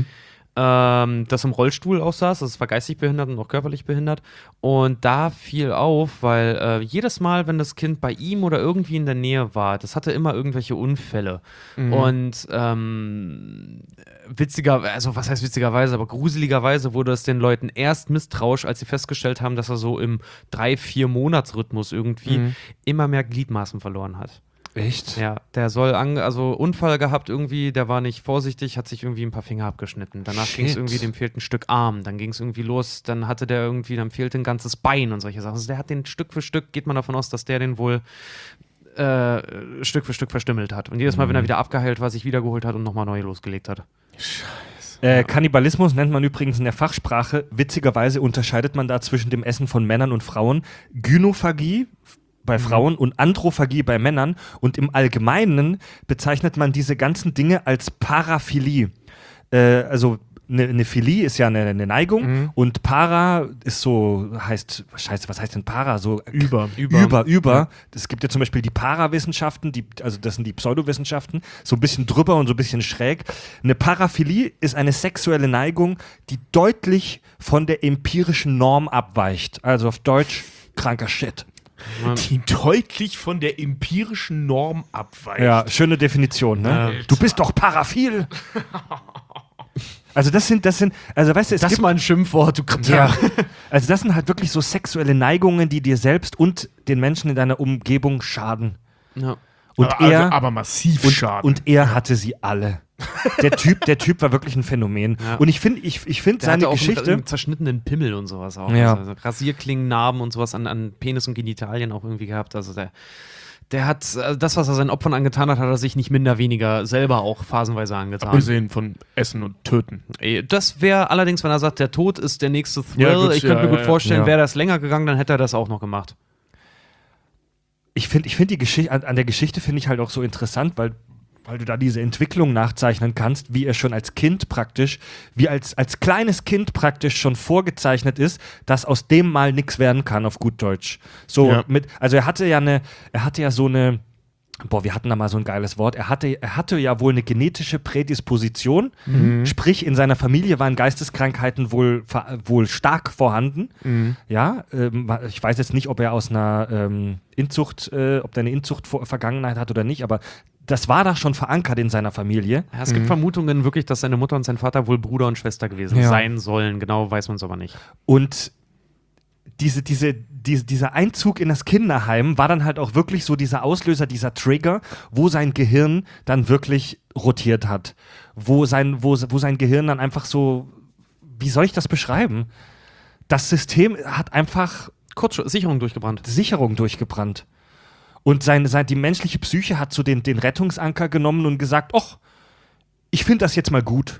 ähm, das im Rollstuhl aussaß. Das war geistig behindert und auch körperlich behindert. Und da fiel auf, weil äh, jedes Mal, wenn das Kind bei ihm oder irgendwie in der Nähe war, das hatte immer irgendwelche Unfälle. Und ähm, witziger, also was heißt witzigerweise, aber gruseligerweise wurde es den Leuten erst misstrauisch, als sie festgestellt haben, dass er so im drei vier Monats-Rhythmus irgendwie immer mehr Gliedmaßen verloren hat. echt? Ja, der soll an, also Unfall gehabt irgendwie, der war nicht vorsichtig, hat sich irgendwie ein paar Finger abgeschnitten. Danach ging es Shit. irgendwie, dem fehlt ein Stück Arm, dann ging es irgendwie los, dann hatte der irgendwie, dann fehlte ein ganzes Bein und solche Sachen. Also der hat den Stück für Stück, geht man davon aus, dass der den wohl äh, Stück für Stück verstümmelt hat. Und jedes Mal, wenn er wieder abgeheilt war, sich wiedergeholt hat und nochmal neu losgelegt hat. Äh, Kannibalismus nennt man übrigens in der Fachsprache. Witzigerweise unterscheidet man da zwischen dem Essen von Männern und Frauen. Gynophagie bei Frauen und Androphagie bei Männern. Und im Allgemeinen bezeichnet man diese ganzen Dinge als Paraphilie. Äh, also eine, eine Philie ist ja eine, eine Neigung und Para ist so, heißt, scheiße, was heißt denn Para? So Über. Über, über. über. Es gibt ja zum Beispiel die Parawissenschaften, die, also das sind die Pseudowissenschaften, so ein bisschen drüber und so ein bisschen schräg. Eine Paraphilie ist eine sexuelle Neigung, die deutlich von der empirischen Norm abweicht. Also auf Deutsch, kranker Shit. Die deutlich von der empirischen Norm abweicht. Ja, schöne Definition, ne? Ja. Du bist doch paraphil. Also das sind, das sind, also weißt du, es Das ist gibt mal ein Schimpfwort, du Kritter. ja, also das sind halt wirklich so sexuelle Neigungen, die dir selbst und den Menschen in deiner Umgebung schaden. Ja. Und aber, er, also, aber massiv und, Schaden. und er hatte sie alle. Der Typ, der Typ war wirklich ein Phänomen. Ja. Und ich finde, ich, ich finde Der seine hatte auch Geschichte. einen prozeschnittenen Pimmel und sowas auch. Ja. Also, also Rasierklingen, Narben und sowas an, an Penis und Genitalien auch irgendwie gehabt. Also der, der hat, also das, was er seinen Opfern angetan hat, hat er sich nicht minder weniger selber auch phasenweise angetan. Abgesehen von Essen und Töten. Ey, Das wäre allerdings, wenn er sagt, der Tod ist der nächste Thrill. Ja, gut, ich könnte ja, mir gut ja, vorstellen, ja. wäre das länger gegangen, dann hätte er das auch noch gemacht. Ich finde ich find die Geschichte, an, an der Geschichte finde ich halt auch so interessant, weil, weil du da diese Entwicklung nachzeichnen kannst, wie er schon als Kind praktisch, wie als, als kleines Kind praktisch schon vorgezeichnet ist, dass aus dem mal nichts werden kann, auf gut Deutsch. So Ja. mit, also er hatte ja eine, er hatte ja so eine, boah, wir hatten da mal so ein geiles Wort, er hatte, er hatte ja wohl eine genetische Prädisposition, sprich in seiner Familie waren Geisteskrankheiten wohl, ver- wohl stark vorhanden. Ja, ähm, ich weiß jetzt nicht, ob er aus einer ähm, Inzucht, äh, ob der eine Inzucht-Vergangenheit hat oder nicht, aber das war da schon verankert in seiner Familie. Ja, es gibt Vermutungen wirklich, dass seine Mutter und sein Vater wohl Bruder und Schwester gewesen Ja. sein sollen. Genau weiß man es aber nicht. Und diese, diese, diese, dieser Einzug in das Kinderheim war dann halt auch wirklich so dieser Auslöser, dieser Trigger, wo sein Gehirn dann wirklich rotiert hat. Wo sein, wo, wo sein Gehirn dann einfach so, wie soll ich das beschreiben? Das System hat einfach Kurz Sicherung durchgebrannt. Sicherung durchgebrannt. Und sein, sein, die menschliche Psyche hat so den, den Rettungsanker genommen und gesagt, ach, ich finde das jetzt mal gut.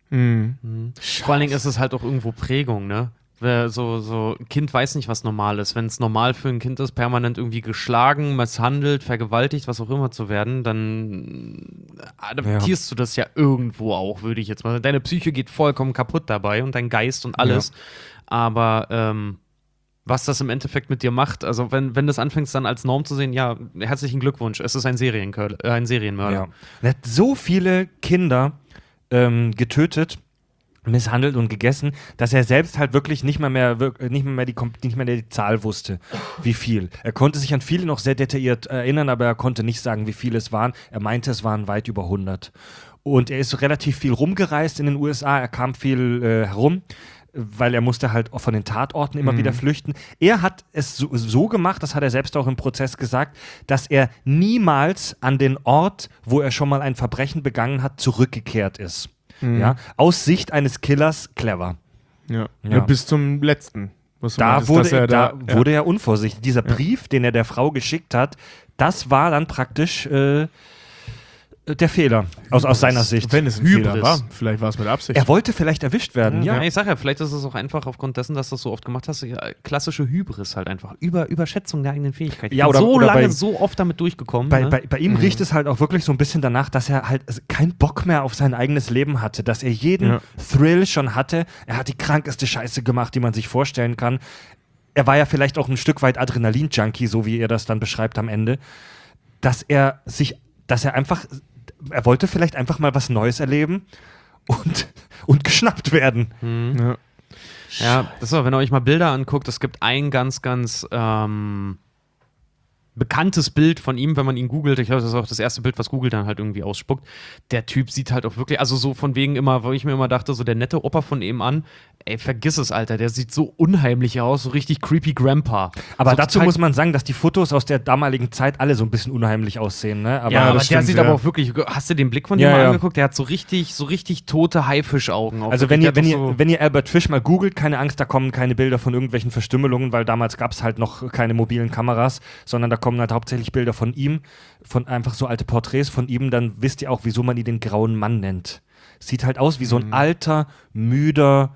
Vor allen Dingen ist es halt auch irgendwo Prägung, ne? Wer So, so, ein Kind weiß nicht, was normal ist. Wenn es normal für ein Kind ist, permanent irgendwie geschlagen, misshandelt, vergewaltigt, was auch immer zu werden, dann adaptierst du das ja irgendwo auch, würde ich jetzt mal sagen. Deine Psyche geht vollkommen kaputt dabei und dein Geist und alles. Aber ähm, was das im Endeffekt mit dir macht, also wenn, wenn du das anfängst dann als Norm zu sehen, ja, herzlichen Glückwunsch, es ist ein, Serienkör äh, ein Serienmörder. Ja. Er hat so viele Kinder ähm, getötet, misshandelt und gegessen, dass er selbst halt wirklich nicht mehr, mehr, wirk- nicht mehr, mehr die, Kom- nicht mehr die Zahl wusste, wie viel. Er konnte sich an viele noch sehr detailliert erinnern, aber er konnte nicht sagen, wie viele es waren. Er meinte, es waren weit über hundert. Und er ist relativ viel rumgereist in den U S A, er kam viel äh, herum. weil er musste halt auch von den Tatorten immer Mhm. wieder flüchten. Er hat es so, so gemacht, das hat er selbst auch im Prozess gesagt, dass er niemals an den Ort, wo er schon mal ein Verbrechen begangen hat, zurückgekehrt ist. Mhm. Ja? Aus Sicht eines Killers clever. Ja. Ja. Ja, bis zum letzten. Was du Da, meintest, wurde, dass er, er da ja. wurde er unvorsichtig. Dieser Brief, den er der Frau geschickt hat, das war dann praktisch äh, der Fehler, aus, aus seiner Sicht. Wenn es ein Hybris. Fehler war, vielleicht war es mit Absicht. Er wollte vielleicht erwischt werden, ja. Ja, ich sag ja, vielleicht ist es auch einfach aufgrund dessen, dass du das so oft gemacht hast, ja, klassische Hybris halt einfach. Über, Überschätzung der eigenen Fähigkeiten. Ja, Ich bin oder- so oder lange, bei- so oft damit durchgekommen. Bei, ne? bei, bei ihm riecht es halt auch wirklich so ein bisschen danach, dass er halt keinen Bock mehr auf sein eigenes Leben hatte, dass er jeden Ja. Thrill schon hatte. Er hat die krankeste Scheiße gemacht, die man sich vorstellen kann. Er war ja vielleicht auch ein Stück weit Adrenalin-Junkie, so wie er das dann beschreibt am Ende, dass er sich, dass er einfach, er wollte vielleicht einfach mal was Neues erleben und, und geschnappt werden. Ja. Ja, das ist auch, wenn ihr euch mal Bilder anguckt, es gibt ein ganz, ganz ähm, bekanntes Bild von ihm, wenn man ihn googelt. Ich glaube, das ist auch das erste Bild, was Google dann halt irgendwie ausspuckt. Der Typ sieht halt auch wirklich, also so von wegen immer, wo ich mir immer dachte, so der nette Opa von eben an, ey, vergiss es, Alter, der sieht so unheimlich aus, so richtig creepy Grandpa. Aber so dazu total- muss man sagen, dass die Fotos aus der damaligen Zeit alle so ein bisschen unheimlich aussehen. Ne? Aber ja, aber das der stimmt, sieht ja. aber auch wirklich, hast du den Blick von dem Ja, mal ja. angeguckt? Der hat so richtig, so richtig tote Haifischaugen. Auch Also wirklich. wenn ihr, Der wenn, hat doch ihr, so- wenn ihr Albert Fish mal googelt, keine Angst, da kommen keine Bilder von irgendwelchen Verstümmelungen, weil damals gab es halt noch keine mobilen Kameras, sondern da kommen halt hauptsächlich Bilder von ihm, von einfach so alte Porträts von ihm, dann wisst ihr auch, wieso man ihn den grauen Mann nennt. Sieht halt aus wie so ein Mhm. alter, müder,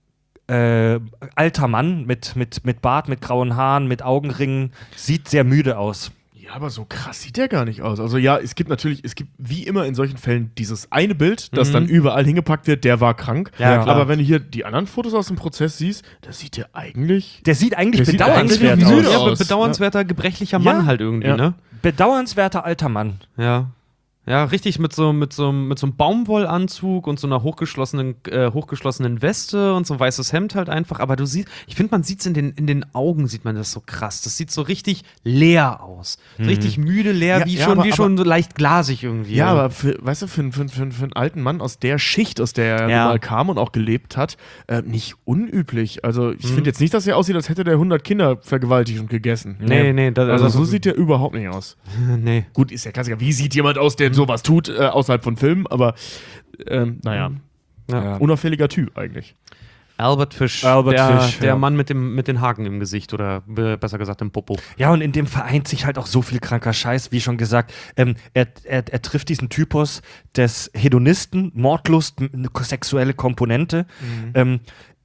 äh, alter Mann mit, mit, mit Bart, mit grauen Haaren, mit Augenringen. Sieht sehr müde aus. Ja, aber so krass sieht der gar nicht aus. Also ja, es gibt natürlich, es gibt wie immer in solchen Fällen dieses eine Bild, das Mhm. dann überall hingepackt wird, der war krank. Ja, klar. Aber wenn du hier die anderen Fotos aus dem Prozess siehst, da sieht der eigentlich... Der sieht eigentlich Der sieht bedauernswert eigentlich aus. müde ja, aus. be- bedauernswerter, gebrechlicher Ja. Mann halt irgendwie, Ja. ne? Bedauernswerter alter Mann. Ja. Ja, richtig, mit so, mit so, mit so einem Baumwollanzug und so einer hochgeschlossenen, äh, hochgeschlossenen Weste und so ein weißes Hemd halt einfach. Aber du siehst, ich finde, man sieht es in den, in den Augen, sieht man das so krass. Das sieht so richtig leer aus. So richtig müde, leer, Ja, wie ja, schon, aber- wie schon so leicht glasig irgendwie. Ja, aber für, weißt du, für, für, für, für einen alten Mann aus der Schicht, aus der er Ja. mal kam und auch gelebt hat, äh, nicht unüblich. Also ich Mhm. finde jetzt nicht, dass er aussieht, als hätte der hundert Kinder vergewaltigt und gegessen. Nee, nee, das, Also so sieht der überhaupt nicht aus. nee. Gut, ist ja Klassiker. Wie sieht jemand aus, der sowas tut, äh, außerhalb von Filmen? Aber ähm, naja, Ja. unauffälliger Typ eigentlich. Albert Fish, Albert der, Fish, der ja. Mann mit, dem, mit den Haken im Gesicht oder be- besser gesagt im Popo. Ja, und in dem vereint sich halt auch so viel kranker Scheiß, wie schon gesagt. Ähm, er, er, er trifft diesen Typus des Hedonisten, Mordlust, m- eine sexuelle Komponente. Ähm,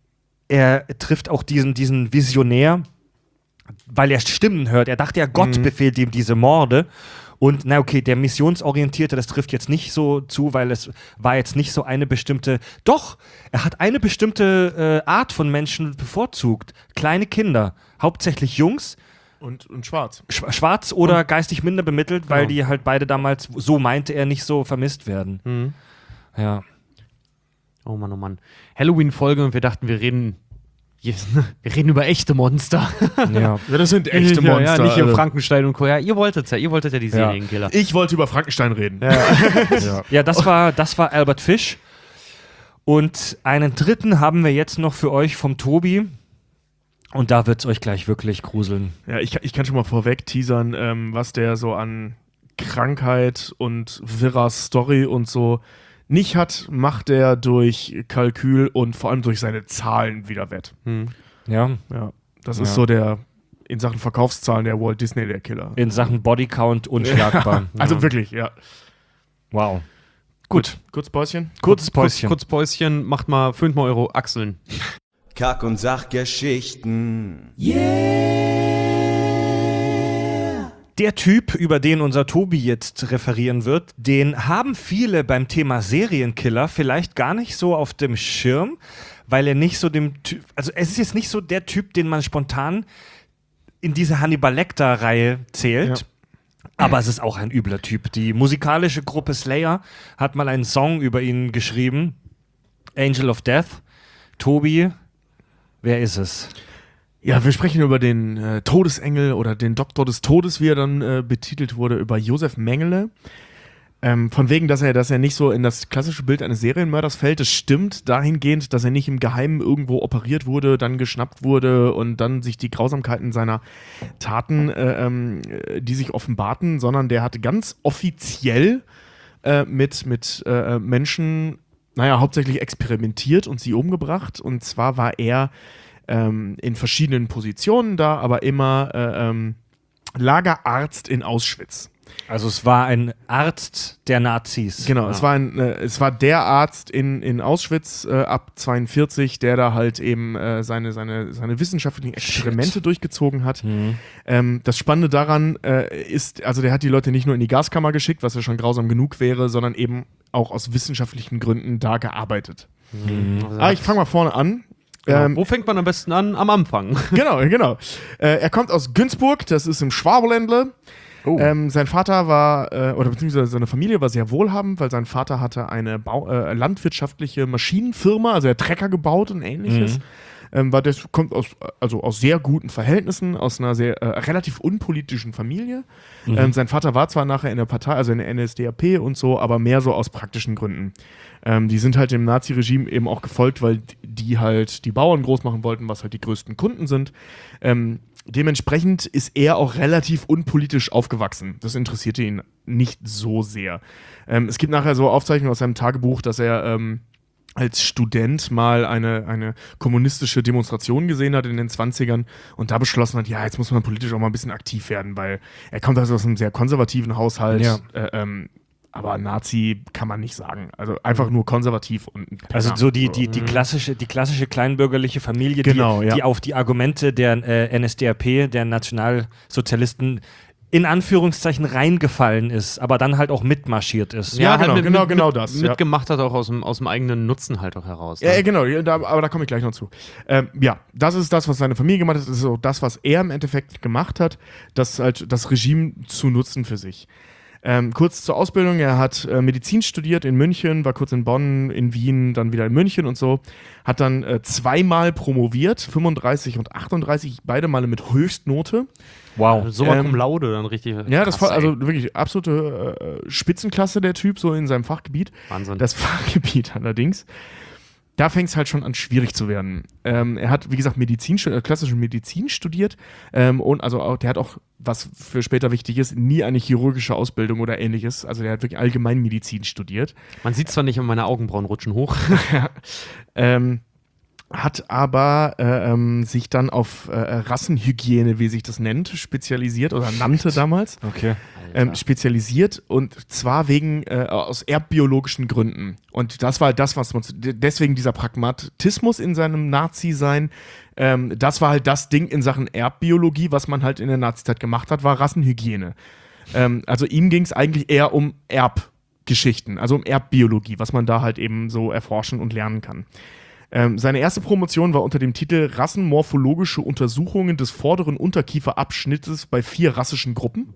er trifft auch diesen, diesen Visionär, weil er Stimmen hört. Er dachte ja, Gott befehlt ihm diese Morde. Und na okay, der Missionsorientierte, das trifft jetzt nicht so zu, weil es war jetzt nicht so eine bestimmte. Doch, er hat eine bestimmte äh, Art von Menschen bevorzugt. Kleine Kinder, hauptsächlich Jungs, Und, und schwarz. Sch- schwarz oder geistig minder bemittelt, weil Genau. die halt beide damals, so meinte er, nicht so vermisst werden. Mhm. Ja. Oh Mann, oh Mann. Halloween-Folge und wir dachten, wir reden, wir reden über echte Monster. ja. Ja, das sind echte Ja, Monster. ja, nicht hier also. Frankenstein und Co. Ja, ihr wolltet ja, ihr wolltet ja die Serienkiller. Ich wollte über Frankenstein reden. Ja, ja das, war, das war Albert Fish. Und einen dritten haben wir jetzt noch für euch vom Tobi. Und da wird es euch gleich wirklich gruseln. Ja, ich, ich kann schon mal vorweg teasern, ähm, was der so an Krankheit und wirrer Story und so nicht hat, macht er durch Kalkül und vor allem durch seine Zahlen wieder wett. Hm. Ja. Ja, das Ja. ist so der, in Sachen Verkaufszahlen, der Walt Disney, der Killer. In Sachen Bodycount unschlagbar. Also wirklich, ja. Wow. Gut. Kurz Päuschen. Kurzes Päuschen. Kurz, kurz Päuschen, macht mal, föhnt mal eure Achseln. Kack- und Sachgeschichten. Der Typ, über den unser Tobi jetzt referieren wird, den haben viele beim Thema Serienkiller vielleicht gar nicht so auf dem Schirm, weil er nicht so dem Typ, also es ist jetzt nicht so der Typ, den man spontan in diese Hannibal Lecter-Reihe zählt. Ja. Aber es ist auch ein übler Typ. Die musikalische Gruppe Slayer hat mal einen Song über ihn geschrieben. Angel of Death. Tobi, wer ist es? Ja, wir sprechen über den äh, Todesengel oder den Doktor des Todes, wie er dann äh, betitelt wurde, über Josef Mengele. Ähm, von wegen, dass er, dass er nicht so in das klassische Bild eines Serienmörders fällt. Das stimmt dahingehend, dass er nicht im Geheimen irgendwo operiert wurde, dann geschnappt wurde und dann sich die Grausamkeiten seiner Taten, äh, ähm, die sich offenbarten, sondern der hat ganz offiziell äh, mit, mit äh, Menschen, naja, hauptsächlich experimentiert und sie umgebracht. Und zwar war er ähm, in verschiedenen Positionen da, aber immer äh, ähm, Lagerarzt in Auschwitz. Also es war ein Arzt der Nazis. Genau, ja. es war ein, äh, es war der Arzt in, in Auschwitz äh, ab zweiundvierzig, der da halt eben äh, seine, seine, seine wissenschaftlichen Experimente Shit. durchgezogen hat. Mhm. Ähm, das Spannende daran äh, ist, also der hat die Leute nicht nur in die Gaskammer geschickt, was ja schon grausam genug wäre, sondern eben auch aus wissenschaftlichen Gründen da gearbeitet. Mhm. Also Ah, ich fange mal vorne an. genau. Ähm, Wo fängt man am besten an? Am Anfang. genau, genau. Äh, er kommt aus Günzburg, das ist im Schwaberländle. Oh. Ähm, sein Vater war, äh, oder beziehungsweise seine Familie war sehr wohlhabend, weil sein Vater hatte eine Bau äh, landwirtschaftliche Maschinenfirma, also er hat Trecker gebaut und ähnliches. Mhm. Ähm, war das, kommt aus, also aus sehr guten Verhältnissen, aus einer sehr äh, relativ unpolitischen Familie. Mhm. Ähm, sein Vater war zwar nachher in der Partei, also in der N S D A P und so, aber mehr so aus praktischen Gründen. Ähm, die sind halt dem Nazi-Regime eben auch gefolgt, weil die halt die Bauern groß machen wollten, was halt die größten Kunden sind. Ähm, Dementsprechend ist er auch relativ unpolitisch aufgewachsen. Das interessierte ihn nicht so sehr. Ähm, es gibt nachher so Aufzeichnungen aus seinem Tagebuch, dass er ähm, als Student mal eine, eine kommunistische Demonstration gesehen hat in den zwanzigern und da beschlossen hat, ja, jetzt muss man politisch auch mal ein bisschen aktiv werden, weil er kommt also aus einem sehr konservativen Haushalt. Ja. Äh, ähm, aber Nazi kann man nicht sagen. Also einfach nur konservativ und ein Penner. Also so die, die, die, klassische, die klassische kleinbürgerliche Familie, Genau, die, ja. die auf die Argumente der äh, N S D A P, der Nationalsozialisten, in Anführungszeichen reingefallen ist, aber dann halt auch mitmarschiert ist. Ja, genau, mit, genau, mit, genau mit, das, ja. Mitgemacht hat auch aus dem, aus dem eigenen Nutzen halt auch heraus. Ne? Ja, ja, genau, ja, da, aber da komme ich gleich noch zu. Ähm, ja, das ist das, was seine Familie gemacht hat. Das ist auch das, was er im Endeffekt gemacht hat, das halt das Regime zu nutzen für sich. Ähm, kurz zur Ausbildung, er hat äh, Medizin studiert in München, war kurz in Bonn, in Wien, dann wieder in München und so. Hat dann äh, zweimal promoviert, fünfunddreißig und achtunddreißig, beide Male mit Höchstnote. Wow. Summa Ähm, cum laude dann richtig. Ja, das krass, war also ey. wirklich absolute äh, Spitzenklasse der Typ, so in seinem Fachgebiet. Wahnsinn. Das Fachgebiet allerdings. Da fängt es halt schon an, schwierig zu werden. Ähm, er hat, wie gesagt, Medizin, äh, klassische Medizin studiert ähm, und also auch, der hat auch, was für später wichtig ist, nie eine chirurgische Ausbildung oder ähnliches. Also der hat wirklich Allgemeinmedizin studiert. Man sieht zwar nicht, aber meine Augenbrauen rutschen hoch. ähm, hat aber äh, ähm, sich dann auf äh, Rassenhygiene, wie sich das nennt, spezialisiert oder nannte damals. Okay. Ähm, spezialisiert und zwar wegen äh, aus erbbiologischen Gründen. Und das war das, was man deswegen dieser Pragmatismus in seinem Nazi-Sein, ähm, das war halt das Ding in Sachen Erbbiologie, was man halt in der Nazizeit gemacht hat, war Rassenhygiene. Ähm, also ihm ging es eigentlich eher um Erbgeschichten, also um Erbbiologie, was man da halt eben so erforschen und lernen kann. Ähm, seine erste Promotion war unter dem Titel Rassenmorphologische Untersuchungen des vorderen Unterkieferabschnittes bei vier rassischen Gruppen.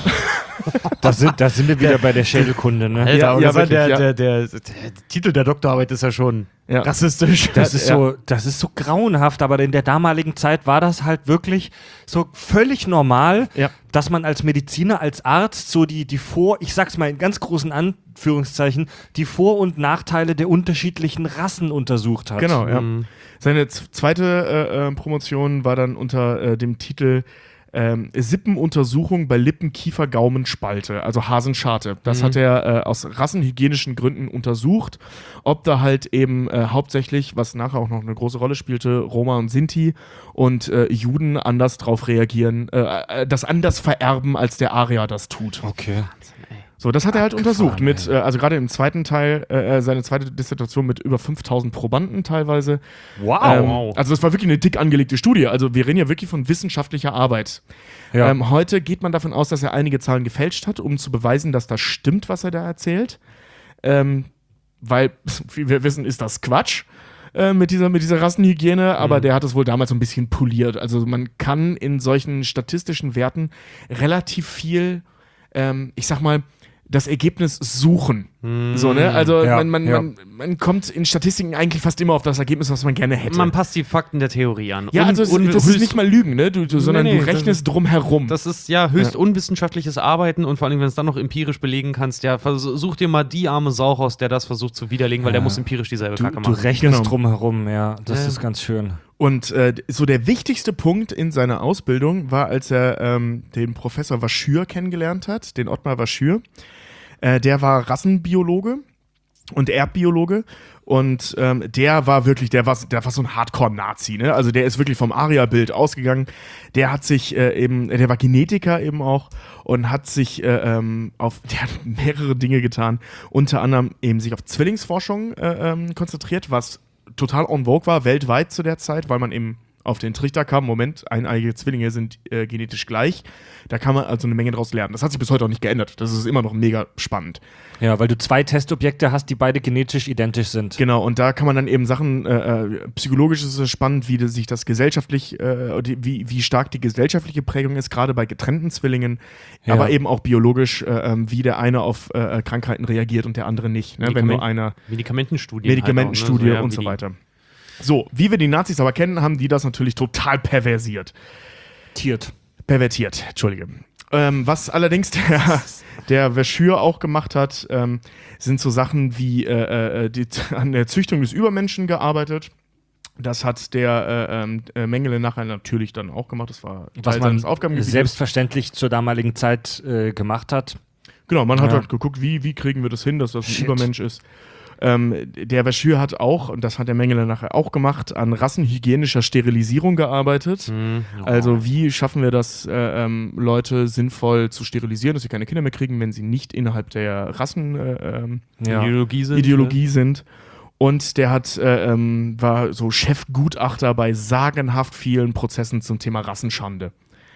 Da sind, da sind wir wieder bei der Schädelkunde, ne? Alter, Ja, aber ja, der, wirklich, der, ja. der, der, der Titel der Doktorarbeit ist ja schon Ja. rassistisch. Das ist, Ja. so, das ist so grauenhaft, aber in der damaligen Zeit war das halt wirklich so völlig normal, Ja. dass man als Mediziner, als Arzt so die, die Vor-, ich sag's mal in ganz großen Anführungszeichen, die Vor- und Nachteile der unterschiedlichen Rassen untersucht hat. Genau, ja. Mhm. Seine z- zweite äh, äh, Promotion war dann unter äh, dem Titel ähm, Sippenuntersuchung bei Lippen, Kiefer, Gaumen, Spalte, also Hasenscharte. Das Mhm. hat er äh, aus rassenhygienischen Gründen untersucht, ob da halt eben äh, hauptsächlich, was nachher auch noch eine große Rolle spielte, Roma und Sinti und äh, Juden anders drauf reagieren, äh, äh, das anders vererben, als der Arier das tut. Okay. So, das hat er halt untersucht Abgefahren, mit, äh, also gerade im zweiten Teil, äh, seine zweite Dissertation mit über fünftausend Probanden teilweise. Wow. Ähm, also das war wirklich eine dick angelegte Studie. Also wir reden ja wirklich von wissenschaftlicher Arbeit. Ja. Ähm, heute geht man davon aus, dass er einige Zahlen gefälscht hat, um zu beweisen, dass das stimmt, was er da erzählt. Ähm, weil, wie wir wissen, ist das Quatsch äh, mit, dieser, mit dieser Rassenhygiene, aber der hat es wohl damals so ein bisschen poliert. Also man kann in solchen statistischen Werten relativ viel, ähm, ich sag mal, das Ergebnis suchen. Mm. So, ne? Also Ja, man, man, ja. man, man kommt in Statistiken eigentlich fast immer auf das Ergebnis, was man gerne hätte. Man passt die Fakten der Theorie an. ja, Un- also es, un- das ist höchst- nicht mal Lügen, ne? Du, du, sondern Nee, nee, du rechnest drum herum. Das ist ja höchst Ja. unwissenschaftliches Arbeiten und vor allem, wenn du es dann noch empirisch belegen kannst, ja, versuch dir mal die arme Sau raus, der das versucht zu widerlegen, weil der Ja. muss empirisch dieselbe Du, Kacke du machen. rechnest Genau. drum herum, ja. Das Ja. ist ganz schön. Und äh, so der wichtigste Punkt in seiner Ausbildung war, als er ähm, den Professor Waschür kennengelernt hat, den Ottmar Waschür. Äh, der war Rassenbiologe und Erbbiologe und ähm, der war wirklich, der war, der war so ein Hardcore-Nazi, ne? Also der ist wirklich vom Aria-Bild ausgegangen. Der hat sich äh, eben, der war Genetiker eben auch und hat sich äh, ähm, auf, der hat mehrere Dinge getan, unter anderem eben sich auf Zwillingsforschung äh, ähm, konzentriert, was total en vogue war, weltweit zu der Zeit, weil man eben auf den Trichter kam, Moment, eineige Zwillinge sind äh, genetisch gleich. Da kann man also eine Menge draus lernen. Das hat sich bis heute auch nicht geändert. Das ist immer noch mega spannend. Ja, weil du zwei Testobjekte hast, die beide genetisch identisch sind. Genau, und da kann man dann eben Sachen, äh, äh, psychologisch ist es spannend, wie das, sich das gesellschaftlich, äh, die, wie, wie stark die gesellschaftliche Prägung ist, gerade bei getrennten Zwillingen, Ja. aber eben auch biologisch, äh, ähm, wie der eine auf äh, Krankheiten reagiert und der andere nicht. Ne? Wenn nur Medikament- einer Medikamentenstudien. Medikamentenstudie halt auch, ne? und wie so die- weiter. So, wie wir die Nazis aber kennen, haben die das natürlich total perversiert. Tiert. Pervertiert, Entschuldige. Ähm, was allerdings der, der Verschür auch gemacht hat, ähm, sind so Sachen wie äh, äh, die, an der Züchtung des Übermenschen gearbeitet. Das hat der äh, ähm, äh, Mengele nachher natürlich dann auch gemacht. Das war Was Teil man seines Aufgabengebietes. selbstverständlich zur damaligen Zeit äh, gemacht hat. Genau, man hat Ja. halt geguckt, wie, wie kriegen wir das hin, dass das ein Shit. Übermensch ist. Ähm, der Verschür hat auch, und das hat der Mengele nachher auch gemacht, an rassenhygienischer Sterilisierung gearbeitet. Mhm. Also wie schaffen wir das, äh, ähm, Leute sinnvoll zu sterilisieren, dass sie keine Kinder mehr kriegen, wenn sie nicht innerhalb der Rassen äh, ähm, Ja. Ideologie sind. Ideologie sind. Und der hat, äh, ähm, war so Chefgutachter bei sagenhaft vielen Prozessen zum Thema Rassenschande.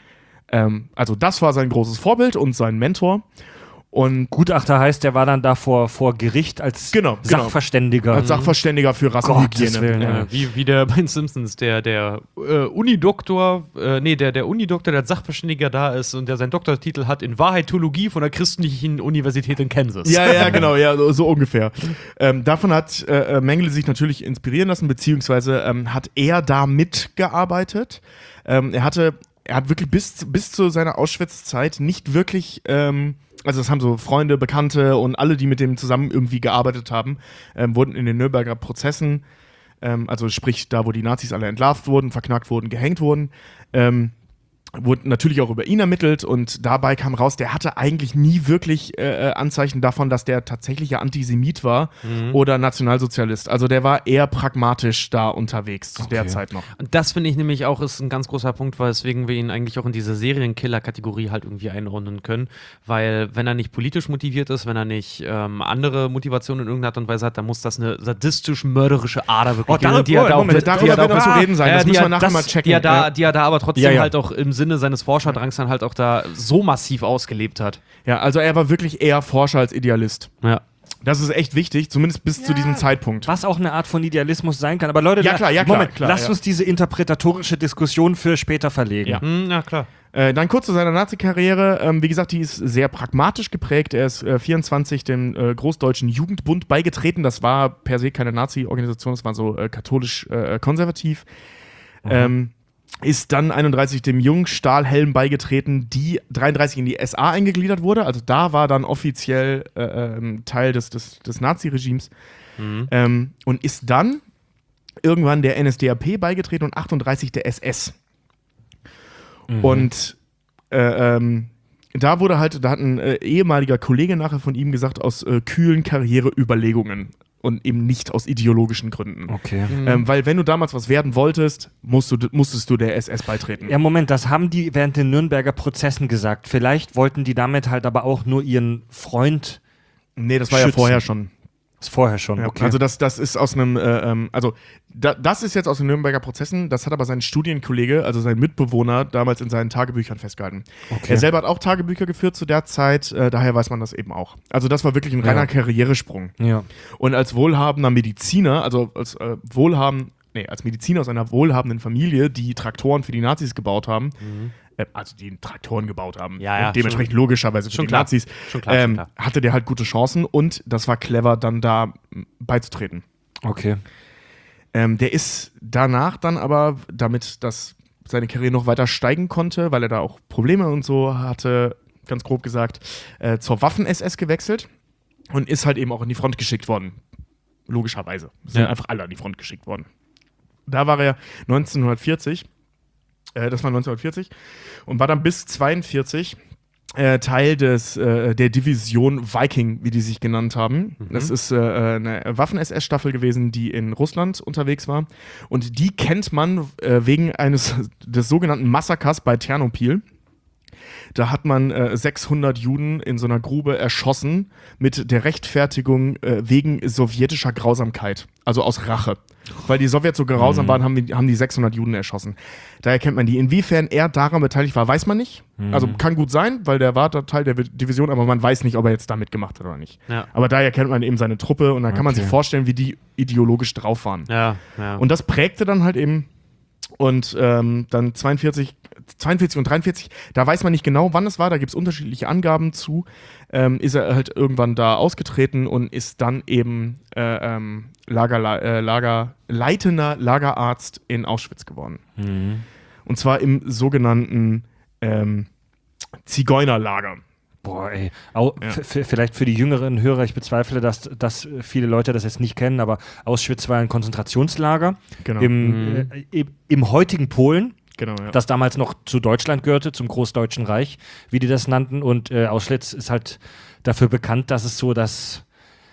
Ähm, also das war sein großes Vorbild und sein Mentor. Und Gutachter heißt, der war dann da vor, vor Gericht als Genau, genau. Sachverständiger. als Sachverständiger für Gottes Rassenhygiene. Willen, Ja, ja. wie, wie der bei den Simpsons, der, der äh, Unidoktor, äh, nee, der, der Unidoktor, der als Sachverständiger da ist und der seinen Doktortitel hat in Wahrheitologie von der Christlichen Universität in Kansas. Ja, ja, genau, ja, so, so ungefähr. Ähm, davon hat äh, Mengele sich natürlich inspirieren lassen, beziehungsweise ähm, hat er da mitgearbeitet. Ähm, er hatte, er hat wirklich bis, bis zu seiner Auschwitz-Zeit nicht wirklich, ähm, also das haben so Freunde, Bekannte und alle, die mit dem zusammen irgendwie gearbeitet haben, ähm, wurden in den Nürnberger Prozessen, ähm, also sprich da, wo die Nazis alle entlarvt wurden, verknackt wurden, gehängt wurden, ähm, wurde natürlich auch über ihn ermittelt und dabei kam raus, der hatte eigentlich nie wirklich äh, Anzeichen davon, dass der tatsächlicher Antisemit war Mhm. oder Nationalsozialist. Also der war eher pragmatisch da unterwegs zu der Okay. Zeit noch. Und das finde ich nämlich auch ist ein ganz großer Punkt, weswegen wir ihn eigentlich auch in diese Serienkiller-Kategorie halt irgendwie einordnen können. Weil, wenn er nicht politisch motiviert ist, wenn er nicht ähm, andere Motivationen in irgendeiner Art und Weise hat, dann muss das eine sadistisch-mörderische Ader wirklich Oh, darüber- die er da Moment, auch, das- die er Darüber da wird auch- noch zu reden sein, Ja, das die müssen wir er- nachher das- mal checken. Die er da, Ja. die er da aber trotzdem Ja, ja. halt auch im Sinne seines Forscherdrangs dann halt auch da so massiv ausgelebt hat. Ja, also er war wirklich eher Forscher als Idealist. Ja. Das ist echt wichtig, zumindest bis zu diesem Zeitpunkt. Was auch eine Art von Idealismus sein kann. Aber Leute, Ja, da- klar, ja, klar, Moment, klar, lasst ja. uns diese interpretatorische Diskussion für später verlegen. Ja. Hm, ja, klar. Äh, dann kurz zu seiner Nazi-Karriere. Ähm, wie gesagt, die ist sehr pragmatisch geprägt. Er ist äh, vierundzwanzig dem äh, Großdeutschen Jugendbund beigetreten. Das war per se keine Nazi-Organisation, das war so äh, katholisch-konservativ. Ähm, ist dann einunddreißig dem Jungstahlhelm beigetreten, die dreiunddreißig in die S A eingegliedert wurde. Also da war dann offiziell äh, ähm, Teil des, des, des Nazi-Regimes. Ähm, und ist dann irgendwann der N S D A P beigetreten und achtunddreißig der S S. Und äh, ähm, da wurde halt, da hat ein äh, ehemaliger Kollege nachher von ihm gesagt, aus äh, kühlen Karriereüberlegungen und eben nicht aus ideologischen Gründen. Okay. Ähm, weil wenn du damals was werden wolltest, musst du, musstest du der S S beitreten. Ja, Moment, das haben die während den Nürnberger Prozessen gesagt. Vielleicht wollten die damit halt aber auch nur ihren Freund. Nee, das war ja Schützen. vorher schon. Ist vorher schon, Ja, okay. Also das, das ist aus einem, äh, ähm, also da, das ist jetzt aus den Nürnberger Prozessen, das hat aber sein Studienkollege, also sein Mitbewohner, damals in seinen Tagebüchern festgehalten. Okay. Er selber hat auch Tagebücher geführt zu der Zeit, äh, daher weiß man das eben auch. Also das war wirklich ein reiner Ja. Karrieresprung. ja. Und als wohlhabender Mediziner, also als äh, wohlhabend, nee, als Mediziner aus einer wohlhabenden Familie, die Traktoren für die Nazis gebaut haben, Mhm. äh, also die Traktoren gebaut haben, Ja, ja, und dementsprechend schon- logischerweise für schon die klar. Nazis, Schon klar, schon ähm, klar. hatte der halt gute Chancen und das war clever, dann da m, beizutreten. Okay. Ähm, der ist danach dann aber, damit das seine Karriere noch weiter steigen konnte, weil er da auch Probleme und so hatte, ganz grob gesagt, äh, zur Waffen-S S gewechselt und ist halt eben auch in die Front geschickt worden. Logischerweise. Sind Ja. einfach alle an die Front geschickt worden. Da war er neunzehnhundertvierzig, äh, das war neunzehnhundertvierzig, und war dann bis zweiundvierzig äh, Teil des, äh, der Division Viking, wie die sich genannt haben. Mhm. Das ist äh, eine Waffen-S S-Staffel gewesen, die in Russland unterwegs war. Und die kennt man äh, wegen eines des sogenannten Massakers bei Ternopil. Da hat man äh, sechshundert Juden in so einer Grube erschossen mit der Rechtfertigung äh, wegen sowjetischer Grausamkeit, also aus Rache. Weil die Sowjets so grausam waren, haben die, haben die sechshundert Juden erschossen. Daher kennt man die. Inwiefern er daran beteiligt war, weiß man nicht. Also kann gut sein, weil der war da Teil der Division, aber man weiß nicht, ob er jetzt da mitgemacht hat oder nicht. Ja. Aber daher kennt man eben seine Truppe und da kann man Okay. sich vorstellen, wie die ideologisch drauf waren. Ja, ja. Und das prägte dann halt eben. Und ähm, dann zweiundvierzig, zweiundvierzig und dreiundvierzig, da weiß man nicht genau, wann es war, da gibt es unterschiedliche Angaben zu, ähm, ist er halt irgendwann da ausgetreten und ist dann eben äh, ähm, Lager, äh, Lager, leitender Lagerarzt in Auschwitz geworden. Und zwar im sogenannten ähm, Zigeunerlager. Boah, ey. Au, Ja. f- f- vielleicht für die jüngeren Hörer, ich bezweifle, dass, dass viele Leute das jetzt nicht kennen, aber Auschwitz war ein Konzentrationslager Genau. im, äh, im, im heutigen Polen, genau, ja. das damals noch zu Deutschland gehörte, zum Großdeutschen Reich, wie die das nannten. Und äh, Auschwitz ist halt dafür bekannt, dass es so das.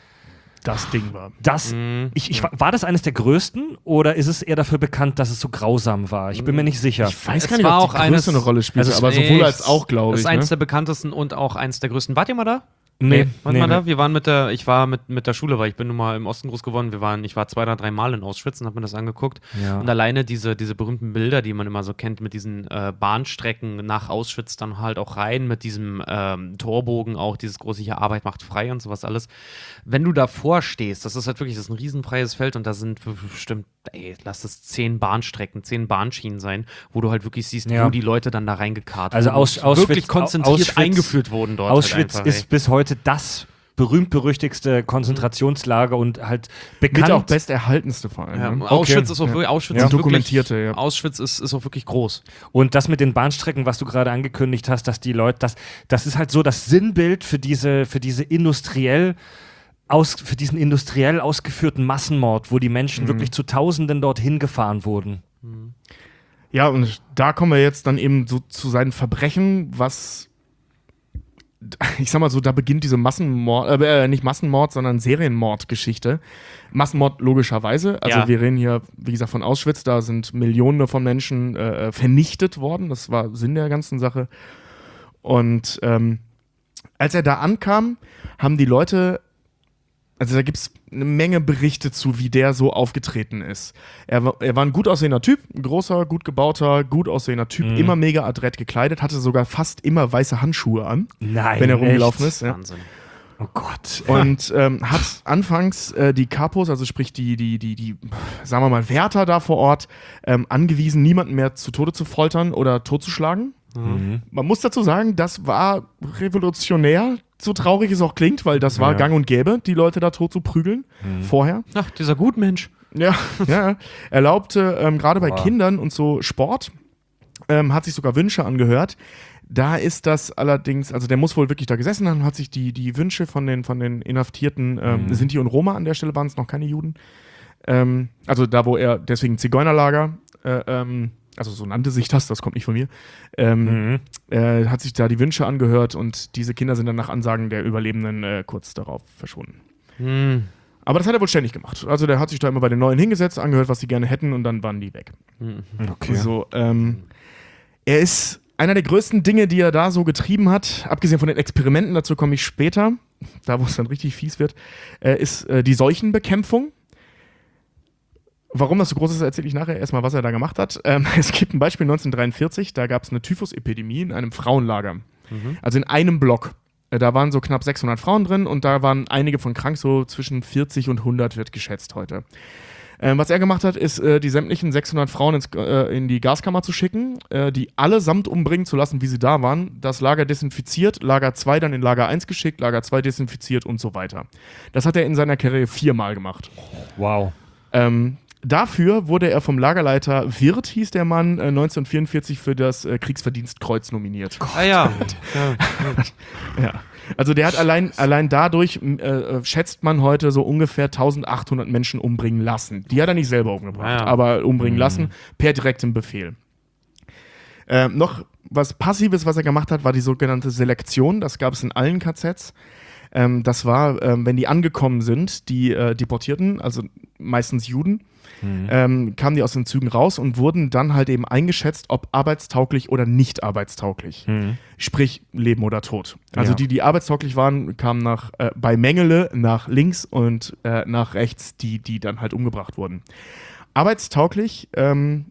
das Ding war. das ich, ich, war das eines der größten oder ist es eher dafür bekannt, dass es so grausam war? Ich bin mir nicht sicher. Ich weiß Es gar nicht, war ob die auch Größe eines- eine Rolle spielte, Also aber es- sowohl nee, als auch, glaube Das ich. ist eines Ne? der bekanntesten und auch eines der größten. Wart ihr mal da? Nee, Wart nee, mal da? nee. Wir waren mit der, ich war mit, mit der Schule, weil ich bin nun mal im Osten groß geworden. Wir waren, ich war zwei oder drei Mal in Auschwitz und habe mir das angeguckt. Ja. Und alleine diese, diese berühmten Bilder, die man immer so kennt, mit diesen äh, Bahnstrecken nach Auschwitz dann halt auch rein, mit diesem ähm, Torbogen auch, dieses große hier Arbeit macht frei und sowas alles. Wenn du davor stehst, das ist halt wirklich, das ist ein riesenfreies Feld und da sind bestimmt, ey, lass es zehn Bahnstrecken, zehn Bahnschienen sein, wo du halt wirklich siehst, Ja. wo die Leute dann da reingekarrt Also wurden Aus- und Auschwitz- wirklich konzentriert Auschwitz- eingeführt wurden dort. Auschwitz halt einfach, ist ey. bis heute das berühmt-berüchtigste Konzentrationslager und halt bekannt. Mit auch besterhaltenste vor allem. Ja, ne? Auschwitz ist auch wirklich, Auschwitz Ja. ist wirklich, Dokumentierte, ja. Auschwitz ist, ist auch wirklich groß. Und das mit den Bahnstrecken, was du gerade angekündigt hast, dass die Leute, das, das ist halt so das Sinnbild für diese, für diese industriell aus, für diesen industriell ausgeführten Massenmord, wo die Menschen wirklich zu Tausenden dorthin gefahren wurden. Ja, und da kommen wir jetzt dann eben so zu seinen Verbrechen, was, ich sag mal so, da beginnt diese Massenmord, äh, nicht Massenmord, sondern Serienmordgeschichte. Massenmord logischerweise, also Ja. wir reden hier, wie gesagt, von Auschwitz, da sind Millionen von Menschen äh, vernichtet worden, das war Sinn der ganzen Sache. Und ähm, als er da ankam, haben die Leute, also da gibt es eine Menge Berichte zu, wie der so aufgetreten ist. Er war, er war ein gut aussehender Typ, ein großer, gut gebauter, gut aussehender Typ, immer mega adrett gekleidet, hatte sogar fast immer weiße Handschuhe an, Nein, wenn er rumgelaufen echt? ist. Ja. Wahnsinn. Oh Gott. Und ähm, hat anfangs äh, die Kapos, also sprich die, die, die, die, sagen wir mal, Wärter da vor Ort, ähm, angewiesen, niemanden mehr zu Tode zu foltern oder totzuschlagen. Man muss dazu sagen, das war revolutionär, so traurig es auch klingt, weil das war Ja. gang und gäbe, die Leute da tot zu prügeln vorher. Ach, dieser Gutmensch. Ja, ja. Erlaubte ähm, gerade bei Boah. Kindern und so Sport, ähm, hat sich sogar Wünsche angehört. Da ist das allerdings, also der muss wohl wirklich da gesessen haben, hat sich die, die Wünsche von den, von den Inhaftierten, ähm, Sinti und Roma, an der Stelle waren es noch keine Juden. Ähm, also da, wo er, deswegen Zigeunerlager, äh, ähm, also so nannte sich das, das kommt nicht von mir, ähm, Mhm. äh, hat sich da die Wünsche angehört und diese Kinder sind dann nach Ansagen der Überlebenden äh, kurz darauf verschwunden. Hm. Aber das hat er wohl ständig gemacht. Also der hat sich da immer bei den Neuen hingesetzt, angehört, was sie gerne hätten und dann waren die weg. Okay. So, ähm, er ist einer der größten Dinge, die er da so getrieben hat, abgesehen von den Experimenten, dazu komme ich später, da wo es dann richtig fies wird, äh, ist äh, die Seuchenbekämpfung. Warum das so groß ist, erzähle ich nachher erstmal, was er da gemacht hat. Ähm, es gibt ein Beispiel neunzehnhundertdreiundvierzig, da gab es eine Typhusepidemie in einem Frauenlager. Also in einem Block. Äh, Da waren so knapp sechshundert Frauen drin und da waren einige von krank, so zwischen vierzig und hundert wird geschätzt heute. Ähm, was er gemacht hat, ist, äh, die sämtlichen sechshundert Frauen ins, äh, in die Gaskammer zu schicken, äh, die allesamt umbringen zu lassen, wie sie da waren. Das Lager desinfiziert, Lager zwei dann in Lager eins geschickt, Lager zwei desinfiziert und so weiter. Das hat er in seiner Karriere viermal gemacht. Wow. Ähm, dafür wurde er vom Lagerleiter Wirth, hieß der Mann, äh, neunzehnhundertvierundvierzig für das äh, Kriegsverdienstkreuz nominiert. Ah ja. ja. Ja. Also der hat allein, allein dadurch, äh, schätzt man heute, so ungefähr eintausendachthundert Menschen umbringen lassen. Die hat er nicht selber umgebracht, Ah ja. aber umbringen Mhm. lassen, per direktem Befehl. Ähm, noch was Passives, was er gemacht hat, war die sogenannte Selektion. Das gab es in allen K Zs. Ähm, das war, ähm, wenn die angekommen sind, die äh, Deportierten, also meistens Juden, Mhm. ähm, kamen die aus den Zügen raus und wurden dann halt eben eingeschätzt, ob arbeitstauglich oder nicht arbeitstauglich. Mhm. Sprich, Leben oder Tod. Also Ja. die, die arbeitstauglich waren, kamen nach, äh, bei Mengele nach links und äh, nach rechts, die, die dann halt umgebracht wurden. Arbeitstauglich ähm,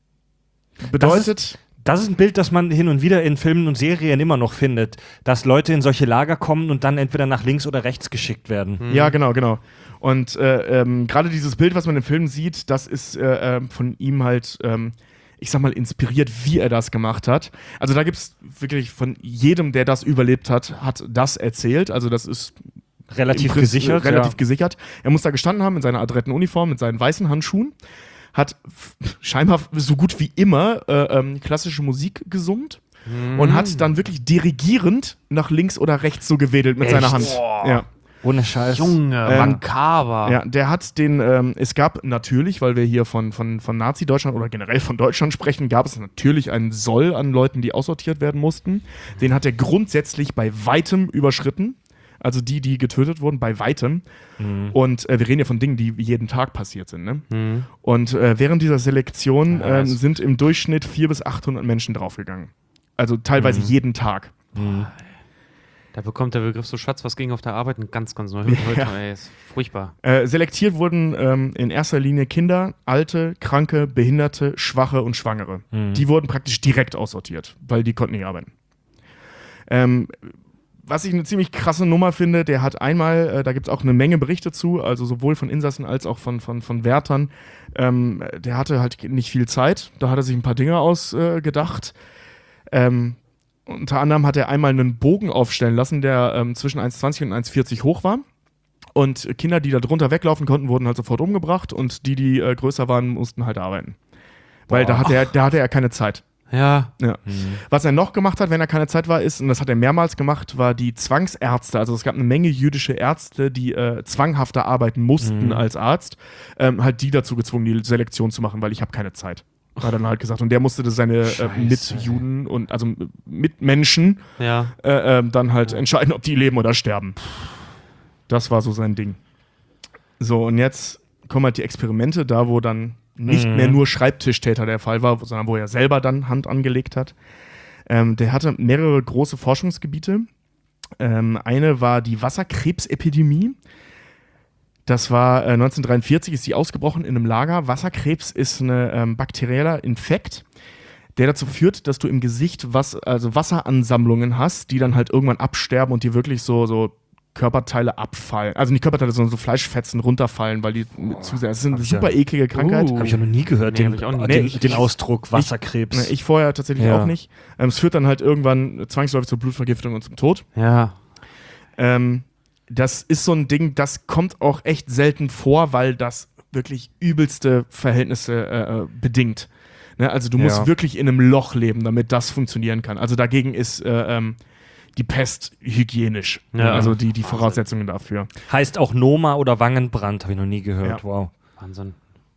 bedeutet... Das ist ein Bild, das man hin und wieder in Filmen und Serien immer noch findet, dass Leute in solche Lager kommen und dann entweder nach links oder rechts geschickt werden. Ja, genau, genau. Und äh, ähm, gerade dieses Bild, was man im Film sieht, das ist äh, äh, von ihm halt, ähm, ich sag mal, inspiriert, wie er das gemacht hat. Also da gibt es wirklich von jedem, der das überlebt hat, hat das erzählt. Also das ist Relativ im Prinzip, gesichert. äh, relativ ja. gesichert. Er muss da gestanden haben in seiner adretten Uniform, mit seinen weißen Handschuhen, hat f- scheinbar so gut wie immer äh, ähm, klassische Musik gesummt. Und hat dann wirklich dirigierend nach links oder rechts so gewedelt mit Echt? seiner Hand. Boah. Ja. Ohne Scheiß. Junge, Ähm, makaber. Ja, der hat den, ähm, es gab natürlich, weil wir hier von, von, von Nazi-Deutschland oder generell von Deutschland sprechen, gab es natürlich einen Soll an Leuten, die aussortiert werden mussten. Den hat er grundsätzlich bei weitem überschritten. Also die, die getötet wurden, bei weitem. Mhm. Und äh, wir reden ja von Dingen, die jeden Tag passiert sind. Ne? Mhm. Und äh, während dieser Selektion Ja, ähm, das- sind im Durchschnitt vierhundert bis achthundert Menschen draufgegangen. Also teilweise Mhm. jeden Tag. Mhm. Da bekommt der Begriff so Schatz, was ging auf der Arbeit, ein ganz, ganz neu. Heute, Ja. ey, ist furchtbar. Äh, selektiert wurden ähm, in erster Linie Kinder, Alte, Kranke, Behinderte, Schwache und Schwangere. Mhm. Die wurden praktisch direkt aussortiert, weil die konnten nicht arbeiten. Ähm, was ich eine ziemlich krasse Nummer finde, der hat einmal, äh, da gibt es auch eine Menge Berichte zu, also sowohl von Insassen als auch von, von, von Wärtern, ähm, der hatte halt nicht viel Zeit, da hat er sich ein paar Dinge ausgedacht. Äh, ähm, unter anderem hat er einmal einen Bogen aufstellen lassen, der ähm, zwischen eins Komma zwanzig und eins Komma vierzig hoch war. Und Kinder, die da drunter weglaufen konnten, wurden halt sofort umgebracht und die, die äh, größer waren, mussten halt arbeiten. Weil da hatte, er, da hatte er keine Zeit. Ja. Ja. Mhm. Was er noch gemacht hat, wenn er keine Zeit war, ist, und das hat er mehrmals gemacht, war die Zwangsärzte. Also es gab eine Menge jüdische Ärzte, die äh, zwanghafter arbeiten mussten Mhm. als Arzt, ähm, halt die dazu gezwungen, die Selektion zu machen, weil ich habe keine Zeit. Hat er dann halt gesagt. Und der musste das seine äh, Scheiße. Mitjuden und also Mitmenschen Ja. äh, ähm, dann halt entscheiden, ob die leben oder sterben. Das war so sein Ding. So, und jetzt kommen halt die Experimente, da wo dann nicht Mhm. mehr nur Schreibtischtäter der Fall war, sondern wo er selber dann Hand angelegt hat. Ähm, der hatte mehrere große Forschungsgebiete. Ähm, eine war die Wasserkrebsepidemie. Das war äh, neunzehnhundertdreiundvierzig, ist die ausgebrochen in einem Lager. Wasserkrebs ist ein ähm, bakterieller Infekt, der dazu führt, dass du im Gesicht was, also Wasseransammlungen hast, die dann halt irgendwann absterben und dir wirklich so, so Körperteile abfallen. Also nicht Körperteile, sondern so Fleischfetzen runterfallen, weil die zu sehr. Es ist eine Hab ich super ja- eklige Krankheit. Uh. Habe ich ja noch nie gehört, Nee, den, hab ich auch nie. den, Nee, ich- den Ausdruck Wasserkrebs. Ne, ich vorher tatsächlich Ja. auch nicht. Ähm, es führt dann halt irgendwann zwangsläufig zur Blutvergiftung und zum Tod. Ja. Ähm, das ist so ein Ding, das kommt auch echt selten vor, weil das wirklich übelste Verhältnisse äh, äh, bedingt. Ne? Also du musst Ja. wirklich in einem Loch leben, damit das funktionieren kann. Also dagegen ist äh, ähm, die Pest hygienisch. Ja. Also die, die Voraussetzungen dafür. Heißt auch Noma oder Wangenbrand, habe ich noch nie gehört. Ja. Wow. Wahnsinn.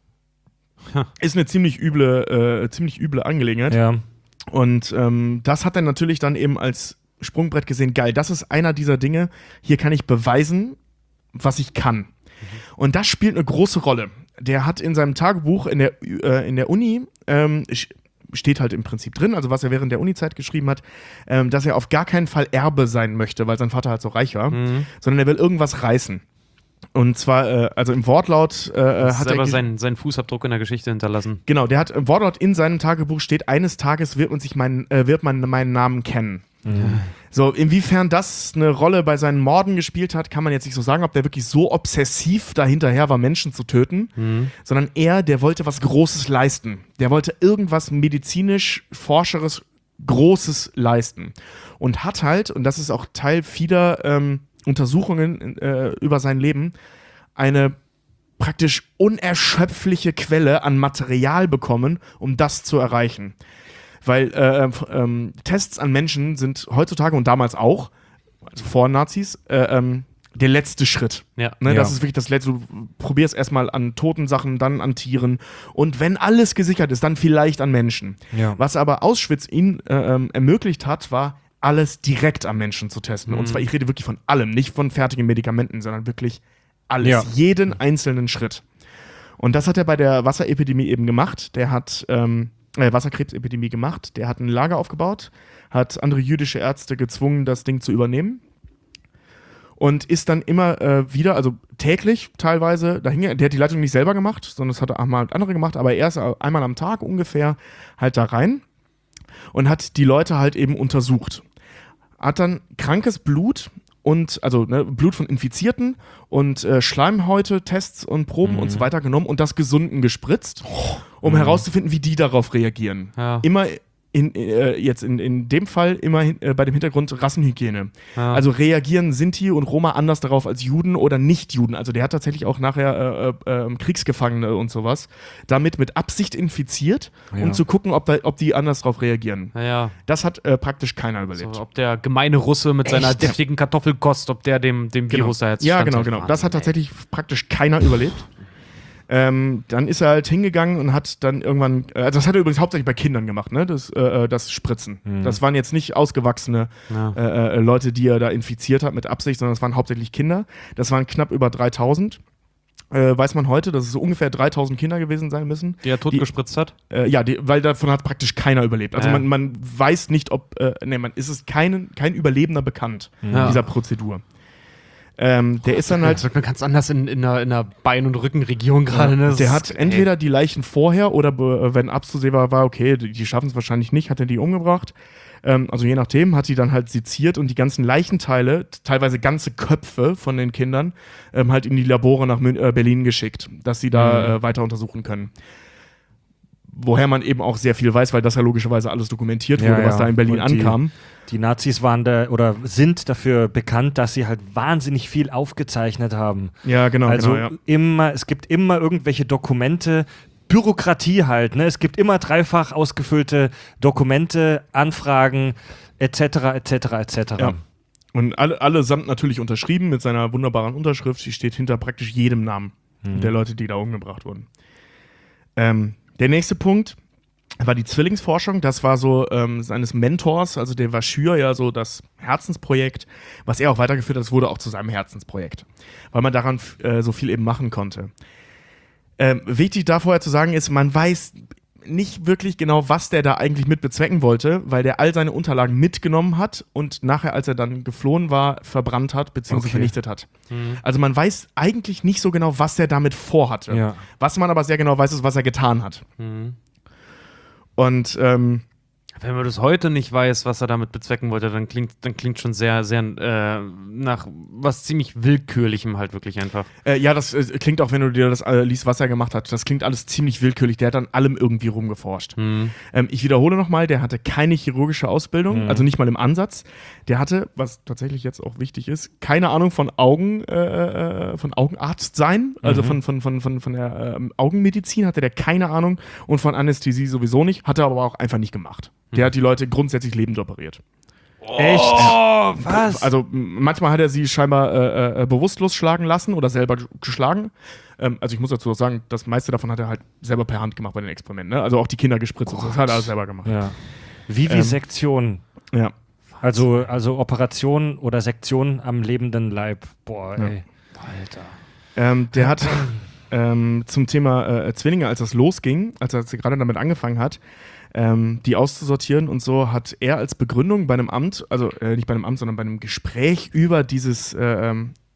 Ist eine ziemlich üble, äh, ziemlich üble Angelegenheit. Ja. Und ähm, das hat er natürlich dann eben als Sprungbrett gesehen, geil, das ist einer dieser Dinge, hier kann ich beweisen, was ich kann. Und das spielt eine große Rolle. Der hat in seinem Tagebuch in der, äh, in der Uni, ähm, steht halt im Prinzip drin, also was er während der Uni-Zeit geschrieben hat, ähm, dass er auf gar keinen Fall Erbe sein möchte, weil sein Vater halt so reich war, Mhm. sondern er will irgendwas reißen. Und zwar, äh, also im Wortlaut äh, hat selber er seinen, seinen Fußabdruck in der Geschichte hinterlassen. Genau, der hat im Wortlaut in seinem Tagebuch steht, eines Tages wird man sich meinen, äh, wird man meinen Namen kennen. Mhm. So, inwiefern das eine Rolle bei seinen Morden gespielt hat, kann man jetzt nicht so sagen, ob der wirklich so obsessiv dahinterher war, Menschen zu töten, mhm. sondern er, der wollte was Großes leisten. Der wollte irgendwas medizinisch, forscheres, Großes leisten. Und hat halt, und das ist auch Teil vieler ähm, Untersuchungen äh, über sein Leben, eine praktisch unerschöpfliche Quelle an Material bekommen, um das zu erreichen. Weil äh, ähm, Tests an Menschen sind heutzutage und damals auch, also vor Nazis, äh, ähm, der letzte Schritt. Ja. Ne, ja. Das ist wirklich das letzte. Du probierst erstmal an toten Sachen, dann an Tieren. Und wenn alles gesichert ist, dann vielleicht an Menschen. Ja. Was aber Auschwitz ihnen äh, ähm, ermöglicht hat, war, alles direkt am Menschen zu testen. Mhm. Und zwar, ich rede wirklich von allem, nicht von fertigen Medikamenten, sondern wirklich alles, ja. jeden einzelnen Schritt. Und das hat er bei der Wasserepidemie eben gemacht. Der hat ähm, äh, Wasserkrebsepidemie gemacht. Der hat ein Lager aufgebaut, hat andere jüdische Ärzte gezwungen, das Ding zu übernehmen. Und ist dann immer äh, wieder, also täglich teilweise, dahin, der hat die Leitung nicht selber gemacht, sondern das hat er mal andere gemacht, aber er ist einmal am Tag ungefähr halt da rein und hat die Leute halt eben untersucht. Hat dann krankes Blut und, also ne, Blut von Infizierten und äh, Schleimhäute-Tests und Proben mhm. und so weiter genommen und das Gesunden gespritzt, um mhm. herauszufinden, wie die darauf reagieren. Ja. Immer in, äh, jetzt in, in dem Fall immer hin, äh, bei dem Hintergrund Rassenhygiene. Ja. Also reagieren Sinti und Roma anders darauf als Juden oder Nicht-Juden. Also der hat tatsächlich auch nachher äh, äh, Kriegsgefangene und sowas damit mit Absicht infiziert, ja. um zu gucken, ob, da, ob die anders darauf reagieren. Ja, ja. Das hat äh, praktisch keiner überlebt. So, ob der gemeine Russe mit Echt? seiner deftigen Kartoffelkost, ob der dem, dem genau. Virus da jetzt Ja, genau, genau. Das hat tatsächlich praktisch keiner überlebt. Ähm, dann ist er halt hingegangen und hat dann irgendwann, äh, also das hat er übrigens hauptsächlich bei Kindern gemacht, ne, das, äh, das Spritzen. Mhm. Das waren jetzt nicht ausgewachsene ja. äh, äh, Leute, die er da infiziert hat mit Absicht, sondern das waren hauptsächlich Kinder. Das waren knapp über dreitausend. Äh, weiß man heute, dass es so ungefähr dreitausend Kinder gewesen sein müssen. Die er totgespritzt hat? Äh, ja, die, weil davon hat praktisch keiner überlebt. Also ja. man, man weiß nicht, ob, äh, ne, man ist es kein, kein Überlebender bekannt, ja. dieser Prozedur. Ähm, der ist dann halt. Das wird mir ganz anders in, in, einer, in einer Bein- und Rückenregion gerade. Ja, ne? Der hat entweder die Leichen vorher oder be- wenn abzusehbar war, okay, die, die schaffen es wahrscheinlich nicht, hat er die umgebracht. Ähm, also je nachdem, hat die dann halt seziert und die ganzen Leichenteile, teilweise ganze Köpfe von den Kindern, ähm, halt in die Labore nach Mün- äh, Berlin geschickt, dass sie da mhm. äh, weiter untersuchen können. Woher man eben auch sehr viel weiß, weil das ja logischerweise alles dokumentiert wurde, ja, was ja. da in Berlin und die, ankam. Die Nazis waren da oder sind dafür bekannt, dass sie halt wahnsinnig viel aufgezeichnet haben. Ja, genau. Also genau, ja. immer, es gibt immer irgendwelche Dokumente, Bürokratie halt, ne? Es gibt immer dreifach ausgefüllte Dokumente, Anfragen, et cetera, et cetera, et cetera. Ja. Und alle, allesamt natürlich unterschrieben mit seiner wunderbaren Unterschrift. Die steht hinter praktisch jedem Namen hm. der Leute, die da umgebracht wurden. Ähm, Der nächste Punkt war die Zwillingsforschung. Das war so ähm, seines Mentors, also der Vaschur, ja so das Herzensprojekt, was er auch weitergeführt hat. Das wurde auch zu seinem Herzensprojekt, weil man daran äh, so viel eben machen konnte. Ähm, wichtig da vorher zu sagen ist, man weiß nicht wirklich genau, was der da eigentlich mit bezwecken wollte, weil der all seine Unterlagen mitgenommen hat und nachher, als er dann geflohen war, verbrannt hat bzw. Okay. vernichtet hat. Mhm. Also man weiß eigentlich nicht so genau, was er damit vorhatte. Ja. Was man aber sehr genau weiß, ist, was er getan hat. Mhm. Und ähm, wenn man das heute nicht weiß, was er damit bezwecken wollte, dann klingt, dann klingt schon sehr, sehr äh, nach was ziemlich Willkürlichem halt wirklich einfach. Äh, ja, das äh, klingt auch, wenn du dir das äh, liest, was er gemacht hat. Das klingt alles ziemlich willkürlich. Der hat an allem irgendwie rumgeforscht. Mhm. Ähm, ich wiederhole nochmal, der hatte keine chirurgische Ausbildung, mhm. also nicht mal im Ansatz. Der hatte, was tatsächlich jetzt auch wichtig ist, keine Ahnung von Augen, äh, von Augenarzt sein, also mhm. von, von, von, von, von der äh, Augenmedizin hatte der keine Ahnung und von Anästhesie sowieso nicht, hat er aber auch einfach nicht gemacht. Der hat die Leute grundsätzlich lebend operiert. Echt? Oh, was? Also m- manchmal hat er sie scheinbar äh, äh, bewusstlos schlagen lassen oder selber g- geschlagen. Ähm, also ich muss dazu auch sagen, das meiste davon hat er halt selber per Hand gemacht bei den Experimenten. Ne? Also auch die Kinder gespritzt und so, das hat er alles selber gemacht. Ja. Vivisektion. Ähm, ja. Also, also Operation oder Sektion am lebenden Leib. Boah, Ja. ey. Alter. Ähm, der hat ähm, zum Thema äh, Zwillinge, als das losging, als er gerade damit angefangen hat, ähm, die auszusortieren und so, hat er als Begründung bei einem Amt, also äh, nicht bei einem Amt, sondern bei einem Gespräch über dieses, äh, ähm,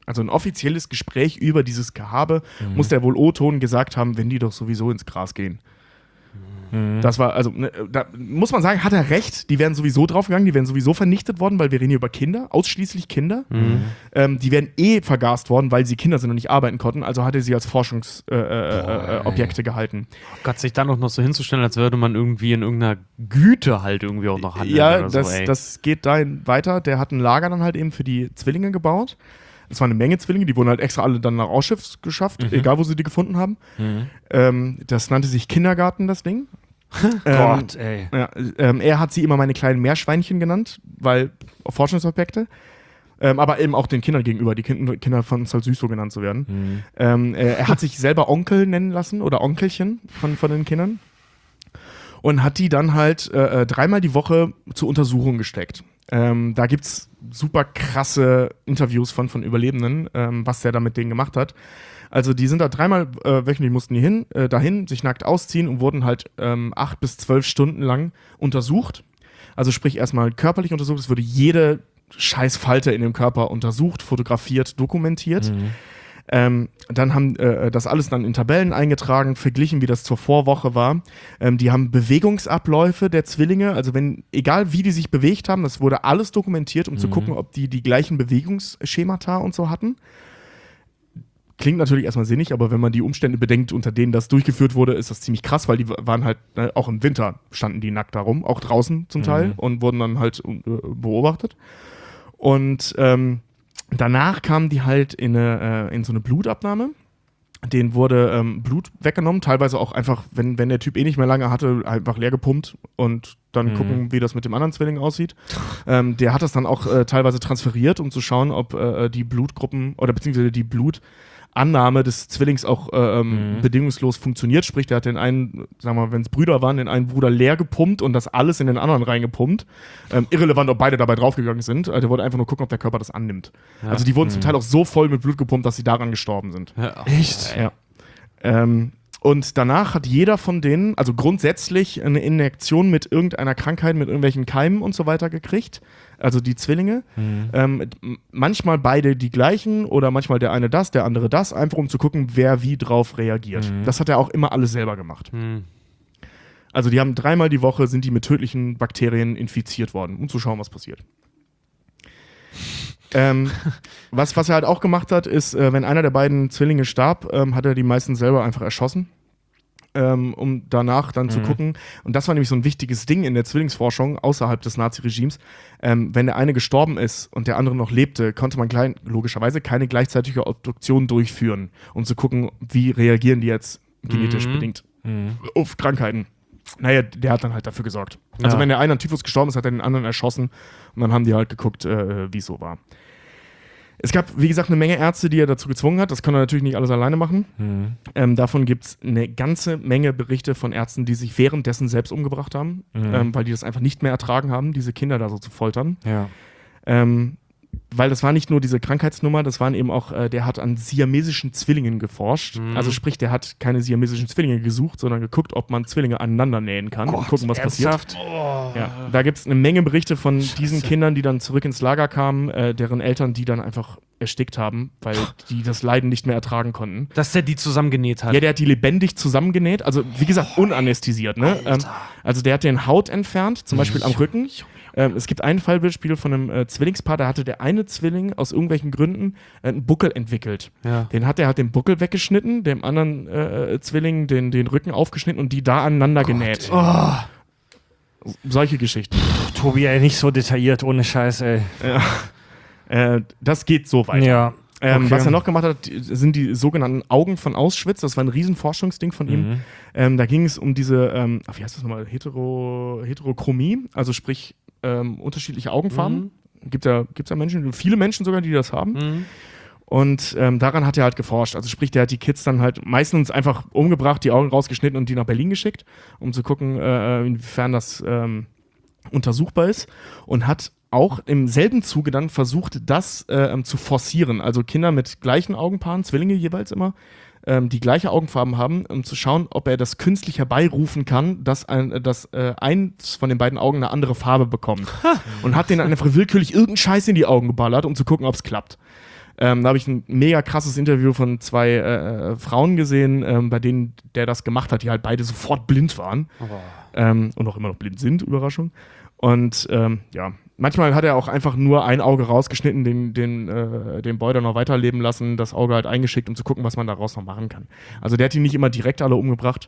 Also ein offizielles Gespräch über dieses Gehabe mhm. muss der wohl O-Ton gesagt haben, wenn die doch sowieso ins Gras gehen. Mhm. Das war, also, ne, da muss man sagen, hat er recht, die wären sowieso draufgegangen, die wären sowieso vernichtet worden, weil wir reden hier über Kinder, ausschließlich Kinder. Mhm. Ähm, die wären eh vergast worden, weil sie Kinder sind und nicht arbeiten konnten, also hat er sie als Forschungsobjekte äh, äh, äh, gehalten. Oh Gott, sich dann auch noch so hinzustellen, als würde man irgendwie in irgendeiner Güte halt irgendwie auch noch handeln. Ja, oder das, so, ey. das geht dahin weiter. Der hat ein Lager dann halt eben für die Zwillinge gebaut. Es war eine Menge Zwillinge, die wurden halt extra alle dann nach Auschwitz geschafft, mhm. egal wo sie die gefunden haben. Mhm. Ähm, das nannte sich Kindergarten, das Ding. ähm, Gott, ey. Ja, ähm, er hat sie immer meine kleinen Meerschweinchen genannt, weil Forschungsobjekte. Ähm, aber eben auch den Kindern gegenüber. Die kind, Kinder fanden es halt süß, so genannt zu werden. Mhm. Ähm, äh, er hat sich selber Onkel nennen lassen oder Onkelchen von, von den Kindern. Und hat die dann halt äh, dreimal die Woche zur Untersuchung gesteckt. Ähm, da gibt's super krasse Interviews von, von Überlebenden, ähm, was der da mit denen gemacht hat. Also die sind da dreimal äh, wöchentlich mussten die hin, äh, dahin, sich nackt ausziehen und wurden halt ähm, acht bis zwölf Stunden lang untersucht. Also sprich erstmal körperlich untersucht, es wurde jede scheiß Falte in dem Körper untersucht, fotografiert, dokumentiert. Mhm. Ähm, dann haben äh, das alles dann in Tabellen eingetragen, verglichen, wie das zur Vorwoche war. Ähm, die haben Bewegungsabläufe der Zwillinge, also wenn, egal wie die sich bewegt haben, das wurde alles dokumentiert, um mhm. zu gucken, ob die die gleichen Bewegungsschemata und so hatten. Klingt natürlich erstmal sinnig, aber wenn man die Umstände bedenkt, unter denen das durchgeführt wurde, ist das ziemlich krass, weil die waren halt, ne, auch im Winter standen die nackt da rum, auch draußen zum Teil mhm. und wurden dann halt äh, beobachtet. Und ähm, danach kamen die halt in, eine, äh, in so eine Blutabnahme. Denen wurde ähm, Blut weggenommen, teilweise auch einfach, wenn, wenn der Typ eh nicht mehr lange hatte, einfach leer gepumpt und dann mhm. gucken, wie das mit dem anderen Zwilling aussieht. ähm, der hat das dann auch äh, teilweise transferiert, um zu schauen, ob äh, die Blutgruppen oder beziehungsweise die Blutannahme des Zwillings auch äh, ähm, mhm. bedingungslos funktioniert. Sprich, der hat den einen, sagen wir mal, wenn es Brüder waren, den einen Bruder leer gepumpt und das alles in den anderen reingepumpt. Ähm, irrelevant, ob beide dabei draufgegangen sind. Also der wollte einfach nur gucken, ob der Körper das annimmt. Ja. Also die wurden mhm. zum Teil auch so voll mit Blut gepumpt, dass sie daran gestorben sind. Ja. Echt? Ja. Ähm, und danach hat jeder von denen, also grundsätzlich, eine Injektion mit irgendeiner Krankheit, mit irgendwelchen Keimen und so weiter gekriegt. Also die Zwillinge. Mhm. Ähm, manchmal beide die gleichen oder manchmal der eine das, der andere das, einfach um zu gucken, wer wie drauf reagiert. Mhm. Das hat er auch immer alles selber gemacht. Mhm. Also die haben dreimal die Woche, sind die mit tödlichen Bakterien infiziert worden, um zu schauen, was passiert. ähm, was, was er halt auch gemacht hat, ist, äh, wenn einer der beiden Zwillinge starb, ähm, hat er die meisten selber einfach erschossen. Ähm, um danach dann mhm. zu gucken. Und das war nämlich so ein wichtiges Ding in der Zwillingsforschung außerhalb des Nazi-Regimes. Ähm, wenn der eine gestorben ist und der andere noch lebte, konnte man klein, logischerweise keine gleichzeitige Obduktion durchführen, um zu gucken, wie reagieren die jetzt genetisch mhm. bedingt mhm. auf Krankheiten. Naja, der hat dann halt dafür gesorgt. Also ja. wenn der eine an Typhus gestorben ist, hat er den anderen erschossen und dann haben die halt geguckt, äh, wie es so war. Es gab, wie gesagt, eine Menge Ärzte, die er dazu gezwungen hat. Das kann er natürlich nicht alles alleine machen. Mhm. Ähm, davon gibt es eine ganze Menge Berichte von Ärzten, die sich währenddessen selbst umgebracht haben, mhm. ähm, weil die das einfach nicht mehr ertragen haben, diese Kinder da so zu foltern. Ja. Ähm, weil das war nicht nur diese Krankheitsnummer, das waren eben auch, äh, der hat an siamesischen Zwillingen geforscht. Mhm. Also sprich, der hat keine siamesischen Zwillinge gesucht, sondern geguckt, ob man Zwillinge aneinander nähen kann Gott, und gucken, was ernsthaft? passiert. Oh. Ja, da gibt es eine Menge Berichte von Scheiße. diesen Kindern, die dann zurück ins Lager kamen, äh, deren Eltern, die dann einfach erstickt haben, weil die das Leiden nicht mehr ertragen konnten. Dass der die zusammengenäht hat. Ja, der hat die lebendig zusammengenäht, also wie gesagt, unanästhesiert. Ne? Ähm, also der hat den Haut entfernt, zum Beispiel am Rücken. Ähm, es gibt ein Fallbeispiel von einem äh, Zwillingspaar, da hatte der eine Zwilling aus irgendwelchen Gründen äh, einen Buckel entwickelt. Ja. Den hat er hat den Buckel weggeschnitten, dem anderen äh, Zwilling den, den Rücken aufgeschnitten und die da aneinander Gott, genäht. Oh. Solche Geschichten. Puh, Tobi, ey, nicht so detailliert, ohne Scheiß, ey. Ja. Äh, das geht so weit. Ja. Ähm, okay. Was er noch gemacht hat, sind die sogenannten Augen von Auschwitz. Das war ein Riesenforschungsding von ihm. Mhm. Ähm, da ging es um diese, ähm, wie heißt das nochmal, Hetero, Heterochromie, also sprich ähm, unterschiedliche Augenfarben. Mhm. Gibt ja, gibt's ja Menschen, viele Menschen sogar, die das haben. Mhm. Und ähm, daran hat er halt geforscht. Also sprich, der hat die Kids dann halt meistens einfach umgebracht, die Augen rausgeschnitten und die nach Berlin geschickt, um zu gucken, äh, inwiefern das ähm, untersuchbar ist. Und hat auch im selben Zuge dann versucht, das äh, zu forcieren. Also Kinder mit gleichen Augenpaaren, Zwillinge jeweils immer, ähm, die gleiche Augenfarben haben, um zu schauen, ob er das künstlich herbeirufen kann, dass, ein, dass äh, eins von den beiden Augen eine andere Farbe bekommt. Und hat denen einfach willkürlich irgendeinen Scheiß in die Augen geballert, um zu gucken, ob es klappt. Ähm, da habe ich ein mega krasses Interview von zwei äh, Frauen gesehen, ähm, bei denen der das gemacht hat, die halt beide sofort blind waren. Oh. Ähm, und auch immer noch blind sind, Überraschung. Und ähm, ja, manchmal hat er auch einfach nur ein Auge rausgeschnitten, den, den, äh, den Boy dann noch weiterleben lassen, das Auge halt eingeschickt, um zu gucken, was man daraus noch machen kann. Also der hat die nicht immer direkt alle umgebracht.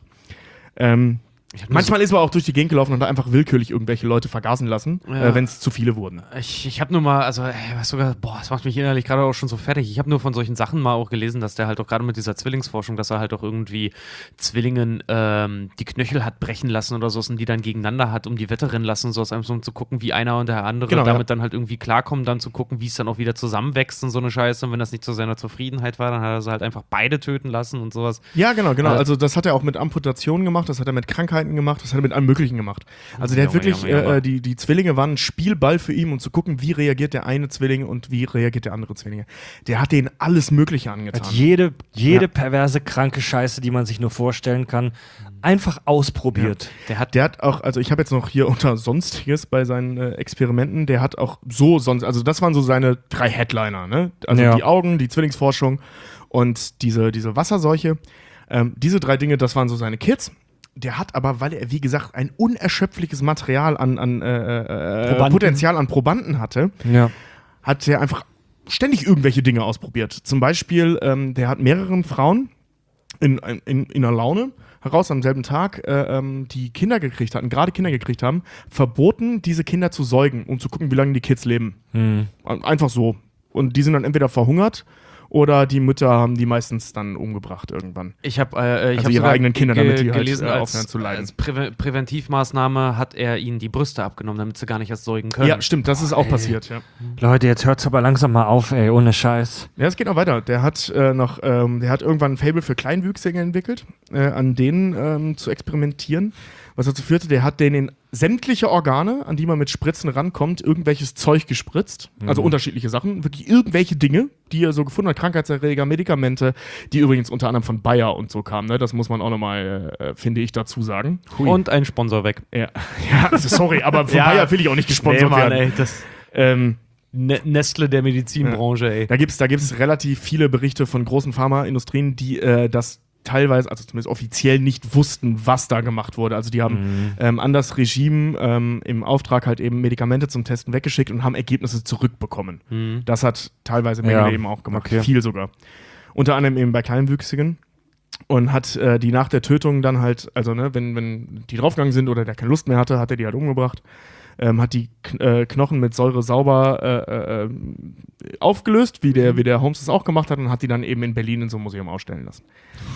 Ähm, Manchmal ist er auch durch die Gegend gelaufen und hat einfach willkürlich irgendwelche Leute vergasen lassen, Ja. äh, wenn es zu viele wurden. Ich, ich habe nur mal, also, ey, was sogar, boah, das macht mich innerlich gerade auch schon so fertig. Ich habe nur von solchen Sachen mal auch gelesen, dass der halt auch gerade mit dieser Zwillingsforschung, dass er halt auch irgendwie Zwillingen ähm, die Knöchel hat brechen lassen oder so und die dann gegeneinander hat, um die Wette rennen lassen, so einfach so, um zu gucken, wie einer und der andere Genau, damit ja. dann halt irgendwie klarkommen, dann zu gucken, wie es dann auch wieder zusammenwächst und so eine Scheiße. Und wenn das nicht zu seiner Zufriedenheit war, dann hat er sie halt einfach beide töten lassen und sowas. Ja, genau, genau. Also- Also das hat er auch mit Amputationen gemacht, das hat er mit Krankheiten gemacht, das hat er mit allem Möglichen gemacht. Also der hat Junge, wirklich, Junge, Junge. äh, die, die Zwillinge waren ein Spielball für ihn, um zu gucken, wie reagiert der eine Zwilling und wie reagiert der andere Zwillinge. Der hat denen alles Mögliche angetan. Hat jede, jede Ja. perverse, kranke Scheiße, die man sich nur vorstellen kann, einfach ausprobiert. Der hat Der hat auch, also ich habe jetzt noch hier unter Sonstiges bei seinen äh, Experimenten, der hat auch so sonst, also das waren so seine drei Headliner, ne? Also Ja. die Augen, die Zwillingsforschung und diese, diese Wasserseuche. Ähm, diese drei Dinge, das waren so seine Kids. Der hat aber, weil er, wie gesagt, ein unerschöpfliches Material an, an äh, äh, Probanden. Potenzial an Probanden hatte, Ja. hat er einfach ständig irgendwelche Dinge ausprobiert. Zum Beispiel, ähm, der hat mehreren Frauen in, in, in einer Laune heraus am selben Tag, äh, ähm, die Kinder gekriegt hatten, gerade Kinder gekriegt haben, verboten, diese Kinder zu säugen, um zu gucken, wie lange die Kids leben. Hm. Einfach so. Und die sind dann entweder verhungert oder die Mütter haben die meistens dann umgebracht irgendwann. Ich habe äh, ich Also hab ihre sogar eigenen Kinder, ge- damit die halt, gelesen, äh, als, aufhören zu leiden. als Prä Präventivmaßnahme hat er ihnen die Brüste abgenommen, damit sie gar nicht erst säugen können. Ja, stimmt, das ist auch passiert, ja. Leute, jetzt hört's aber langsam mal auf, ey, ohne Scheiß. Ja, es geht noch weiter. Der hat äh, noch, ähm, der hat irgendwann ein Faible für Kleinwüchsige entwickelt, äh, an denen ähm, zu experimentieren. Was dazu führte, der hat denen in sämtliche Organe, an die man mit Spritzen rankommt, irgendwelches Zeug gespritzt. Also unterschiedliche Sachen, wirklich irgendwelche Dinge, die er so gefunden hat, Krankheitserreger, Medikamente, die übrigens unter anderem von Bayer und so kamen. Ne? Das muss man auch nochmal, äh, finde ich, dazu sagen. Und ein Sponsor weg. Ja, ja also sorry, aber von Ja. Bayer will ich auch nicht gesponsert Mann, werden. ey, das Ähm, Ne- Nestle der Medizinbranche, ey. Da gibt es da gibt's relativ viele Berichte von großen Pharmaindustrien, die äh, das teilweise, also zumindest offiziell nicht wussten, was da gemacht wurde. Also die haben Mhm. ähm, an das Regime ähm, im Auftrag halt eben Medikamente zum Testen weggeschickt und haben Ergebnisse zurückbekommen. Mhm. Das hat teilweise Mengele Ja, eben auch gemacht. okay. Viel sogar. Unter anderem eben bei Kleinwüchsigen. Und hat äh, die nach der Tötung dann halt, also ne, wenn, wenn die draufgegangen sind oder der keine Lust mehr hatte, hat er die halt umgebracht. Ähm, hat die Kn äh, Knochen mit Säure sauber äh, äh, aufgelöst, wie der, wie der Holmes das auch gemacht hat, und hat die dann eben in Berlin in so einem Museum ausstellen lassen.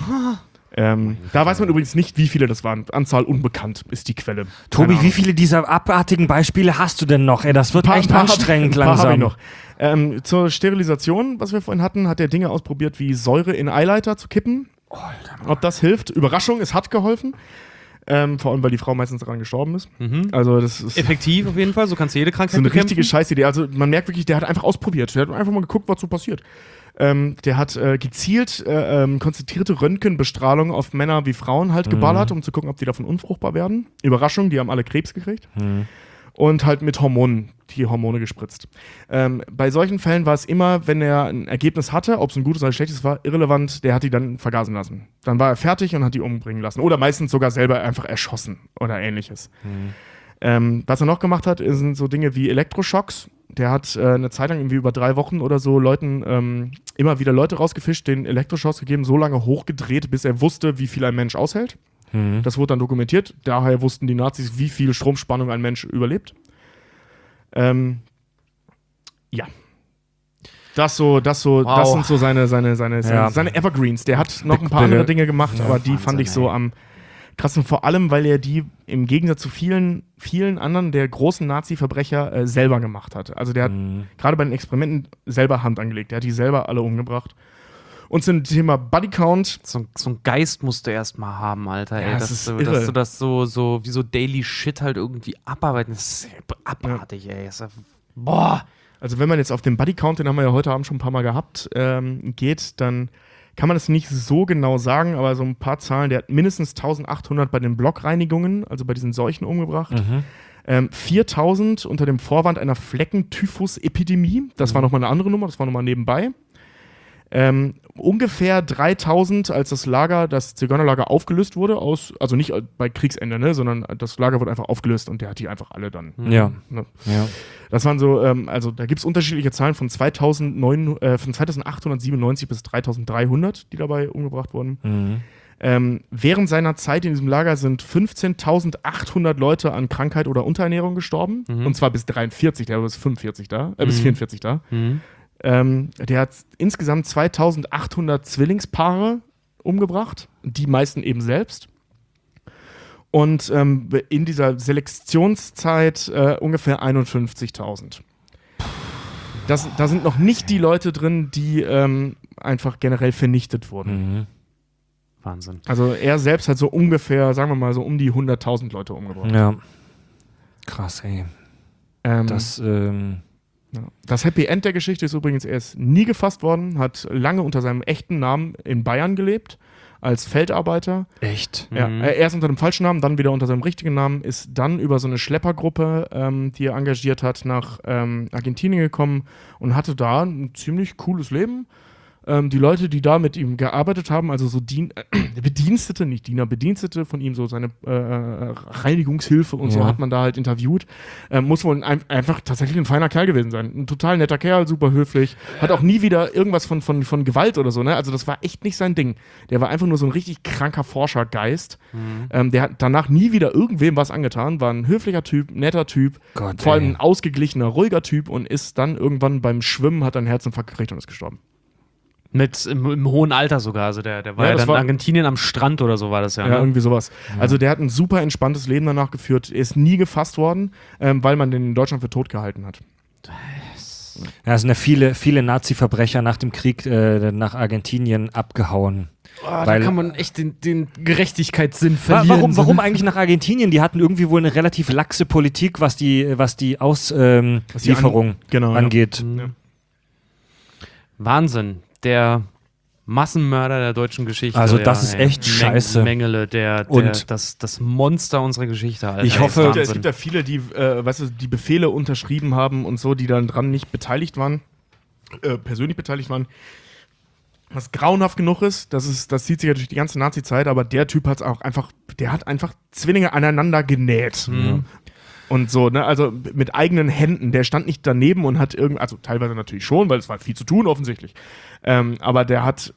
ähm, da weiß man übrigens nicht, wie viele das waren. Anzahl unbekannt ist die Quelle. Tobi, Keine wie viele dieser abartigen Beispiele hast du denn noch? Ey, das wird Paar- echt paar hab- anstrengend ein paar hab ich langsam. noch. Ähm, zur Sterilisation, was wir vorhin hatten, hat er Dinge ausprobiert, wie Säure in Eileiter zu kippen. Ob das hilft? Überraschung, es hat geholfen. Ähm, vor allem, weil die Frau meistens daran gestorben ist. Mhm. Also das ist Effektiv auf jeden Fall, so kannst du jede Krankheit so eine bekämpfen. richtige Scheißidee. Also man merkt wirklich, der hat einfach ausprobiert. Der hat einfach mal geguckt, was so passiert. Ähm, der hat äh, gezielt äh, ähm, konzentrierte Röntgenbestrahlung auf Männer wie Frauen halt geballert, um zu gucken, ob die davon unfruchtbar werden. Überraschung, die haben alle Krebs gekriegt. Hm. Und halt mit Hormonen, die Hormone gespritzt. Ähm, bei solchen Fällen war es immer, wenn er ein Ergebnis hatte, ob es ein gutes oder ein schlechtes war, irrelevant, der hat die dann vergasen lassen. Dann war er fertig und hat die umbringen lassen. Oder meistens sogar selber einfach erschossen oder ähnliches. Ähm, was er noch gemacht hat, sind so Dinge wie Elektroschocks. Der hat äh, eine Zeit lang, irgendwie über drei Wochen oder so, Leuten ähm, immer wieder Leute rausgefischt, denen Elektroschocks gegeben, so lange hochgedreht, bis er wusste, wie viel ein Mensch aushält. Mhm. Das wurde dann dokumentiert. Daher wussten die Nazis, wie viel Stromspannung ein Mensch überlebt. Ähm, ja. Das so, das so, Wow. das sind so seine, seine, seine, seine, Ja. seine Evergreens. Der hat noch ein paar Bitte. andere Dinge gemacht, Ja, aber die Wahnsinn, fand ich so ey. am krassen, vor allem, weil er die im Gegensatz zu vielen, vielen anderen der großen Nazi-Verbrecher äh, selber gemacht hat. Also der hat Mhm. gerade bei den Experimenten selber Hand angelegt. Der hat die selber alle umgebracht. Und zum Thema Bodycount, So, so ein Geist musst du erstmal haben, Alter. Ja, ey, das dass, ist du, irre. dass du das so, so wie so Daily Shit halt irgendwie abarbeiten. Das ist abartig, ey. Das ist, boah. also wenn man jetzt auf den Bodycount, den haben wir ja heute Abend schon ein paar Mal gehabt, ähm, geht, dann kann man es nicht so genau sagen, aber so ein paar Zahlen. Der hat mindestens eintausendachthundert bei den Blockreinigungen, also bei diesen Seuchen, umgebracht. Mhm. Ähm, viertausend unter dem Vorwand einer Fleckentyphus-Epidemie. Das war nochmal eine andere Nummer, das war nochmal nebenbei. Ähm, ungefähr dreitausend, als das Lager, das Zigeunerlager aufgelöst wurde, aus, also nicht bei Kriegsende, ne, sondern das Lager wurde einfach aufgelöst und der hat die einfach alle dann. Ja. Ne. ja. Das waren so, ähm, also da gibt es unterschiedliche Zahlen von, zweitausendneun, äh, von zweitausendachthundertsiebenundneunzig bis dreitausenddreihundert, die dabei umgebracht wurden. Mhm. Ähm, während seiner Zeit in diesem Lager sind fünfzehntausendachthundert Leute an Krankheit oder Unterernährung gestorben. Mhm. Und zwar bis dreiundvierzig, der war bis fünfundvierzig da, äh, bis Mhm. vierundvierzig da. Mhm. Ähm, der hat insgesamt zweitausendachthundert Zwillingspaare umgebracht, die meisten eben selbst. Und ähm, in dieser Selektionszeit äh, ungefähr einundfünfzigtausend. Das, da sind noch nicht die Leute drin, die ähm, einfach generell vernichtet wurden. Mhm. Wahnsinn. Also er selbst hat so ungefähr, sagen wir mal, so um die hunderttausend Leute umgebracht. Ja. Krass, ey. Ähm, Das, ähm, ja. Das Happy End der Geschichte ist übrigens, er ist nie gefasst worden, hat lange unter seinem echten Namen in Bayern gelebt, als Feldarbeiter. echt? Ja, Mhm. er- erst unter dem falschen Namen, dann wieder unter seinem richtigen Namen, ist dann über so eine Schleppergruppe, ähm, die er engagiert hat, nach ähm, Argentinien gekommen und hatte da ein ziemlich cooles Leben. Ähm, die Leute, die da mit ihm gearbeitet haben, also so Dien äh, Bedienstete, nicht Diener, Bedienstete von ihm, so seine äh, Reinigungshilfe und so Ja. hat man da halt interviewt, ähm, muss wohl ein, einfach tatsächlich ein feiner Kerl gewesen sein. Ein total netter Kerl, super höflich, hat auch nie wieder irgendwas von, von, von Gewalt oder so, ne? Also das war echt nicht sein Ding. Der war einfach nur so ein richtig kranker Forschergeist. Mhm. Ähm, der hat danach nie wieder irgendwem was angetan, war ein höflicher Typ, netter Typ, Gott, vor allem ey. ein ausgeglichener, ruhiger Typ und ist dann irgendwann beim Schwimmen, hat einen Herzinfarkt gekriegt und ist gestorben. Mit im, im hohen Alter sogar. Also der, der war Ja, ja, das dann war- in Argentinien am Strand oder so war das ja. Ja, ne? irgendwie sowas. Also der hat ein super entspanntes Leben danach geführt, ist nie gefasst worden, ähm, weil man den in Deutschland für tot gehalten hat. Ja, es sind ja viele, viele Nazi-Verbrecher nach dem Krieg äh, nach Argentinien abgehauen. Oh, Weil- da kann man echt den, den Gerechtigkeitssinn Wa- verlieren. Warum, so. warum eigentlich nach Argentinien? Die hatten irgendwie wohl eine relativ laxe Politik, was die, was die Auslieferung Was die an- genau, ja. angeht. Mhm. Wahnsinn. Der Massenmörder der deutschen Geschichte. Also das ist ey. echt Meng- scheiße. Mengele, der, der, Und- das, das Monster unserer Geschichte. Alter. Ich Ey, hoffe- ist Es gibt, ja, es Wahnsinn. gibt ja viele, die, äh, weißt du, die Befehle unterschrieben haben und so, die dann dran nicht beteiligt waren, äh, persönlich beteiligt waren. Was grauenhaft genug ist, das ist, das zieht sich ja durch die ganze Nazi-Zeit, aber der Typ hat auch einfach, der hat einfach Zwillinge aneinander genäht. Mhm. Und so, ne, also mit eigenen Händen. Der stand nicht daneben und hat irgend, also teilweise natürlich schon, weil es war viel zu tun, offensichtlich. Ähm, aber der hat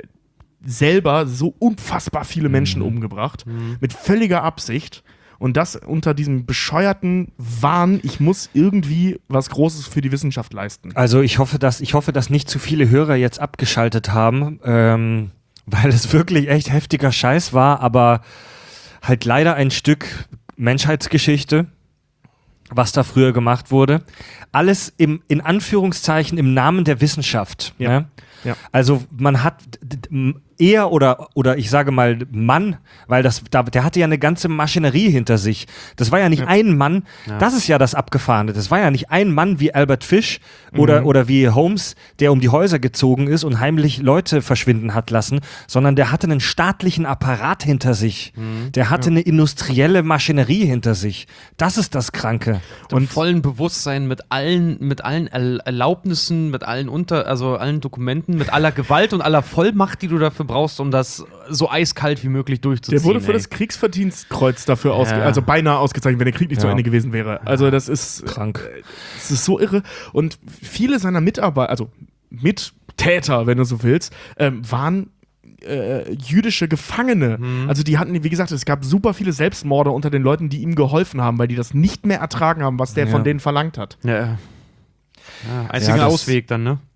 selber so unfassbar viele Menschen umgebracht, mit völliger Absicht. Und das unter diesem bescheuerten Wahn, ich muss irgendwie was Großes für die Wissenschaft leisten. Also ich hoffe, dass, ich hoffe, dass nicht zu viele Hörer jetzt abgeschaltet haben, ähm, weil es wirklich echt heftiger Scheiß war, aber halt leider ein Stück Menschheitsgeschichte, was da früher gemacht wurde. Alles im, in Anführungszeichen im Namen der Wissenschaft. Ja. Ne? Ja. Also man hat d- d- m- er oder, oder ich sage mal Mann, weil das, da, der hatte ja eine ganze Maschinerie hinter sich. Das war ja nicht Ja. ein Mann, Ja. das ist ja das Abgefahrene. Das war ja nicht ein Mann wie Albert Fish oder, Mhm. oder wie Holmes, der um die Häuser gezogen ist und heimlich Leute verschwinden hat lassen, sondern der hatte einen staatlichen Apparat hinter sich. Der hatte eine industrielle Maschinerie hinter sich. Das ist das Kranke. Und vollen Bewusstsein mit allen, mit allen Erl- Erlaubnissen, mit allen unter, also allen Dokumenten, mit aller Gewalt und aller Vollmacht, die du dafür brauchst, um das so eiskalt wie möglich durchzuziehen. Der wurde für ey. das Kriegsverdienstkreuz dafür ausge Ja. also beinahe ausgezeichnet, wenn der Krieg nicht zu Ja. Ende gewesen wäre. Also das ist Krank. Das ist so irre. Und viele seiner Mitarbeiter, also Mittäter, wenn du so willst, ähm, waren äh, jüdische Gefangene. Also die hatten, wie gesagt, es gab super viele Selbstmorde unter den Leuten, die ihm geholfen haben, weil die das nicht mehr ertragen haben, was der Ja. von denen verlangt hat. Ja, ja. ja einziger Ja, das- Ausweg dann, ne?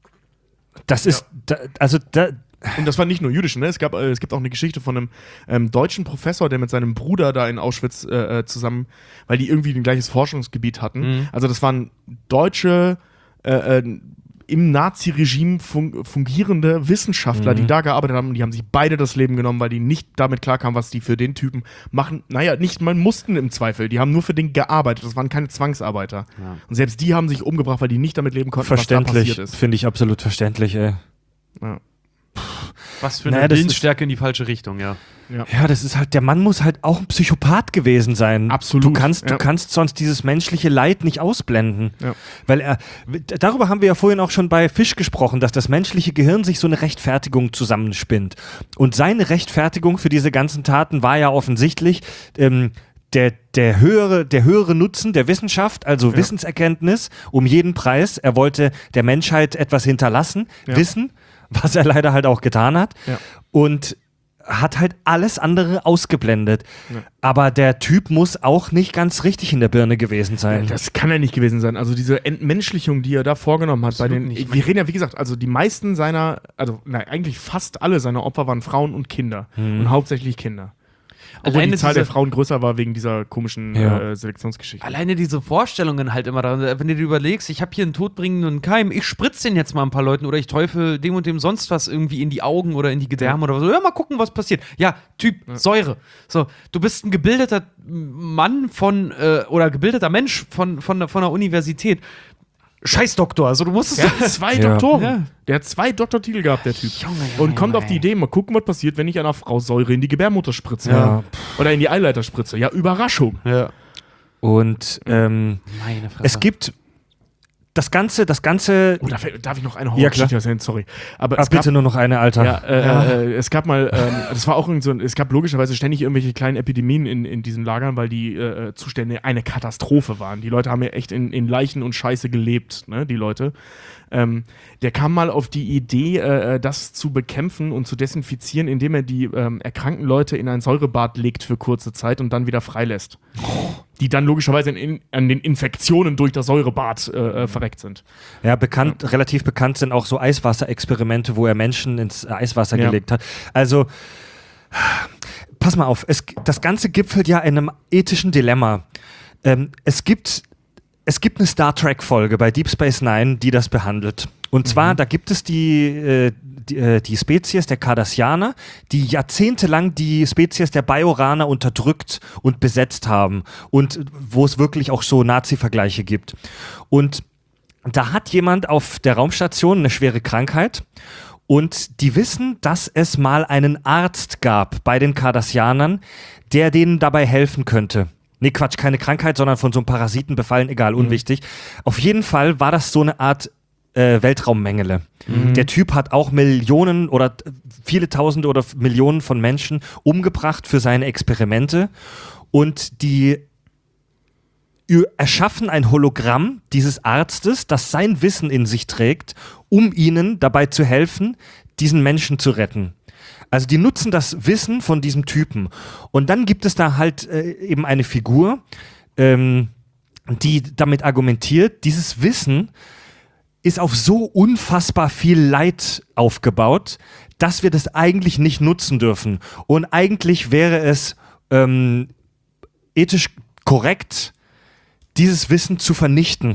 Das ist, da, also da, Und das war nicht nur jüdische, ne? Es, gab, äh, es gibt auch eine Geschichte von einem ähm, deutschen Professor, der mit seinem Bruder da in Auschwitz äh, äh, zusammen, weil die irgendwie ein gleiches Forschungsgebiet hatten. Mhm. Also das waren deutsche äh, äh, im Nazi-Regime fun fungierende Wissenschaftler, Mhm. die da gearbeitet haben, und die haben sich beide das Leben genommen, weil die nicht damit klarkamen, was die für den Typen machen. Naja, nicht mal mussten im Zweifel, die haben nur für den gearbeitet, das waren keine Zwangsarbeiter. Ja. Und selbst die haben sich umgebracht, weil die nicht damit leben konnten, was da verständlich, passiert ist. finde ich absolut verständlich, ey. Ja. Was für eine Naja, das Willensstärke in die falsche Richtung, ja. Ja, das ist halt, der Mann muss halt auch ein Psychopath gewesen sein. Absolut, Du kannst, ja. du kannst sonst dieses menschliche Leid nicht ausblenden. Ja. Weil er, darüber haben wir ja vorhin auch schon bei Fisch gesprochen, dass das menschliche Gehirn sich so eine Rechtfertigung zusammenspinnt. Und seine Rechtfertigung für diese ganzen Taten war ja offensichtlich, ähm, Der, der, höhere, der höhere Nutzen der Wissenschaft, also Ja. Wissenserkenntnis, um jeden Preis. Er wollte der Menschheit etwas hinterlassen, Ja. Wissen, was er leider halt auch getan hat. Ja. Und hat halt alles andere ausgeblendet. Ja. Aber der Typ muss auch nicht ganz richtig in der Birne gewesen sein. Das kann er nicht gewesen sein. Also diese Entmenschlichung, die er da vorgenommen hat, Absolut bei den, nicht. wir reden ja wie gesagt, also die meisten seiner, also nein, eigentlich fast alle seiner Opfer waren Frauen und Kinder Mhm. und hauptsächlich Kinder. Obwohl Alleine die Zahl diese- der Frauen größer war wegen dieser komischen Ja. äh, Selektionsgeschichte. Alleine diese Vorstellungen halt immer daran, wenn du dir überlegst, ich habe hier einen todbringenden Keim, ich spritze den jetzt mal ein paar Leuten oder ich teufel dem und dem sonst was irgendwie in die Augen oder in die Gedärme oder so. Ja, mal gucken, was passiert. Ja, Typ, Säure. So, du bist ein gebildeter Mann von, äh, oder gebildeter Mensch von, von, von der Universität. Scheiß Doktor, also du musstest. Der hat zwei Ja. Doktoren. Ja. Der hat zwei Doktortitel gehabt, der Typ. Junge, Junge, und kommt Junge, auf die ey. Idee, mal gucken, was passiert, wenn ich einer Frau Säure in die Gebärmutter spritze. Ja. Oder in die Eileiter spritze. Ja, Überraschung. Ja. Und ähm, Meine Fresse. es gibt das Ganze, das Ganze. Oh, darf, darf ich noch eine Ja, Horrorgeschichte klar. erzählen? Sorry. Aber Ah, es gab, bitte nur noch eine, Alter. ja, äh, Äh, es gab mal, ähm, das war auch irgend so, ein- es gab logischerweise ständig irgendwelche kleinen Epidemien in, in diesen Lagern, weil die äh, Zustände eine Katastrophe waren. Die Leute haben ja echt in, in Leichen und Scheiße gelebt, ne, die Leute. Ähm, der kam mal auf die Idee, äh, das zu bekämpfen und zu desinfizieren, indem er die ähm, erkrankten Leute in ein Säurebad legt für kurze Zeit und dann wieder freilässt. Die dann logischerweise in, in, an den Infektionen durch das Säurebad äh, äh, verreckt sind. Ja, bekannt, relativ bekannt sind auch so Eiswasserexperimente, wo er Menschen ins Eiswasser Ja. gelegt hat. Also, pass mal auf, es, das Ganze gipfelt ja in einem ethischen Dilemma. Ähm, es gibt, es gibt eine Star Trek-Folge bei Deep Space Nine, die das behandelt. Und zwar, da gibt es die, äh, die, äh, die Spezies der Cardassianer, die jahrzehntelang die Spezies der Bajoraner unterdrückt und besetzt haben. Und wo es wirklich auch so Nazi-Vergleiche gibt. Und da hat jemand auf der Raumstation eine schwere Krankheit und die wissen, dass es mal einen Arzt gab bei den Cardassianern, der denen dabei helfen könnte. Nee, Quatsch, keine Krankheit, sondern von so einem Parasiten befallen, egal, unwichtig. Auf jeden Fall war das so eine Art äh, Weltraummengele. Der Typ hat auch Millionen oder t- viele Tausende oder f- Millionen von Menschen umgebracht für seine Experimente und die ü- erschaffen ein Hologramm dieses Arztes, das sein Wissen in sich trägt, um ihnen dabei zu helfen, diesen Menschen zu retten. Also die nutzen das Wissen von diesem Typen. Und dann gibt es da halt äh, eben eine Figur, ähm, die damit argumentiert, dieses Wissen ist auf so unfassbar viel Leid aufgebaut, dass wir das eigentlich nicht nutzen dürfen. Und eigentlich wäre es ähm, ethisch korrekt, dieses Wissen zu vernichten.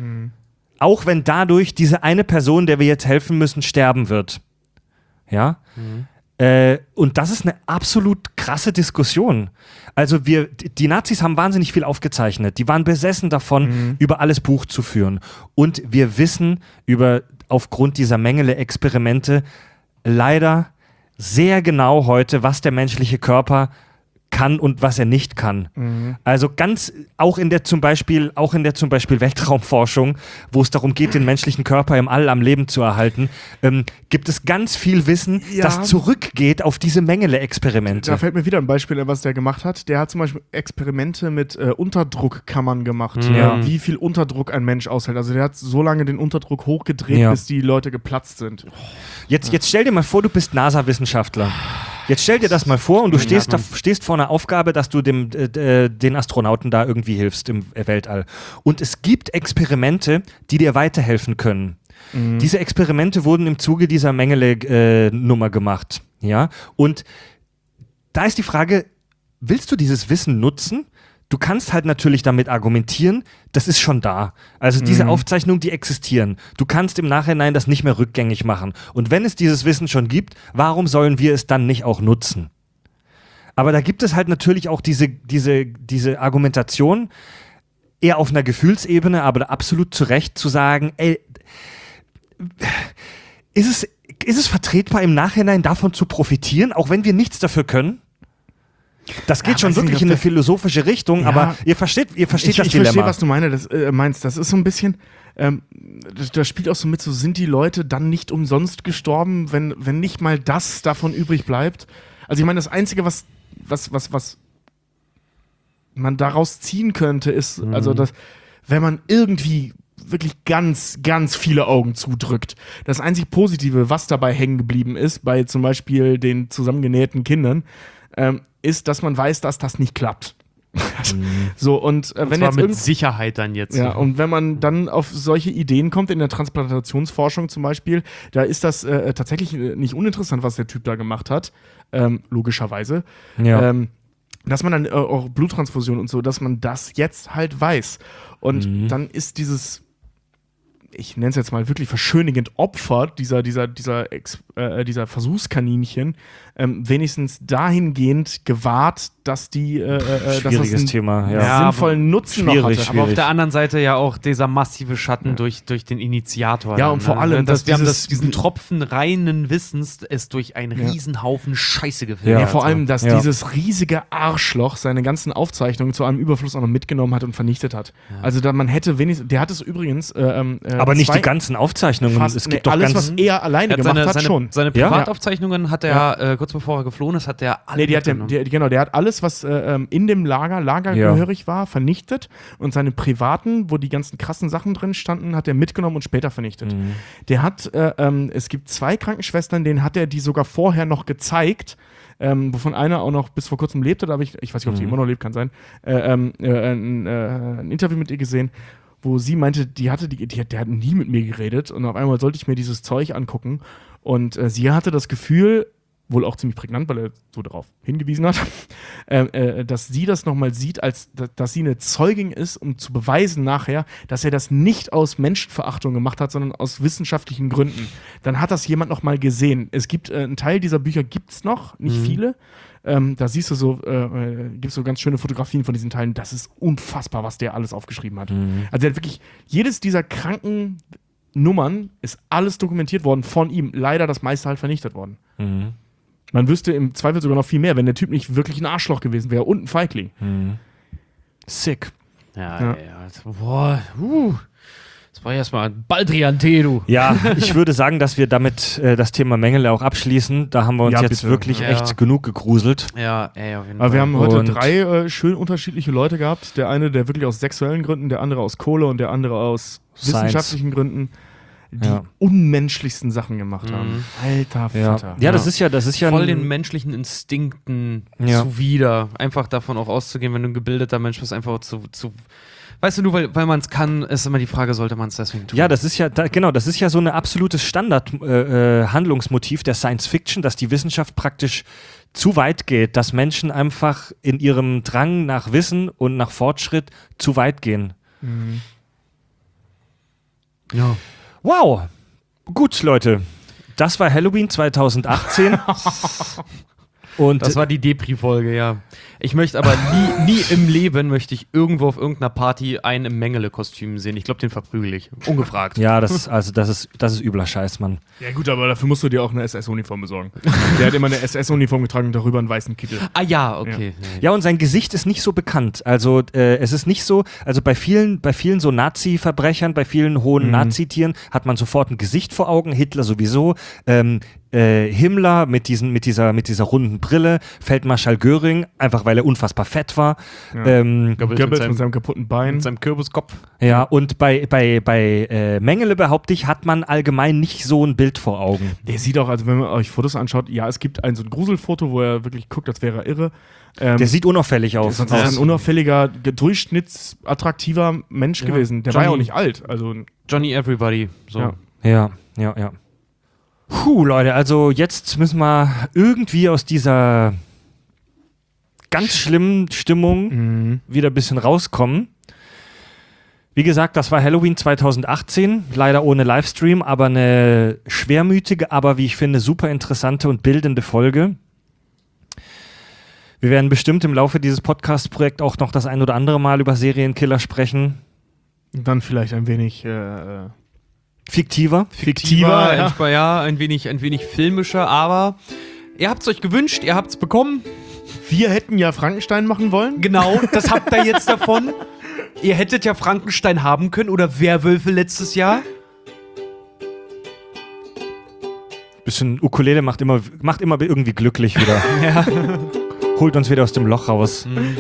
Auch wenn dadurch diese eine Person, der wir jetzt helfen müssen, sterben wird. Ja? Äh, und das ist eine absolut krasse Diskussion. Also wir, die Nazis haben wahnsinnig viel aufgezeichnet. Die waren besessen davon, über alles Buch zu führen. Und wir wissen über, aufgrund dieser Mengele-Experimente leider sehr genau heute, was der menschliche Körper kann und was er nicht kann. Also ganz, auch in der zum Beispiel, auch in der zum Beispiel Weltraumforschung, wo es darum geht, den menschlichen Körper im All am Leben zu erhalten, ähm, gibt es ganz viel Wissen, Ja. das zurückgeht auf diese Mengele-Experimente. Da fällt mir wieder ein Beispiel ein, was der gemacht hat. Der hat zum Beispiel Experimente mit äh, Unterdruckkammern gemacht, Ja. äh, wie viel Unterdruck ein Mensch aushält. Also der hat so lange den Unterdruck hochgedreht, Ja. bis die Leute geplatzt sind. Jetzt, jetzt stell dir mal vor, du bist NASA-Wissenschaftler. Jetzt stell dir das mal vor und du stehst, da, stehst vor einer Aufgabe, dass du dem, äh, den Astronauten da irgendwie hilfst im Weltall. Und es gibt Experimente, die dir weiterhelfen können. Diese Experimente wurden im Zuge dieser Mengele-Nummer gemacht. Ja? Und da ist die Frage, willst du dieses Wissen nutzen? Du kannst halt natürlich damit argumentieren, das ist schon da. Also diese Aufzeichnungen, die existieren. Du kannst im Nachhinein das nicht mehr rückgängig machen. Und wenn es dieses Wissen schon gibt, warum sollen wir es dann nicht auch nutzen? Aber da gibt es halt natürlich auch diese, diese, diese Argumentation, eher auf einer Gefühlsebene, aber absolut zu Recht zu sagen, ey, ist es, ist es vertretbar, im Nachhinein davon zu profitieren, auch wenn wir nichts dafür können? Das geht Ja, schon weiß wirklich nicht, in ob eine das- philosophische Richtung, Ja. aber ihr versteht, ihr versteht ich das ich Dilemma. verstehe, was du meine, das, äh, meinst. Das ist so ein bisschen, ähm, das, das spielt auch so mit, so sind die Leute dann nicht umsonst gestorben, wenn, wenn nicht mal das davon übrig bleibt. Also ich meine, das Einzige, was, was, was, was man daraus ziehen könnte, ist, Mhm. also dass, wenn man irgendwie wirklich ganz, ganz viele Augen zudrückt. Das einzig Positive, was dabei hängen geblieben ist, bei zum Beispiel den zusammengenähten Kindern, ähm, ist, dass man weiß, dass das nicht klappt. So, und äh, Und wenn zwar jetzt mit irgend- Sicherheit dann jetzt. ja, und wenn man dann auf solche Ideen kommt, in der Transplantationsforschung zum Beispiel, da ist das äh, tatsächlich äh, nicht uninteressant, was der Typ da gemacht hat, ähm, logischerweise. Ja. Ähm, dass man dann äh, auch Bluttransfusion und so, dass man das jetzt halt weiß. Und Mhm. dann ist dieses, ich nenne es jetzt mal wirklich verschönigend Opfer dieser, dieser, dieser, Ex, äh, dieser Versuchskaninchen, ähm, wenigstens dahingehend gewahrt, dass die, äh, äh, dass das Schwieriges einen Thema, ja. Ja, sinnvollen Nutzen noch schwierig, hatte. Aber auf schwierig. der anderen Seite ja auch dieser massive Schatten durch, durch den Initiator. Ja, dann, und vor ne? allem, dass dass wir haben dieses- das, diesen Tropfen reinen Wissens es durch einen Ja. Riesenhaufen Scheiße gefiltert. Ja, Ja, vor allem, dass Ja. dieses riesige Arschloch seine ganzen Aufzeichnungen zu einem Überfluss auch noch mitgenommen hat und vernichtet hat. Also da man hätte wenigstens, der hat es übrigens äh, ähm, äh, aber nicht zwei- die ganzen Aufzeichnungen. fast, es nee, gibt doch alles, ganz, was er alleine Er hat gemacht seine, hat, seine, schon. seine Ja? Privataufzeichnungen hat er, äh, kurz bevor er geflohen ist, hat er alle Nee, die hat der, mitgenommen. die, genau, der hat alles, was äh, ähm, in dem Lager, Lager Ja. gehörig war, vernichtet und seine privaten, wo die ganzen krassen Sachen drin standen, hat er mitgenommen und später vernichtet. Mhm. Der hat, äh, ähm, es gibt zwei Krankenschwestern, denen hat er die sogar vorher noch gezeigt, ähm, wovon einer auch noch bis vor kurzem lebte, da habe ich, ich weiß nicht, ob sie Mhm. immer noch lebt, kann sein, äh, ähm, äh, ein, äh, ein Interview mit ihr gesehen, wo sie meinte, die hatte, die, die, der hat nie mit mir geredet und auf einmal sollte ich mir dieses Zeug angucken und äh, sie hatte das Gefühl, wohl auch ziemlich prägnant, weil er so darauf hingewiesen hat, äh, äh, dass sie das nochmal sieht, als dass, dass sie eine Zeugin ist, um zu beweisen nachher, dass er das nicht aus Menschenverachtung gemacht hat, sondern aus wissenschaftlichen Gründen. Dann hat das jemand nochmal gesehen. Es gibt, äh, einen Teil dieser Bücher gibt es noch, nicht viele. Ähm, da siehst du so, äh, äh, gibt es so ganz schöne Fotografien von diesen Teilen. Das ist unfassbar, was der alles aufgeschrieben hat. Also er hat wirklich, jedes dieser kranken Nummern ist alles dokumentiert worden von ihm. Leider das meiste halt vernichtet worden. Mhm. Man wüsste im Zweifel sogar noch viel mehr, wenn der Typ nicht wirklich ein Arschloch gewesen wäre und ein Feigling. Sick. Ja, Ja. ja, ja. Boah, uh, das war erstmal Baldrian T, du. Ja, ich würde sagen, dass wir damit äh, das Thema Mengele auch abschließen. Da haben wir uns Ja, jetzt bitte. wirklich Ja. echt genug gegruselt. Ja, ey, auf jeden Aber wir Fall. haben heute Und- drei äh, schön unterschiedliche Leute gehabt. Der eine, der wirklich aus sexuellen Gründen, der andere aus Kohle und der andere aus Science. wissenschaftlichen Gründen, die Ja. unmenschlichsten Sachen gemacht haben. Alter Ja. Vater. ja, das ist ja, das ist ja voll ein- den menschlichen Instinkten Ja. zuwider. Einfach davon auch auszugehen, wenn du ein gebildeter Mensch bist, einfach zu, zu weißt du, nur weil, weil man es kann, ist immer die Frage, sollte man es deswegen tun? Ja, das ist ja, da, genau, das ist ja so ein absolutes Standard-Handlungsmotiv äh, Handlungsmotiv der Science Fiction, dass die Wissenschaft praktisch zu weit geht, dass Menschen einfach in ihrem Drang nach Wissen und nach Fortschritt zu weit gehen. Ja. Wow. Gut, Leute. Das war Halloween zwanzig achtzehn. Und Das war die Depri-Folge, ja. Ich möchte aber nie, nie im Leben möchte ich irgendwo auf irgendeiner Party einen im Mengele-Kostüm sehen. Ich glaube, den verprügel ich. Ungefragt. ja, das, also das ist, das ist übler Scheiß, Mann. Ja gut, aber dafür musst du dir auch eine S S-Uniform besorgen. Der hat immer eine S S-Uniform getragen und darüber einen weißen Kittel. Ah ja, okay. Ja, und sein Gesicht ist nicht so bekannt. Also äh, es ist nicht so, also bei vielen, bei vielen so Nazi-Verbrechern, bei vielen hohen Mhm. Nazi-Tieren hat man sofort ein Gesicht vor Augen, Hitler sowieso, ähm, äh, Himmler mit, diesen, mit, dieser, mit dieser runden Brille, Feldmarschall Göring, einfach weil er unfassbar fett war. Ja. Ähm, Goebbels Goebbels mit mit seinem, seinem kaputten Bein. mit seinem Kürbiskopf. ja, und bei, bei, bei äh, Mengele, behaupte ich, hat man allgemein nicht so ein Bild vor Augen. Der sieht auch, also wenn man euch Fotos anschaut, ja, es gibt ein so ein Gruselfoto, wo er wirklich guckt, als wäre er irre. Ähm, Der sieht unauffällig aus. sonst ist er ein unauffälliger, durchschnittsattraktiver Mensch Ja. gewesen. Der war ja Johnny- auch nicht alt. Also, Johnny Everybody. So. Ja. Ja, ja, ja. Puh, Leute, also jetzt müssen wir irgendwie aus dieser ganz schlimmen Stimmung wieder ein bisschen rauskommen. Wie gesagt, das war Halloween zwanzig achtzehn, leider ohne Livestream, aber eine schwermütige, aber wie ich finde, super interessante und bildende Folge. Wir werden bestimmt im Laufe dieses Podcast-Projekts auch noch das ein oder andere Mal über Serienkiller sprechen. dann vielleicht ein wenig äh, Fiktiver. Fiktiver, ja. ja. ja, ein wenig, ein wenig filmischer, aber ihr habt es euch gewünscht, ihr habt es bekommen. Wir hätten ja Frankenstein machen wollen. Genau, das habt ihr jetzt davon. Ihr hättet ja Frankenstein haben können oder Werwölfe letztes Jahr. Bisschen Ukulele macht immer, macht immer irgendwie glücklich wieder. Ja. Holt uns wieder aus dem Loch raus. Mhm.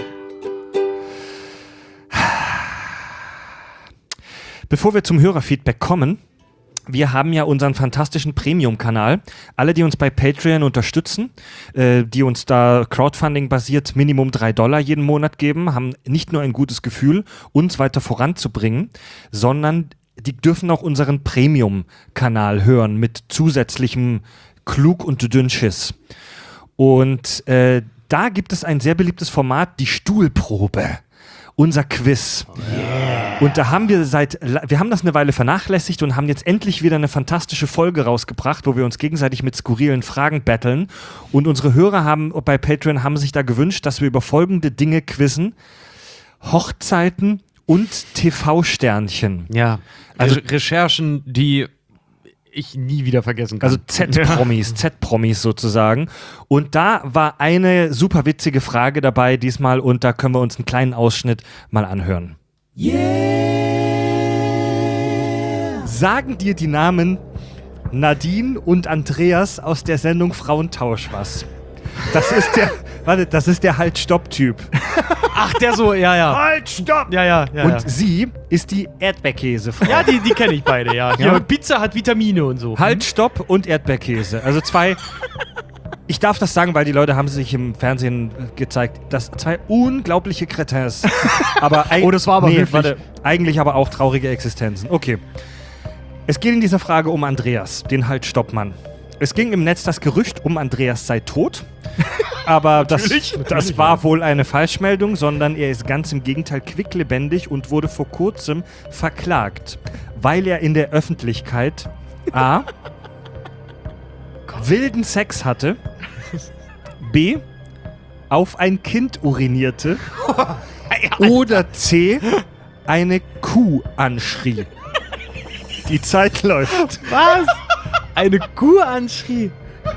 Bevor wir zum Hörerfeedback kommen, wir haben ja unseren fantastischen Premium-Kanal. Alle, die uns bei Patreon unterstützen, äh, die uns da Crowdfunding-basiert Minimum drei Dollar jeden Monat geben, haben nicht nur ein gutes Gefühl, uns weiter voranzubringen, sondern die dürfen auch unseren Premium-Kanal hören mit zusätzlichem Klug und Dünnschiss. Und äh, da gibt es ein sehr beliebtes Format, die Stuhlprobe. Unser Quiz. Yeah. Und da haben wir seit, wir haben das eine Weile vernachlässigt und haben jetzt endlich wieder eine fantastische Folge rausgebracht, wo wir uns gegenseitig mit skurrilen Fragen battlen. Und unsere Hörer haben bei Patreon haben sich da gewünscht, dass wir über folgende Dinge quizzen: Hochzeiten und T V-Sternchen. Ja, Also- also Recherchen, die ich nie wieder vergessen kann. Also Z-Promis, Z-Promis sozusagen. Und da war eine super witzige Frage dabei diesmal und da können wir uns einen kleinen Ausschnitt mal anhören. Yeah! Sagen dir die Namen Nadine und Andreas aus der Sendung Frauentausch was? Das ist der, warte, das ist der Halt-Stopp-Typ. Ach, der so, ja, ja. Halt, stopp! Ja, ja, ja. Und ja. sie ist die Erdbeerkäsefrau. Ja, die, die kenne ich beide, ja. Ja. ja. Pizza hat Vitamine und so. Halt, Stopp und Erdbeerkäse. Also zwei, ich darf das sagen, weil die Leute haben sich im Fernsehen äh, gezeigt, dass zwei unglaubliche Kretins. Aber eig- Oh, das war aber nee, höflich. warte, eigentlich aber auch traurige Existenzen. Okay. Es geht in dieser Frage um Andreas, den Halt, Stopp-Mann. Es ging im Netz das Gerücht um, Andreas sei tot. Aber das, das war wohl eine Falschmeldung, sondern er ist ganz im Gegenteil quicklebendig und wurde vor kurzem verklagt, weil er in der Öffentlichkeit A. wilden Sex hatte, B. auf ein Kind urinierte oder C. eine Kuh anschrie. Die Zeit läuft. Was? Eine Kuh anschrie.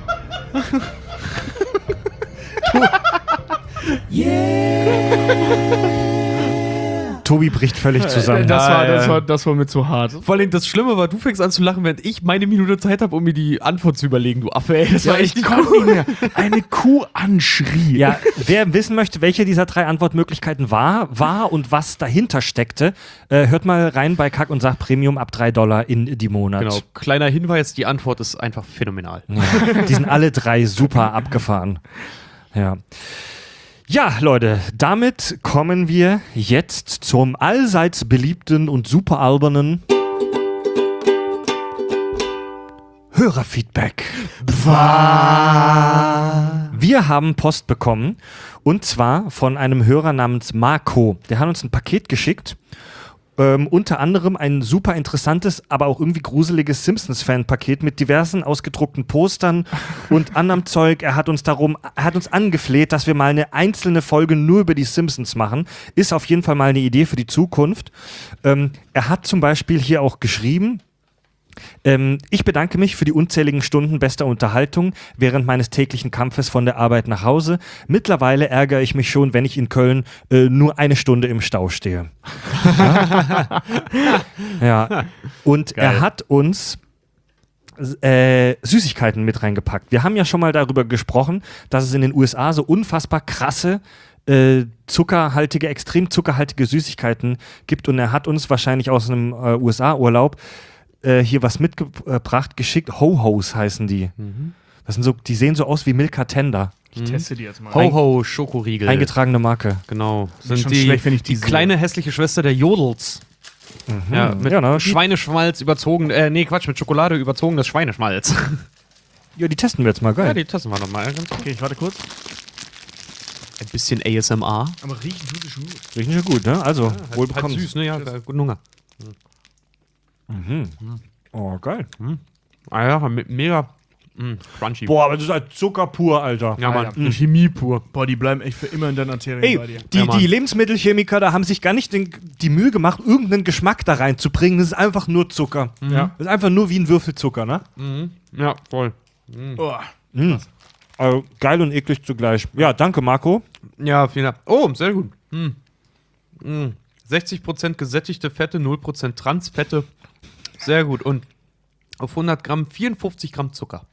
Tobi bricht völlig zusammen. Das war, Ja, das, ja. war, das war mir zu hart. Vor allem das Schlimme war, du fängst an zu lachen, während ich meine Minute Zeit habe, um mir die Antwort zu überlegen, du Affe, ey. Das war echt nicht konnte cool. nicht mehr. Eine Kuh anschrie. Ja, wer wissen möchte, welche dieser drei Antwortmöglichkeiten war, war und was dahinter steckte, äh, hört mal rein bei Kack und Sach Premium ab drei Dollar in die Monat. Genau, kleiner Hinweis, die Antwort ist einfach phänomenal. Ja, die sind alle drei super abgefahren. Ja. Ja, Leute, damit kommen wir jetzt zum allseits beliebten und super albernen Hörerfeedback. Wir haben Post bekommen und zwar von einem Hörer namens Marco. Der hat uns ein Paket geschickt. Ähm, unter anderem ein super interessantes, aber auch irgendwie gruseliges Simpsons-Fan-Paket mit diversen ausgedruckten Postern und anderem Zeug. Er hat uns darum, er hat uns angefleht, dass wir mal eine einzelne Folge nur über die Simpsons machen. Ist auf jeden Fall mal eine Idee für die Zukunft. Ähm, er hat zum Beispiel hier auch geschrieben: Ähm, ich bedanke mich für die unzähligen Stunden bester Unterhaltung während meines täglichen Kampfes von der Arbeit nach Hause. Mittlerweile ärgere ich mich schon, wenn ich in Köln äh, nur eine Stunde im Stau stehe. Ja. Ja. Und Geil. er hat uns äh, Süßigkeiten mit reingepackt. Wir haben ja schon mal darüber gesprochen, dass es in den U S A so unfassbar krasse äh, zuckerhaltige, extrem zuckerhaltige Süßigkeiten gibt. Und er hat uns wahrscheinlich aus einem äh, U S A-Urlaub Äh, hier was mitgebracht, geschickt. Ho-Hos heißen die. Mhm. Das sind so, die sehen so aus wie Milka Tender. Ich teste die jetzt mal. Ho-Ho, Schokoriegel. Eingetragene Marke. Genau. Ist schon die, schlecht, wenn ich die die sehe. kleine hässliche Schwester der Jodels. Ja, mit Ja, ne? Schweineschmalz überzogen, äh, nee, Quatsch, mit Schokolade überzogenes Schweineschmalz. Ja, die testen wir jetzt mal, geil. Ja, die testen wir nochmal. Ganz Okay, ich warte kurz. Ein bisschen A S M R. Aber riechen tut es schon gut. Riechen schon gut, ne? Also, wohl Halt bekommen. süß, ne? Ja, äh, guten Hunger. Oh, geil. Ah ja, me- mega, Mm, crunchy. Boah, aber das ist halt Zucker pur, Alter. Ja, Mann. Alter. Chemie pur. Boah, die bleiben echt für immer in deinen Arterien Ey, bei dir. die, Ja, Mann. die Lebensmittelchemiker, da haben sich gar nicht den, die Mühe gemacht, irgendeinen Geschmack da reinzubringen. Das ist einfach nur Zucker. Ja. Das ist einfach nur wie ein Würfelzucker, ne? Ja, voll. Oh. Also geil und eklig zugleich. Ja, danke, Marco. Ja, vielen Dank. Oh, sehr gut. Mm. Mm. sechzig Prozent gesättigte Fette, null Prozent Transfette. Sehr gut. Und auf hundert Gramm vierundfünfzig Gramm Zucker.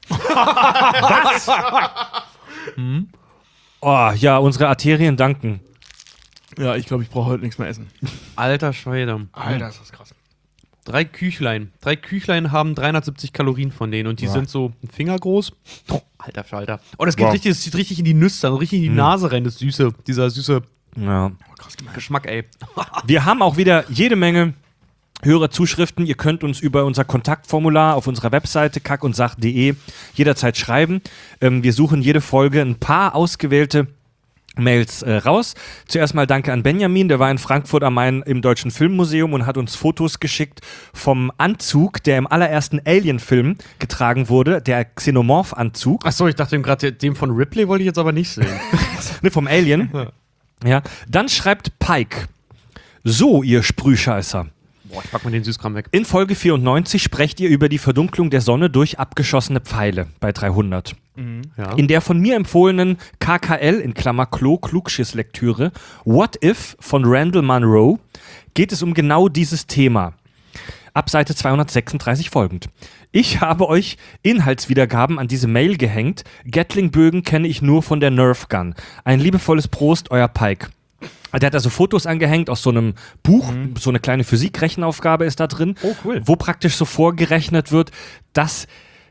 Oh, ja, unsere Arterien danken. Ja, ich glaube, ich brauche heute nichts mehr essen. Alter Schwede. Alter, ist das krass. Drei Küchlein. Drei Küchlein haben dreihundertsiebzig Kalorien von denen und die Ja. sind so ein Finger groß. Oh, alter Falter. Oh, das geht Wow. richtig, das zieht richtig in die Nüsse, also richtig in die Nase rein, das süße, dieser süße Ja. Geschmack, ey. Wir haben auch wieder jede Menge Hörerzuschriften. Ihr könnt uns über unser Kontaktformular auf unserer Webseite kack und sach punkt de jederzeit schreiben. Ähm, wir suchen jede Folge ein paar ausgewählte Mails äh, raus. Zuerst mal danke an Benjamin, der war in Frankfurt am Main im Deutschen Filmmuseum und hat uns Fotos geschickt vom Anzug, der im allerersten Alien-Film getragen wurde, der Xenomorph-Anzug. Achso, ich dachte gerade, dem von Ripley wollte ich jetzt aber nicht sehen. Ne, vom Alien. Ja. Dann schreibt Pike: So, ihr Sprühscheißer. Boah, ich pack mal den Süßkram weg. In Folge vierundneunzig sprecht ihr über die Verdunklung der Sonne durch abgeschossene Pfeile bei dreihundert. Ja. In der von mir empfohlenen K K L in Klammer Klo Klugschiss-Lektüre What If von Randall Munroe geht es um genau dieses Thema. Ab Seite zweihundertsechsunddreißig folgend. Ich habe euch Inhaltswiedergaben an diese Mail gehängt. Gatling-Bögen kenne ich nur von der Nerf Gun. Ein liebevolles Prost, euer Pike. Der hat also Fotos angehängt aus so einem Buch, so eine kleine Physikrechenaufgabe ist da drin, Oh, cool. wo praktisch so vorgerechnet wird, dass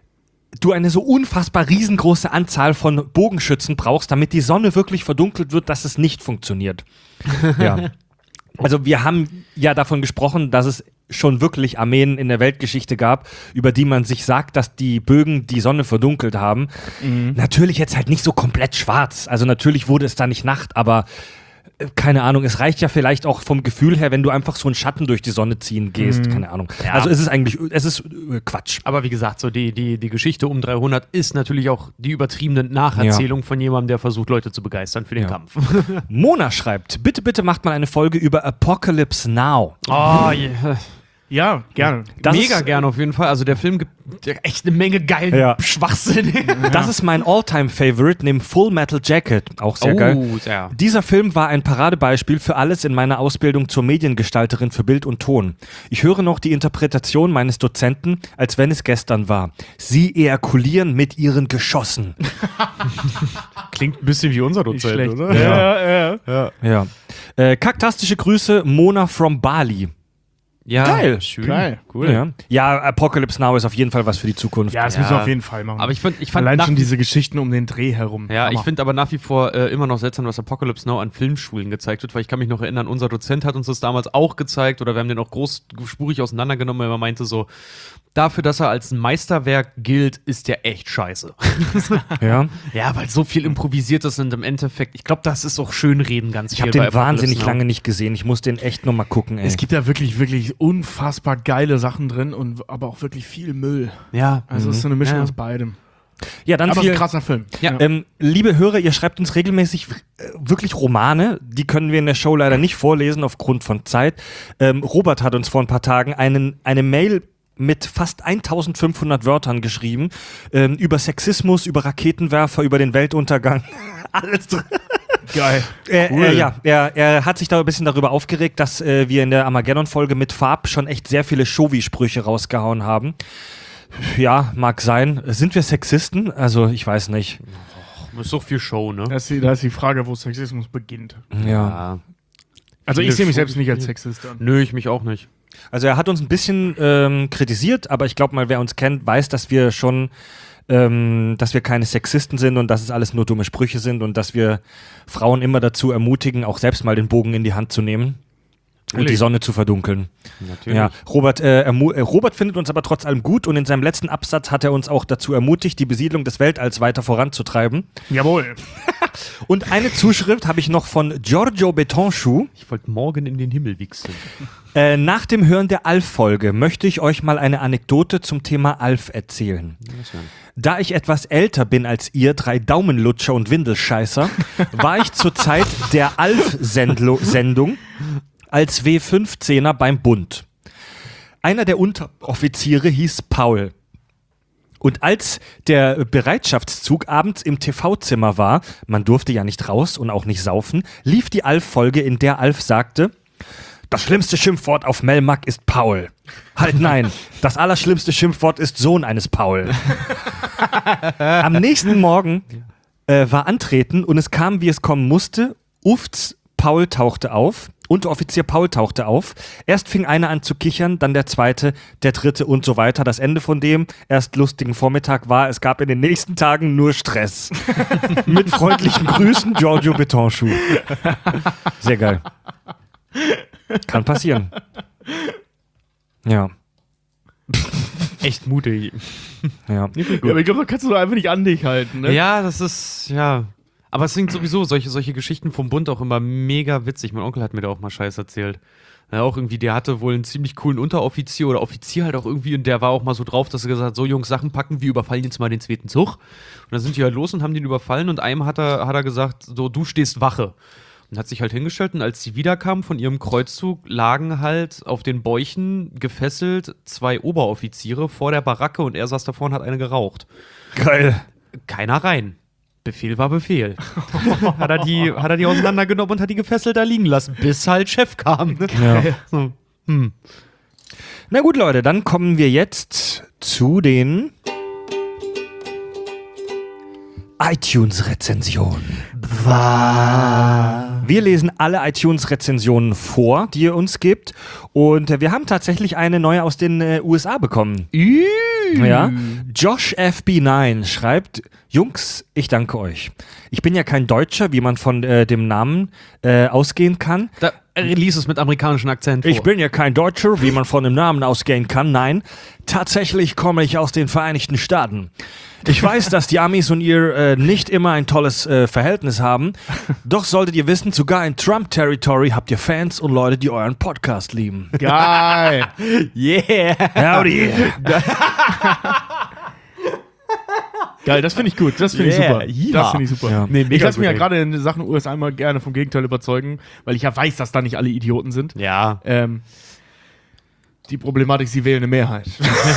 du eine so unfassbar riesengroße Anzahl von Bogenschützen brauchst, damit die Sonne wirklich verdunkelt wird, dass es nicht funktioniert. Ja. Also wir haben ja davon gesprochen, dass es schon wirklich Armeen in der Weltgeschichte gab, über die man sich sagt, dass die Bögen die Sonne verdunkelt haben. Natürlich jetzt halt nicht so komplett schwarz. Also natürlich wurde es da nicht Nacht, aber äh, keine Ahnung, es reicht ja vielleicht auch vom Gefühl her, wenn du einfach so einen Schatten durch die Sonne ziehen gehst. Keine Ahnung. Ja. Also es ist eigentlich, es ist äh, Quatsch. Aber wie gesagt, so die, die, die Geschichte um dreihundert ist natürlich auch die übertriebene Nacherzählung von jemandem, der versucht, Leute zu begeistern für den Ja. Kampf. Mona schreibt, bitte, bitte macht mal eine Folge über Apocalypse Now. Oh, yeah. Ja, gerne. Das Mega ist, gerne auf jeden Fall. Also der Film gibt echt eine Menge geilen Ja. Schwachsinn. Das ist mein All-Time-Favorite neben Full Metal Jacket. Auch sehr Oh, geil. sehr. Dieser Film war ein Paradebeispiel für alles in meiner Ausbildung zur Mediengestalterin für Bild und Ton. Ich höre noch die Interpretation meines Dozenten, als wenn es gestern war. Sie ejakulieren mit ihren Geschossen. Klingt ein bisschen wie unser Nicht Dozent, schlecht. oder? Ja, ja, ja. Ja. Äh, kaktastische Grüße, Mona from Bali. Ja, Geil. Schön. Geil. Cool. Ja. ja, Apocalypse Now ist auf jeden Fall was für die Zukunft. Ja, das Ja. müssen wir auf jeden Fall machen. Aber ich fand, ich fand Allein nach schon diese Geschichten um den Dreh herum. Ja, ich Hammer. finde aber nach wie vor äh, immer noch seltsam, was Apocalypse Now an Filmschulen gezeigt wird, weil ich kann mich noch erinnern, unser Dozent hat uns das damals auch gezeigt oder wir haben den auch großspurig auseinandergenommen, weil er meinte so, dafür, dass er als ein Meisterwerk gilt, ist der echt scheiße. Ja. Ja, weil so viel improvisiert ist und im Endeffekt, ich glaube, das ist auch Schönreden ganz Ich viel habe bei den Apocalypse wahnsinnig Now. lange nicht gesehen. Ich muss den echt nochmal gucken, ey. Es gibt da wirklich, wirklich unfassbar geile Sachen drin und aber auch wirklich viel Müll. Ja, Also es ist so eine Mischung Ja. aus beidem. ja, dann Aber es ist viel, ein krasser Film. Ja. Ähm, liebe Hörer, ihr schreibt uns regelmäßig äh, wirklich Romane. Die können wir in der Show leider nicht vorlesen aufgrund von Zeit. Ähm, Robert hat uns vor ein paar Tagen einen, eine Mail mit fast eintausendfünfhundert Wörtern geschrieben. Ähm, über Sexismus, über Raketenwerfer, über den Weltuntergang. Alles drin. Geil. Er, Cool. er, ja, er, er hat sich da ein bisschen darüber aufgeregt, dass äh, wir in der Armageddon-Folge mit Farb schon echt sehr viele Shovi-Sprüche rausgehauen haben. Ja, mag sein. Sind wir Sexisten? Also, ich weiß nicht. Ist so viel Show, ne? Da ist, die, da ist die Frage, wo Sexismus beginnt. Ja. Also Viele ich sehe mich Show- selbst nicht als Sexist an. Nö, ich mich auch nicht. Also, er hat uns ein bisschen ähm, kritisiert, aber ich glaube mal, wer uns kennt, weiß, dass wir schon, ähm, dass wir keine Sexisten sind und dass es alles nur dumme Sprüche sind und dass wir Frauen immer dazu ermutigen, auch selbst mal den Bogen in die Hand zu nehmen. Und die Sonne zu verdunkeln. Natürlich. Ja, Robert, äh, ermu- äh, Robert findet uns aber trotz allem gut und in seinem letzten Absatz hat er uns auch dazu ermutigt, die Besiedlung des Weltalls weiter voranzutreiben. Jawohl. Und eine Zuschrift habe ich noch von Giorgio Betonschuh. Ich wollte morgen in den Himmel wichsen. Äh, nach dem Hören der Alf-Folge möchte ich euch mal eine Anekdote zum Thema Alf erzählen. Da ich etwas älter bin als ihr, drei Daumenlutscher und Windelscheißer, war ich zur Zeit der Alf-Sendung als W fünfzehner beim Bund. Einer der Unteroffiziere hieß Paul. Und als der Bereitschaftszug abends im T V-Zimmer war, man durfte ja nicht raus und auch nicht saufen, lief die Alf-Folge, in der Alf sagte: Das schlimmste Schimpfwort auf Melmac ist Paul. Halt nein, das allerschlimmste Schimpfwort ist Sohn eines Paul. Am nächsten Morgen äh, war Antreten und es kam, wie es kommen musste. Ufts Paul tauchte auf, Unteroffizier Paul tauchte auf. Erst fing einer an zu kichern, dann der zweite, der dritte und so weiter. Das Ende von dem erst lustigen Vormittag war, es gab in den nächsten Tagen nur Stress. Mit freundlichen Grüßen, Giorgio Betonschuh. Sehr geil. Kann passieren. Ja. Echt mutig. Ja. Ja, aber ich glaube, da kannst du doch einfach nicht an dich halten, ne? Ja, das ist, ja. Aber es sind sowieso solche, solche Geschichten vom Bund auch immer mega witzig. Mein Onkel hat mir da auch mal Scheiß erzählt. Ja, auch irgendwie, der hatte wohl einen ziemlich coolen Unteroffizier oder Offizier halt auch irgendwie und der war auch mal so drauf, dass er gesagt hat, so Jungs, Sachen packen, wir überfallen jetzt mal den zweiten Zug. Und dann sind die halt los und haben den überfallen und einem hat er, hat er gesagt, so, du stehst Wache. Und hat sich halt hingestellt und als sie wiederkamen von ihrem Kreuzzug, lagen halt auf den Bäuchen gefesselt zwei Oberoffiziere vor der Baracke und er saß davor und hat eine geraucht. Geil. Keiner rein. Befehl war Befehl. hat, er die, hat er die auseinandergenommen und hat die gefesselt da liegen lassen, bis halt Chef kam. Ne? Ja. So. Hm. Na gut, Leute, dann kommen wir jetzt zu den iTunes-Rezensionen. Wir lesen alle iTunes-Rezensionen vor, die ihr uns gibt. Und äh, wir haben tatsächlich eine neue aus den äh, U S A bekommen. Ja. Josh F B neun schreibt: Jungs, ich danke euch. Ich bin ja kein Deutscher, wie man von äh, dem Namen äh, ausgehen kann. Da lies es mit amerikanischem Akzent vor. Ich bin ja kein Deutscher, wie man von dem Namen ausgehen kann. Nein, tatsächlich komme ich aus den Vereinigten Staaten. Ich weiß, dass die Amis und ihr äh, nicht immer ein tolles äh, Verhältnis haben. Doch solltet ihr wissen, sogar in Trump-Territory habt ihr Fans und Leute, die euren Podcast lieben. Geil. Yeah. Howdy. Geil, das finde ich gut. Das finde Yeah. ich super. Das finde ich super. Ja. Nee, mega ich lasse mich ja gut, gerade in Sachen U S A immer gerne vom Gegenteil überzeugen, weil ich ja weiß, dass da nicht alle Idioten sind. Ja. Ähm, die Problematik, sie wählen eine Mehrheit.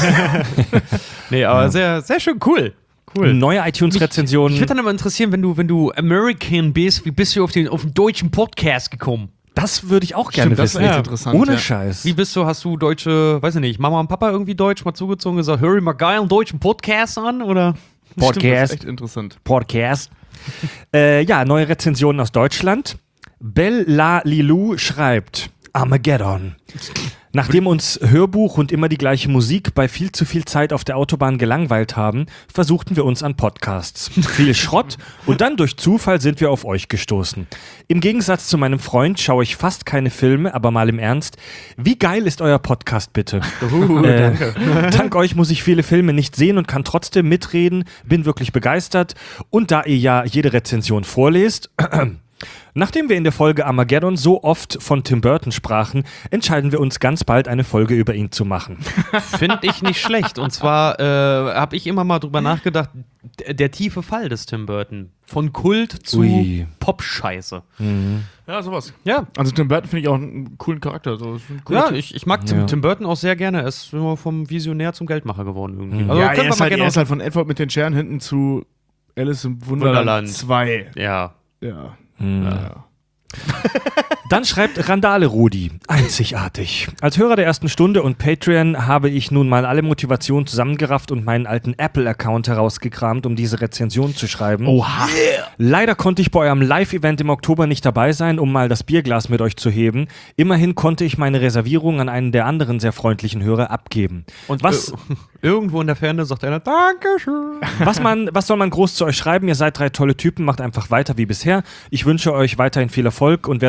Nee, aber ja. sehr, sehr schön, cool. Cool. Neue iTunes-Rezensionen. Ich würde dann aber interessieren, wenn du, wenn du American bist, wie bist du auf den, auf den deutschen Podcast gekommen? Das würde ich auch gerne Stimmt, das wissen. ist echt Ja. interessant. Ohne ja. Scheiß. Wie bist du, hast du deutsche, weiß ich nicht, Mama und Papa irgendwie deutsch mal zugezogen und gesagt, hör ich mal geil einen deutschen Podcast an, oder? Stimmt, das Podcast. ist echt interessant. Podcast. äh, ja, neue Rezensionen aus Deutschland. Bella Lilou schreibt: Armageddon. Nachdem uns Hörbuch und immer die gleiche Musik bei viel zu viel Zeit auf der Autobahn gelangweilt haben, versuchten wir uns an Podcasts. Viel Schrott und dann durch Zufall sind wir auf euch gestoßen. Im Gegensatz zu meinem Freund schaue ich fast keine Filme, aber mal im Ernst. Wie geil ist euer Podcast bitte? Uh, äh, dank euch muss ich viele Filme nicht sehen und kann trotzdem mitreden, bin wirklich begeistert. Und da ihr ja jede Rezension vorlest... Nachdem wir in der Folge Armageddon so oft von Tim Burton sprachen, entscheiden wir uns ganz bald, eine Folge über ihn zu machen. Finde ich nicht schlecht. Und zwar äh, habe ich immer mal drüber nachgedacht, d- der tiefe Fall des Tim Burton. Von Kult zu Ui. Pop-Scheiße. Ja, sowas. Ja. Also Tim Burton finde ich auch einen coolen Charakter. So, ist ein cooler Ja, Typ. ich, ich mag Tim, Ja. Tim Burton auch sehr gerne. Er ist immer vom Visionär zum Geldmacher geworden irgendwie. Mhm. Also ja, können er wir ist, mal halt, gerne er ist aus- halt von Edward mit den Scheren hinten zu Alice im Wunderland, Wunderland. zwei. Ja. Ja. Hm. ja. Dann schreibt Randale Rudi: Einzigartig. Als Hörer der ersten Stunde und Patreon habe ich nun mal alle Motivationen zusammengerafft und meinen alten Apple-Account herausgekramt, um diese Rezension zu schreiben. Oha. Leider konnte ich bei eurem Live-Event im Oktober nicht dabei sein, um mal das Bierglas mit euch zu heben. Immerhin konnte ich meine Reservierung an einen der anderen sehr freundlichen Hörer abgeben. Und Was- äh, irgendwo in der Ferne sagt einer, Dankeschön. Was, man, was soll man groß zu euch schreiben? Ihr seid drei tolle Typen, macht einfach weiter wie bisher. Ich wünsche euch weiterhin viel Erfolg und werde euch weiterhin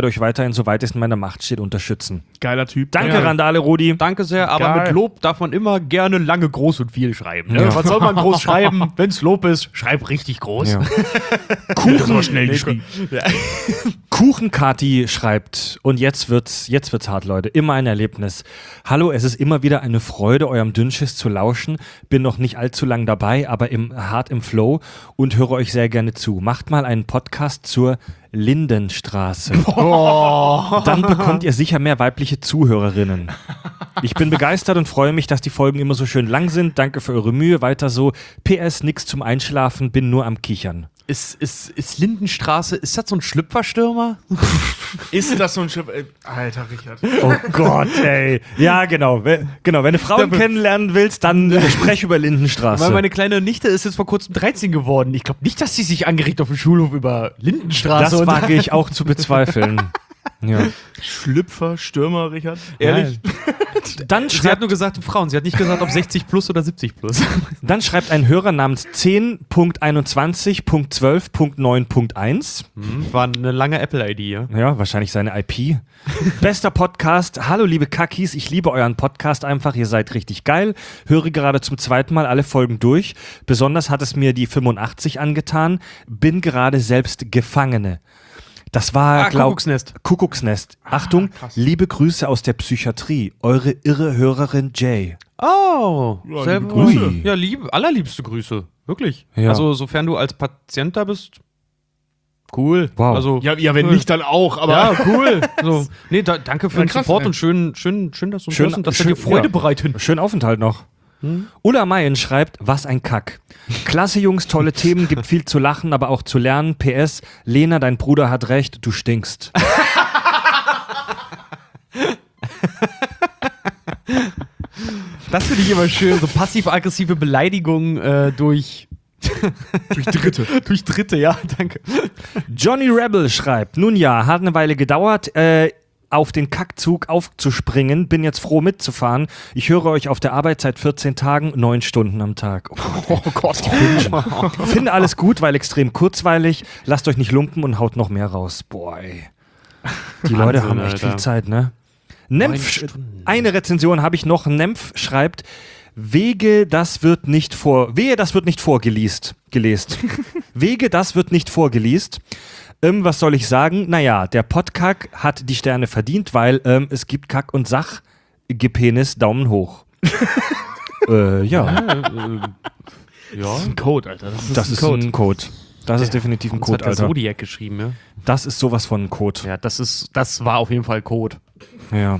weiterhin, soweit es in meiner Macht steht, unterstützen. Geiler Typ. Danke, Ja. Randale Rudi. Danke sehr, aber Geil. mit Lob darf man immer gerne lange, groß und viel schreiben. Ne? Ja. Was soll man groß schreiben? Wenn es Lob ist, schreib richtig groß. Ja. Kuchen schnell geschrieben. Kuchenkati schreibt, und jetzt wird's, jetzt wird's hart, Leute, immer ein Erlebnis. Hallo, es ist immer wieder eine Freude, eurem Dünnschiss zu lauschen. Bin noch nicht allzu lang dabei, aber im, hart im Flow und höre euch sehr gerne zu. Macht mal einen Podcast zur Lindenstraße. Dann bekommt ihr sicher mehr weibliche Zuhörerinnen. Ich bin begeistert und freue mich, dass die Folgen immer so schön lang sind. Danke für eure Mühe. Weiter so. P S, nix zum Einschlafen, bin nur am Kichern. Ist, ist, ist Lindenstraße, ist das so ein Schlüpferstürmer? Ist das so ein Schiff? Ey, Alter, Richard. Oh Gott, ey. Ja, genau. We- genau. Wenn du Frauen kennenlernen willst, dann äh, sprech über Lindenstraße. Weil meine kleine Nichte ist jetzt vor kurzem dreizehn geworden. Ich glaube nicht, dass sie sich angeregt auf dem Schulhof über Lindenstraße das wage ich auch zu bezweifeln. Ja. Schlüpfer, Stürmer, Richard. Ehrlich? Dann Sie hat schreibt, nur gesagt Frauen. Sie hat nicht gesagt, ob sechzig plus oder siebzig plus. dann schreibt ein Hörer namens zehn Punkt einundzwanzig Punkt zwölf Punkt neun Punkt eins. War eine lange Apple-I D, ja. Ja, wahrscheinlich seine I P. Bester Podcast. Hallo, liebe Kackis. Ich liebe euren Podcast einfach. Ihr seid richtig geil. Höre gerade zum zweiten Mal alle Folgen durch. Besonders hat es mir die fünfundachtzig angetan. Bin gerade selbst Gefangene. Das war, Ah, glaub, Kuckucksnest. Kuckucksnest. Achtung, liebe Grüße aus der Psychiatrie. Eure irre Hörerin Jay. Oh, Ja, selber. liebe Grüße. Ui. Ja, liebe, allerliebste Grüße. Wirklich. Ja. Also, sofern du als Patient da bist, cool. Wow. Also, Ja, ja, wenn cool. nicht, dann auch, aber. Ja, cool. So, nee, da, danke für Ja, den krass, Support ey. und schön, schön, schön, dass du uns Schön- hörst und dass schön- wir dir Freude ja. bereiten. Schönen Aufenthalt noch. Ulla Mayen schreibt, was ein Kack. Klasse Jungs, tolle Themen, gibt viel zu lachen, aber auch zu lernen. P S, Lena, dein Bruder hat recht, du stinkst. Das finde ich immer schön, so passiv-aggressive Beleidigungen äh, durch, Durch Dritte. durch Dritte, ja, danke. Johnny Rebel schreibt, nun ja, hat eine Weile gedauert, äh, auf den Kackzug aufzuspringen, bin jetzt froh mitzufahren. Ich höre euch auf der Arbeit seit vierzehn Tagen, neun Stunden am Tag. Oh Gott. Finde alles gut, weil extrem kurzweilig. Lasst euch nicht lumpen und haut noch mehr raus. Boah, ey. Die Leute Wahnsinn, haben echt Alter. viel Zeit, ne? Nempf, eine Rezension habe ich noch. Nempf schreibt, Wege, das wird nicht vor, wehe, das wird nicht vorgelesen. Gelest. Wege, das wird nicht vorgelesen. Ähm, was soll ich sagen? Naja, der Podkack hat die Sterne verdient, weil ähm, es gibt Kack und Sach, Gepenis, Daumen hoch. äh, ja, Ja, Ein Code, Alter. Das ist, das ist ein Code. Das ist definitiv ein uns Code, hat der Alter. Zodiac geschrieben, ja. Das ist sowas von ein Code. Ja, das ist, das war auf jeden Fall Code. Ja.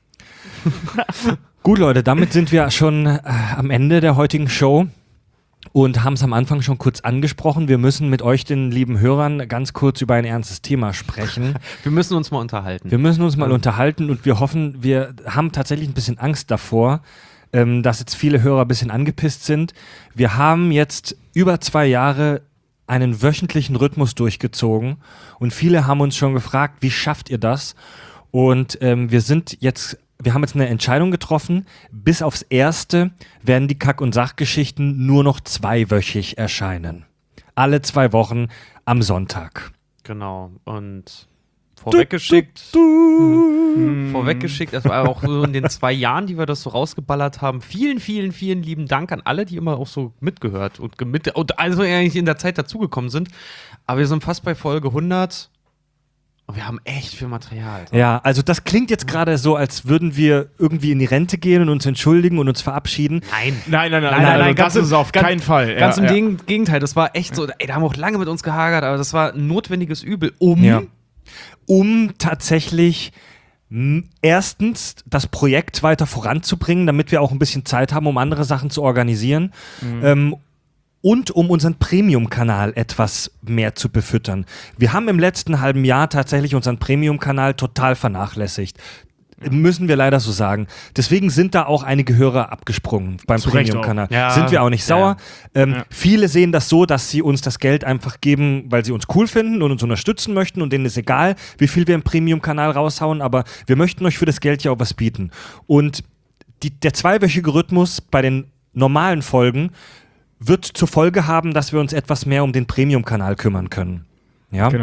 Gut, Leute, damit sind wir schon äh, am Ende der heutigen Show und haben es am Anfang schon kurz angesprochen. Wir müssen mit euch, den lieben Hörern, ganz kurz über ein ernstes Thema sprechen. Wir müssen uns mal unterhalten. Wir müssen uns mal unterhalten und wir hoffen, wir haben tatsächlich ein bisschen Angst davor, ähm, dass jetzt viele Hörer ein bisschen angepisst sind. Wir haben jetzt über zwei Jahre einen wöchentlichen Rhythmus durchgezogen und viele haben uns schon gefragt, wie schafft ihr das? Und ähm, wir sind jetzt, wir haben jetzt eine Entscheidung getroffen. Bis aufs Erste werden die Kack- und Sachgeschichten nur noch zweiwöchig erscheinen. Alle zwei Wochen am Sonntag. Genau. Und vorweggeschickt. Mhm. Vorweggeschickt, das war auch so in den zwei Jahren, die wir das so rausgeballert haben. Vielen, vielen, vielen lieben Dank an alle, die immer auch so mitgehört und, mit, und also eigentlich in der Zeit dazugekommen sind. Aber wir sind fast bei Folge hundert. Und wir haben echt viel Material. Ja, also das klingt jetzt gerade so, als würden wir irgendwie in die Rente gehen und uns entschuldigen und uns verabschieden. Nein. Nein, nein, nein, Nein, nein, nein, das ganz ist es auf ganz- keinen Fall. Ja, Ganz im ja. Gegen- Gegenteil, das war echt so, ey, da haben wir auch lange mit uns gehagert, aber das war ein notwendiges Übel, um Ja. Um tatsächlich m, erstens das Projekt weiter voranzubringen, damit wir auch ein bisschen Zeit haben, um andere Sachen zu organisieren. Ähm, und um unseren Premium-Kanal etwas mehr zu befüttern. Wir haben im letzten halben Jahr tatsächlich unseren Premium-Kanal total vernachlässigt. Müssen wir leider so sagen. Deswegen sind da auch einige Hörer abgesprungen beim Zu Recht Premium-Kanal. auch. Ja. Sind wir auch nicht sauer. Ähm, Ja. Viele sehen das so, dass sie uns das Geld einfach geben, weil sie uns cool finden und uns unterstützen möchten und denen ist egal, wie viel wir im Premium-Kanal raushauen, aber wir möchten euch für das Geld ja auch was bieten. Und die, der zweiwöchige Rhythmus bei den normalen Folgen wird zur Folge haben, dass wir uns etwas mehr um den Premium-Kanal kümmern können. Ja? Genau.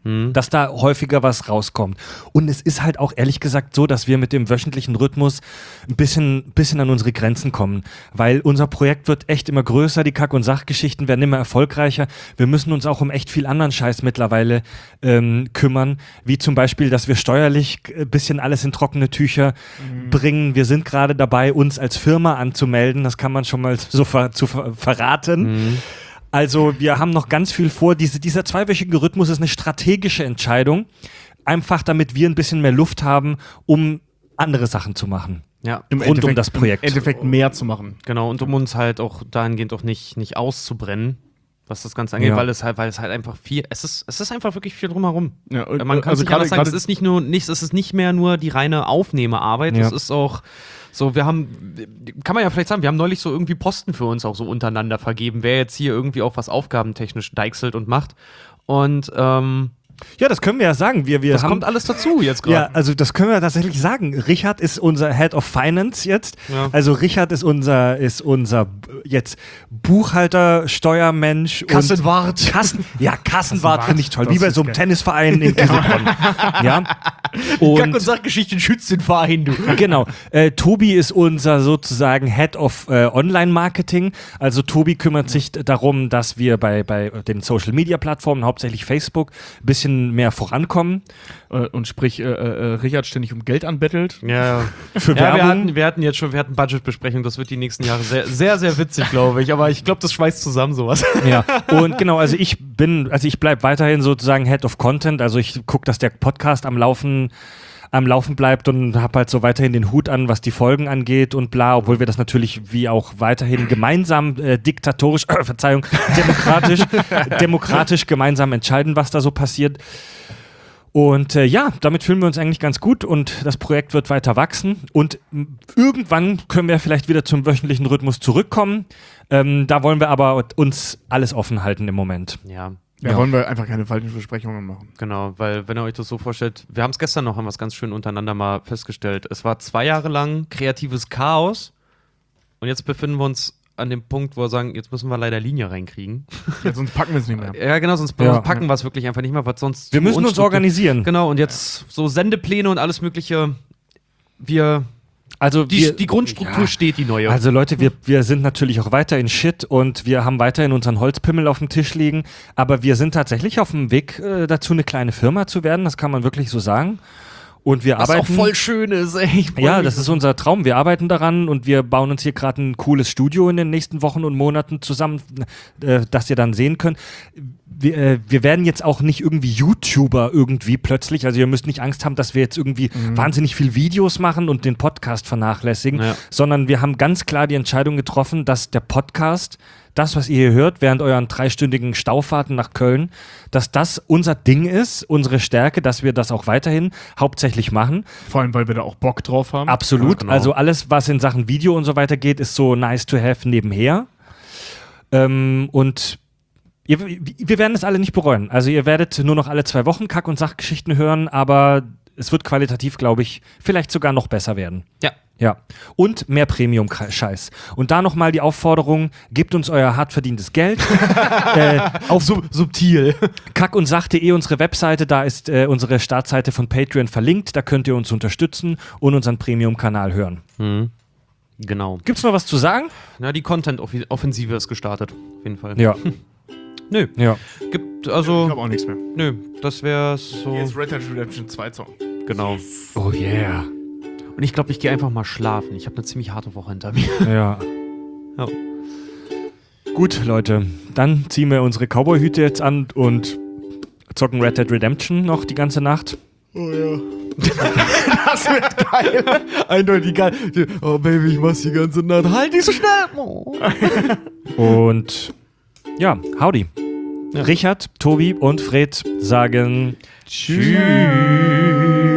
Mhm. Dass da häufiger was rauskommt. Und es ist halt auch ehrlich gesagt so, dass wir mit dem wöchentlichen Rhythmus ein bisschen, bisschen an unsere Grenzen kommen. Weil unser Projekt wird echt immer größer, die Kack- und Sachgeschichten werden immer erfolgreicher. Wir müssen uns auch um echt viel anderen Scheiß mittlerweile ähm, kümmern. Wie zum Beispiel, dass wir steuerlich ein bisschen alles in trockene Tücher mhm. bringen. Wir sind gerade dabei, uns als Firma anzumelden. Das kann man schon mal so ver- zu ver- verraten. Mhm. Also wir haben noch ganz viel vor. Diese, dieser zweiwöchige Rhythmus ist eine strategische Entscheidung. Einfach damit wir ein bisschen mehr Luft haben, um andere Sachen zu machen. Ja, Im rund um das Projekt. Im Endeffekt mehr zu machen. Genau, und um uns halt auch dahingehend auch nicht, nicht auszubrennen, was das Ganze angeht, ja. weil es halt, weil es halt einfach viel, es ist, es ist einfach wirklich viel drumherum. Ja, und, Man kann also sich alles sagen, grade, es ist nicht nur, nicht, es ist nicht mehr nur die reine Aufnehmearbeit, ja. es ist auch so, wir haben, kann man ja vielleicht sagen, wir haben neulich so irgendwie Posten für uns auch so untereinander vergeben, wer jetzt hier irgendwie auch was aufgabentechnisch deichselt und macht. Und, ähm, ja, das können wir ja sagen. Wir, wir das haben, kommt alles dazu jetzt gerade. Ja, also das können wir tatsächlich sagen. Richard ist unser Head of Finance jetzt. Ja. Also Richard ist unser, ist unser jetzt Buchhalter, Steuermensch. Kassenwart. Und Kassen, ja, Kassenwart finde ich toll. Das Wie bei ist so einem geil. Tennisverein in Kieselbronn. ja. Kack- Und und Sachgeschichten schützt den Verein, du. genau. Äh, Tobi ist unser sozusagen Head of äh, Online-Marketing. Also Tobi kümmert sich darum, dass wir bei, bei den Social-Media-Plattformen, hauptsächlich Facebook, ein bisschen mehr vorankommen. Äh, und sprich, äh, äh, Richard ständig um Geld anbettelt. Ja, ja. Für Ja, wir Werbung. hatten, wir hatten jetzt schon, wir hatten Budgetbesprechung, das wird die nächsten Jahre sehr, sehr, sehr witzig, glaube ich. Aber ich glaube, das schweißt zusammen sowas. Ja, und genau, also ich bin, also ich bleibe weiterhin sozusagen Head of Content, also ich gucke, dass der Podcast am Laufen am Laufen bleibt und habe halt so weiterhin den Hut an, was die Folgen angeht und bla, obwohl wir das natürlich wie auch weiterhin gemeinsam äh, diktatorisch, äh, Verzeihung, demokratisch, demokratisch gemeinsam entscheiden, was da so passiert. Und äh, ja, damit fühlen wir uns eigentlich ganz gut und das Projekt wird weiter wachsen und m, irgendwann können wir vielleicht wieder zum wöchentlichen Rhythmus zurückkommen. Ähm, da wollen wir aber uns alles offen halten im Moment. Ja. Da Ja. wollen wir einfach keine falschen Versprechungen machen. Genau, weil wenn ihr euch das so vorstellt, wir haben es gestern noch, haben wir es ganz schön untereinander mal festgestellt. Es war zwei Jahre lang kreatives Chaos und jetzt befinden wir uns an dem Punkt, wo wir sagen, jetzt müssen wir leider Linie reinkriegen. Ja, sonst packen wir es nicht mehr. Ja, genau, sonst Ja. packen wir es wirklich einfach nicht mehr, was sonst. Wir müssen uns unstruktur- organisieren. Genau, und jetzt so Sendepläne und alles Mögliche. Wir. Also Die, wir, die Grundstruktur ja. steht, die neue. Also Leute, wir, wir sind natürlich auch weiter in Shit und wir haben weiterhin unseren Holzpimmel auf dem Tisch liegen, aber wir sind tatsächlich auf dem Weg äh, dazu, eine kleine Firma zu werden, das kann man wirklich so sagen. Und wir was arbeiten. auch voll schön ist, ey. Ich freu Ja, mich das so. ist unser Traum. Wir arbeiten daran und wir bauen uns hier gerade ein cooles Studio in den nächsten Wochen und Monaten zusammen, äh, das ihr dann sehen könnt. Wir, äh, wir werden jetzt auch nicht irgendwie YouTuber irgendwie plötzlich. Also ihr müsst nicht Angst haben, dass wir jetzt irgendwie Mhm. wahnsinnig viel Videos machen und den Podcast vernachlässigen, Ja. sondern wir haben ganz klar die Entscheidung getroffen, dass der Podcast, das, was ihr hier hört, während euren dreistündigen Staufahrten nach Köln, dass das unser Ding ist, unsere Stärke, dass wir das auch weiterhin hauptsächlich machen. Vor allem, weil wir da auch Bock drauf haben. Absolut. Ja, genau. Also alles, was in Sachen Video und so weiter geht, ist so nice to have nebenher. Ähm, und ihr, wir werden es alle nicht bereuen. Also ihr werdet nur noch alle zwei Wochen Kack- und Sachgeschichten hören, aber es wird qualitativ, glaube ich, vielleicht sogar noch besser werden. Ja. Ja. Und mehr Premium-Scheiß. Und da nochmal die Aufforderung, gebt uns euer hart verdientes Geld. äh, auf Sub- subtil. kack und sach punkt de, unsere Webseite, da ist äh, unsere Startseite von Patreon verlinkt. Da könnt ihr uns unterstützen und unseren Premium-Kanal hören. Mhm. Genau. Gibt's noch was zu sagen? Na, die Content-Offensive ist gestartet. Auf jeden Fall. Ja. Nö. Ja. Gibt, Ich also, habe auch nichts mehr. nö, das wäre so. Hier ist Red Dead Redemption zwei Song. Genau. Oh yeah. Und ich glaube, ich gehe einfach mal schlafen. Ich habe eine ziemlich harte Woche hinter mir. Ja. Ja. Gut, Leute. Dann ziehen wir unsere Cowboy-Hüte jetzt an und zocken Red Dead Redemption noch die ganze Nacht. Oh ja. Das wird geil. Eindeutig geil. Oh, Baby, ich mach's die ganze Nacht. Halt nicht so schnell. Oh. Und ja, howdy. Ja. Richard, Tobi und Fred sagen Tschüss.